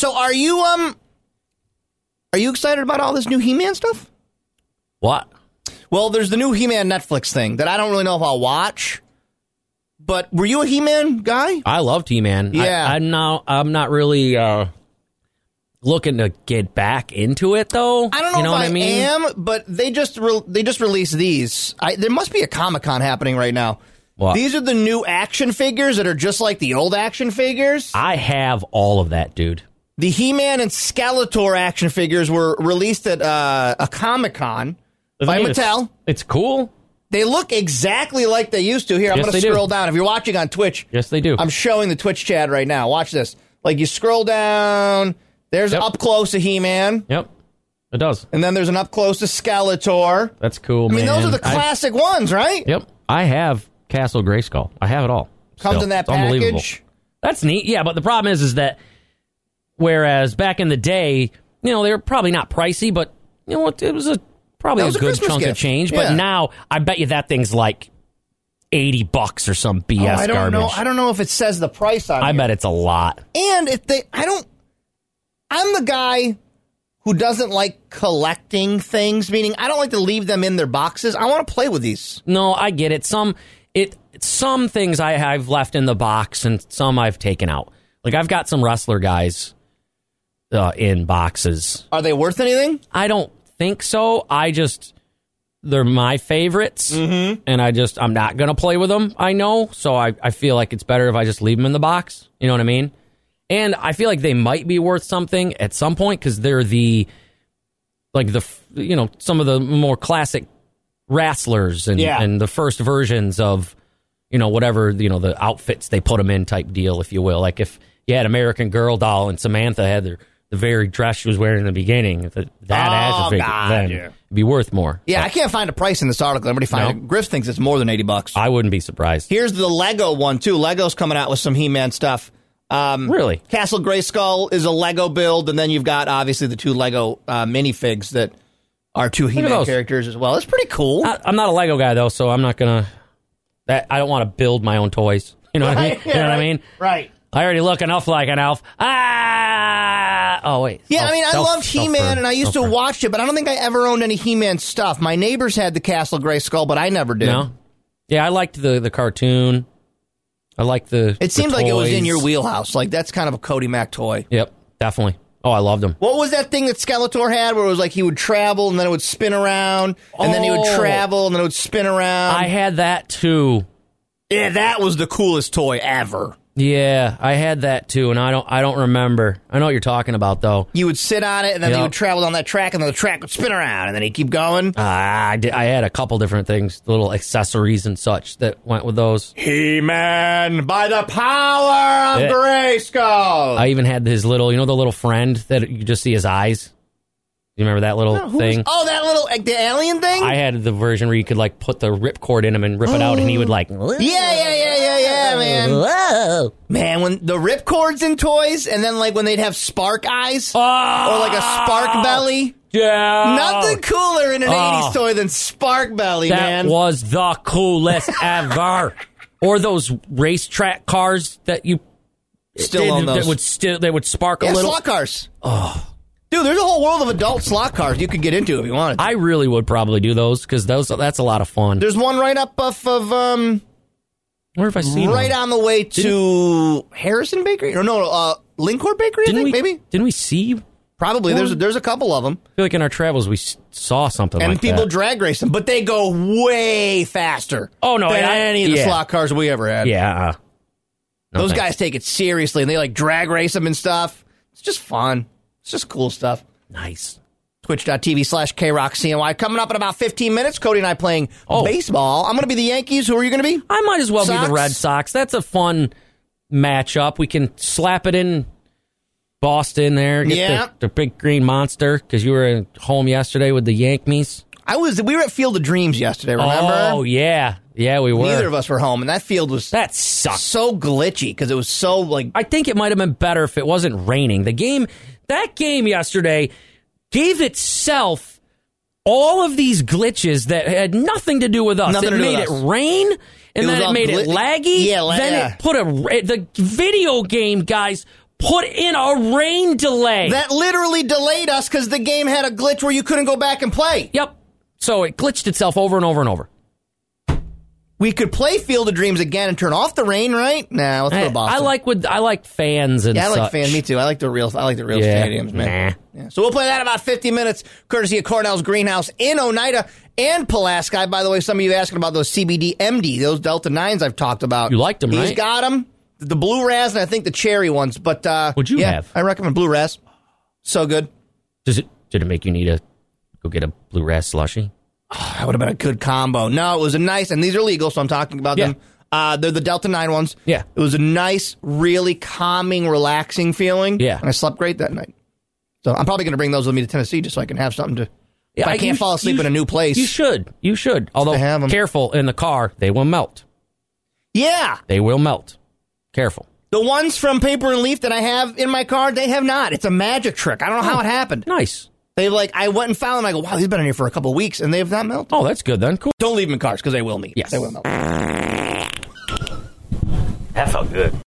Speaker 1: So are you um are you excited about all this new He-Man stuff?
Speaker 7: What?
Speaker 1: Well, there's the new He-Man Netflix thing that I don't really know if I'll watch. But were you a He-Man guy?
Speaker 7: I loved He-Man.
Speaker 1: Yeah.
Speaker 7: I, I'm now I'm not really uh, looking to get back into it though.
Speaker 1: I don't know,
Speaker 7: you know
Speaker 1: if
Speaker 7: what
Speaker 1: I,
Speaker 7: I mean?
Speaker 1: am, but they just re- they just released these. I, there must be a Comic-Con happening right now.
Speaker 7: What?
Speaker 1: These are the new action figures that are just like the old action figures.
Speaker 7: I have all of that, dude.
Speaker 1: The He-Man and Skeletor action figures were released at uh, a Comic-Con by
Speaker 7: It's-
Speaker 1: Mattel.
Speaker 7: It's cool.
Speaker 1: They look exactly like they used to. Here, I'm
Speaker 7: Yes,
Speaker 1: going to
Speaker 7: they do.
Speaker 1: scroll down. If you're watching on Twitch,
Speaker 7: Yes, they do.
Speaker 1: I'm showing the Twitch chat right now. Watch this. Like, you scroll down, there's
Speaker 7: Yep.
Speaker 1: up close to He-Man.
Speaker 7: Yep, it does.
Speaker 1: And then there's an up close to Skeletor.
Speaker 7: That's cool,
Speaker 1: I mean,
Speaker 7: man.
Speaker 1: those are the
Speaker 7: I-
Speaker 1: classic ones, right?
Speaker 7: Yep, I have Castle Grayskull. I have it all.
Speaker 1: Comes
Speaker 7: Still.
Speaker 1: in that
Speaker 7: It's unbelievable.
Speaker 1: package.
Speaker 7: That's neat. Yeah, but the problem is, is that whereas back in the day, you know, they were probably not pricey, but you know what, it was a probably
Speaker 1: That
Speaker 7: a
Speaker 1: was a
Speaker 7: good
Speaker 1: Christmas
Speaker 7: chunk of
Speaker 1: gift.
Speaker 7: change.
Speaker 1: Yeah.
Speaker 7: But now, I bet you that thing's like eighty bucks or some B S
Speaker 1: Oh, I don't
Speaker 7: garbage.
Speaker 1: know. I don't know if it says the price on
Speaker 7: I
Speaker 1: here.
Speaker 7: bet it's a lot.
Speaker 1: And if they, I don't, I'm the guy who doesn't like collecting things, meaning I don't like to leave them in their boxes. I want to play with these.
Speaker 7: No, I get it. Some it some things I have left in the box, and some I've taken out. Like I've got some wrestler guys uh, in boxes.
Speaker 1: Are they worth anything?
Speaker 7: I don't think so. I just they're my favorites,
Speaker 1: mm-hmm.
Speaker 7: and I just I'm not gonna play with them. I know, so I I feel like it's better if I just leave them in the box. You know what I mean? And I feel like they might be worth something at some point because they're the like the you know some of the more classic wrestlers and
Speaker 1: Yeah.
Speaker 7: and the first versions of you know whatever you know the outfits they put them in type deal, if you will. Like if you had American Girl doll and Samantha had the the very dress she was wearing in the beginning, if it, that
Speaker 1: Oh,
Speaker 7: as a figure,
Speaker 1: God,
Speaker 7: then
Speaker 1: yeah.
Speaker 7: it'd be worth more.
Speaker 1: Yeah, I can't find a price in this article. Everybody find
Speaker 7: No.
Speaker 1: it. Griff thinks it's more than eighty bucks.
Speaker 7: I wouldn't be surprised.
Speaker 1: Here's the Lego one, too. Lego's coming out with some He-Man stuff. Um,
Speaker 7: really?
Speaker 1: Castle Grayskull is a Lego build, and then you've got, obviously, the two Lego uh, minifigs that are two
Speaker 7: at
Speaker 1: He-Man
Speaker 7: those.
Speaker 1: characters as well. It's pretty cool.
Speaker 7: I, I'm not a Lego guy though, so I'm not gonna. That I don't want to build my own toys. You know what I mean?
Speaker 1: Right,
Speaker 7: You know
Speaker 1: yeah,
Speaker 7: what I
Speaker 1: right,
Speaker 7: mean?
Speaker 1: Right.
Speaker 7: I already look enough like an elf. Ah! Oh wait.
Speaker 1: Yeah,
Speaker 7: Self-
Speaker 1: I mean, I
Speaker 7: self-
Speaker 1: loved He-Man,
Speaker 7: self-burn,
Speaker 1: and I used to
Speaker 7: self-burn.
Speaker 1: watch it, but I don't think I ever owned any He-Man stuff. My neighbors had the Castle Grayskull, but I never did.
Speaker 7: No. Yeah, I liked the the cartoon. I liked the.
Speaker 1: It seemed
Speaker 7: the
Speaker 1: like it was in
Speaker 7: toys.
Speaker 1: your wheelhouse. Like, that's kind of a Cody Mack toy.
Speaker 7: Yep, definitely. Oh, I loved them.
Speaker 1: What was that thing that Skeletor had where it was like he would travel and then it would spin around, and then he would
Speaker 7: Oh.
Speaker 1: travel and then it would spin around?
Speaker 7: I had that too.
Speaker 1: Yeah, that was the coolest toy ever.
Speaker 7: Yeah, I had that too, and I don't. I don't remember. I know what you're talking about though.
Speaker 1: You would sit on it, and then he
Speaker 7: Yep.
Speaker 1: would travel down that track, and then the track would spin around, and then he'd keep going.
Speaker 7: Ah, I, did, I had a couple different things, little accessories and such that went with those.
Speaker 1: He-Man by the power of
Speaker 7: Yeah.
Speaker 1: Grayskull.
Speaker 7: I even had his little, you know, the little friend that you just see his eyes. You remember that little
Speaker 1: Oh, who was-
Speaker 7: thing?
Speaker 1: oh, that little like, the alien thing.
Speaker 7: I had the version where you could like put the ripcord in him and rip it out, and he would like.
Speaker 1: Yeah, yeah, yeah, yeah, yeah, man.
Speaker 7: Whoa.
Speaker 1: Man, when the ripcords in toys, and then like when they'd have spark eyes,
Speaker 7: Oh,
Speaker 1: or like a spark belly.
Speaker 7: Yeah.
Speaker 1: Nothing cooler in an
Speaker 7: Oh.
Speaker 1: eighties toy than spark belly,
Speaker 7: That
Speaker 1: man.
Speaker 7: was the coolest ever. Or those racetrack cars that you
Speaker 1: Still
Speaker 7: did,
Speaker 1: own those.
Speaker 7: that would still they would spark
Speaker 1: Yeah,
Speaker 7: a little.
Speaker 1: slot cars. Oh. Dude, there's a whole world of adult slot cars you could get into if you wanted to.
Speaker 7: I really would probably do those because those that's a lot of fun.
Speaker 1: There's one right up off of, um,
Speaker 7: Where have I seen
Speaker 1: right
Speaker 7: one?
Speaker 1: on the way to Harrison Bakery? Or no, uh, Lincourt Bakery, I
Speaker 7: Didn't
Speaker 1: think,
Speaker 7: we,
Speaker 1: maybe?
Speaker 7: Didn't we see?
Speaker 1: Probably. There's a, there's a couple of them.
Speaker 7: I feel like in our travels we s- saw something
Speaker 1: And
Speaker 7: like
Speaker 1: people
Speaker 7: that.
Speaker 1: drag race them, but they go way faster
Speaker 7: Oh, no,
Speaker 1: than
Speaker 7: I-
Speaker 1: any of the
Speaker 7: yeah.
Speaker 1: slot cars we ever had.
Speaker 7: Yeah. Uh, no
Speaker 1: Those
Speaker 7: thanks.
Speaker 1: guys take it seriously, and they like drag race them and stuff. It's just fun. It's just cool stuff.
Speaker 7: Nice.
Speaker 1: Twitch.tv slash KRockCNY. Coming up in about fifteen minutes, Cody and I playing
Speaker 7: Oh.
Speaker 1: baseball. I'm going to be the Yankees. Who are you going to be?
Speaker 7: I might as well be
Speaker 1: Sox?
Speaker 7: the Red Sox. That's a fun matchup. We can slap it in Boston there. Get
Speaker 1: Yeah.
Speaker 7: the, the big green monster because you were at home yesterday with the Yankees.
Speaker 1: I was. We were at Field of Dreams yesterday, remember?
Speaker 7: Oh, yeah. Yeah, we were.
Speaker 1: Neither of us were home, and that field was
Speaker 7: That sucked.
Speaker 1: so glitchy because it was so, like...
Speaker 7: I think it might have been better if it wasn't raining. The game, that game yesterday gave itself all of these glitches that had nothing to do with us.
Speaker 1: Nothing
Speaker 7: it
Speaker 1: to do
Speaker 7: made
Speaker 1: with
Speaker 7: it
Speaker 1: us.
Speaker 7: rain, and
Speaker 1: It was
Speaker 7: then it
Speaker 1: all
Speaker 7: made
Speaker 1: glit-
Speaker 7: it laggy.
Speaker 1: Yeah, la-
Speaker 7: then
Speaker 1: yeah.
Speaker 7: it put a the video game guys put in a rain delay.
Speaker 1: That literally delayed us because the game had a glitch where you couldn't go back and play.
Speaker 7: Yep. So it glitched itself over and over and over.
Speaker 1: We could play Field of Dreams again and turn off the rain, right? Nah, let's go to Boston.
Speaker 7: I like with I like fans and
Speaker 1: yeah, I like
Speaker 7: such.
Speaker 1: fans. Me too. I like the real. I like the real
Speaker 7: Yeah.
Speaker 1: stadiums, man.
Speaker 7: Nah.
Speaker 1: Yeah. So we'll play that in about fifty minutes, courtesy of Cornell's Greenhouse in Oneida and Pulaski. By the way, some of you asking about those C B D M D, those Delta nines I've talked about.
Speaker 7: You liked them,
Speaker 1: He's
Speaker 7: right?
Speaker 1: got them. The blue Raz and I think the cherry ones. But uh,
Speaker 7: What'd you
Speaker 1: yeah,
Speaker 7: have?
Speaker 1: I recommend blue Raz. So good.
Speaker 7: Does it? Did it make you need to go get a blue ras slushy?
Speaker 1: Oh, that would have been a good combo. No, it was a nice, and these are legal, so I'm talking about
Speaker 7: Yeah.
Speaker 1: them. Uh, they're the Delta nine ones.
Speaker 7: Yeah.
Speaker 1: It was a nice, really calming, relaxing feeling.
Speaker 7: Yeah.
Speaker 1: And I slept great that night. So I'm probably going to bring those with me to Tennessee just so I can have something to...
Speaker 7: Yeah,
Speaker 1: if I
Speaker 7: I-
Speaker 1: can't
Speaker 7: you-
Speaker 1: fall asleep
Speaker 7: you-
Speaker 1: in a new place.
Speaker 7: You should. You should. Although,
Speaker 1: have 'em.
Speaker 7: careful in the car, they will melt.
Speaker 1: Yeah.
Speaker 7: They will melt. Careful.
Speaker 1: The ones from Paper and Leaf that I have in my car, they have not. It's a magic trick. I don't know how it happened.
Speaker 7: Nice.
Speaker 1: They like, I went and found them. I go, wow, these have been in here for a couple of weeks, and they have not melted.
Speaker 7: Oh, that's good then. Cool.
Speaker 1: Don't leave them in cars because they will melt.
Speaker 7: Yes.
Speaker 1: They will melt.
Speaker 7: That felt good.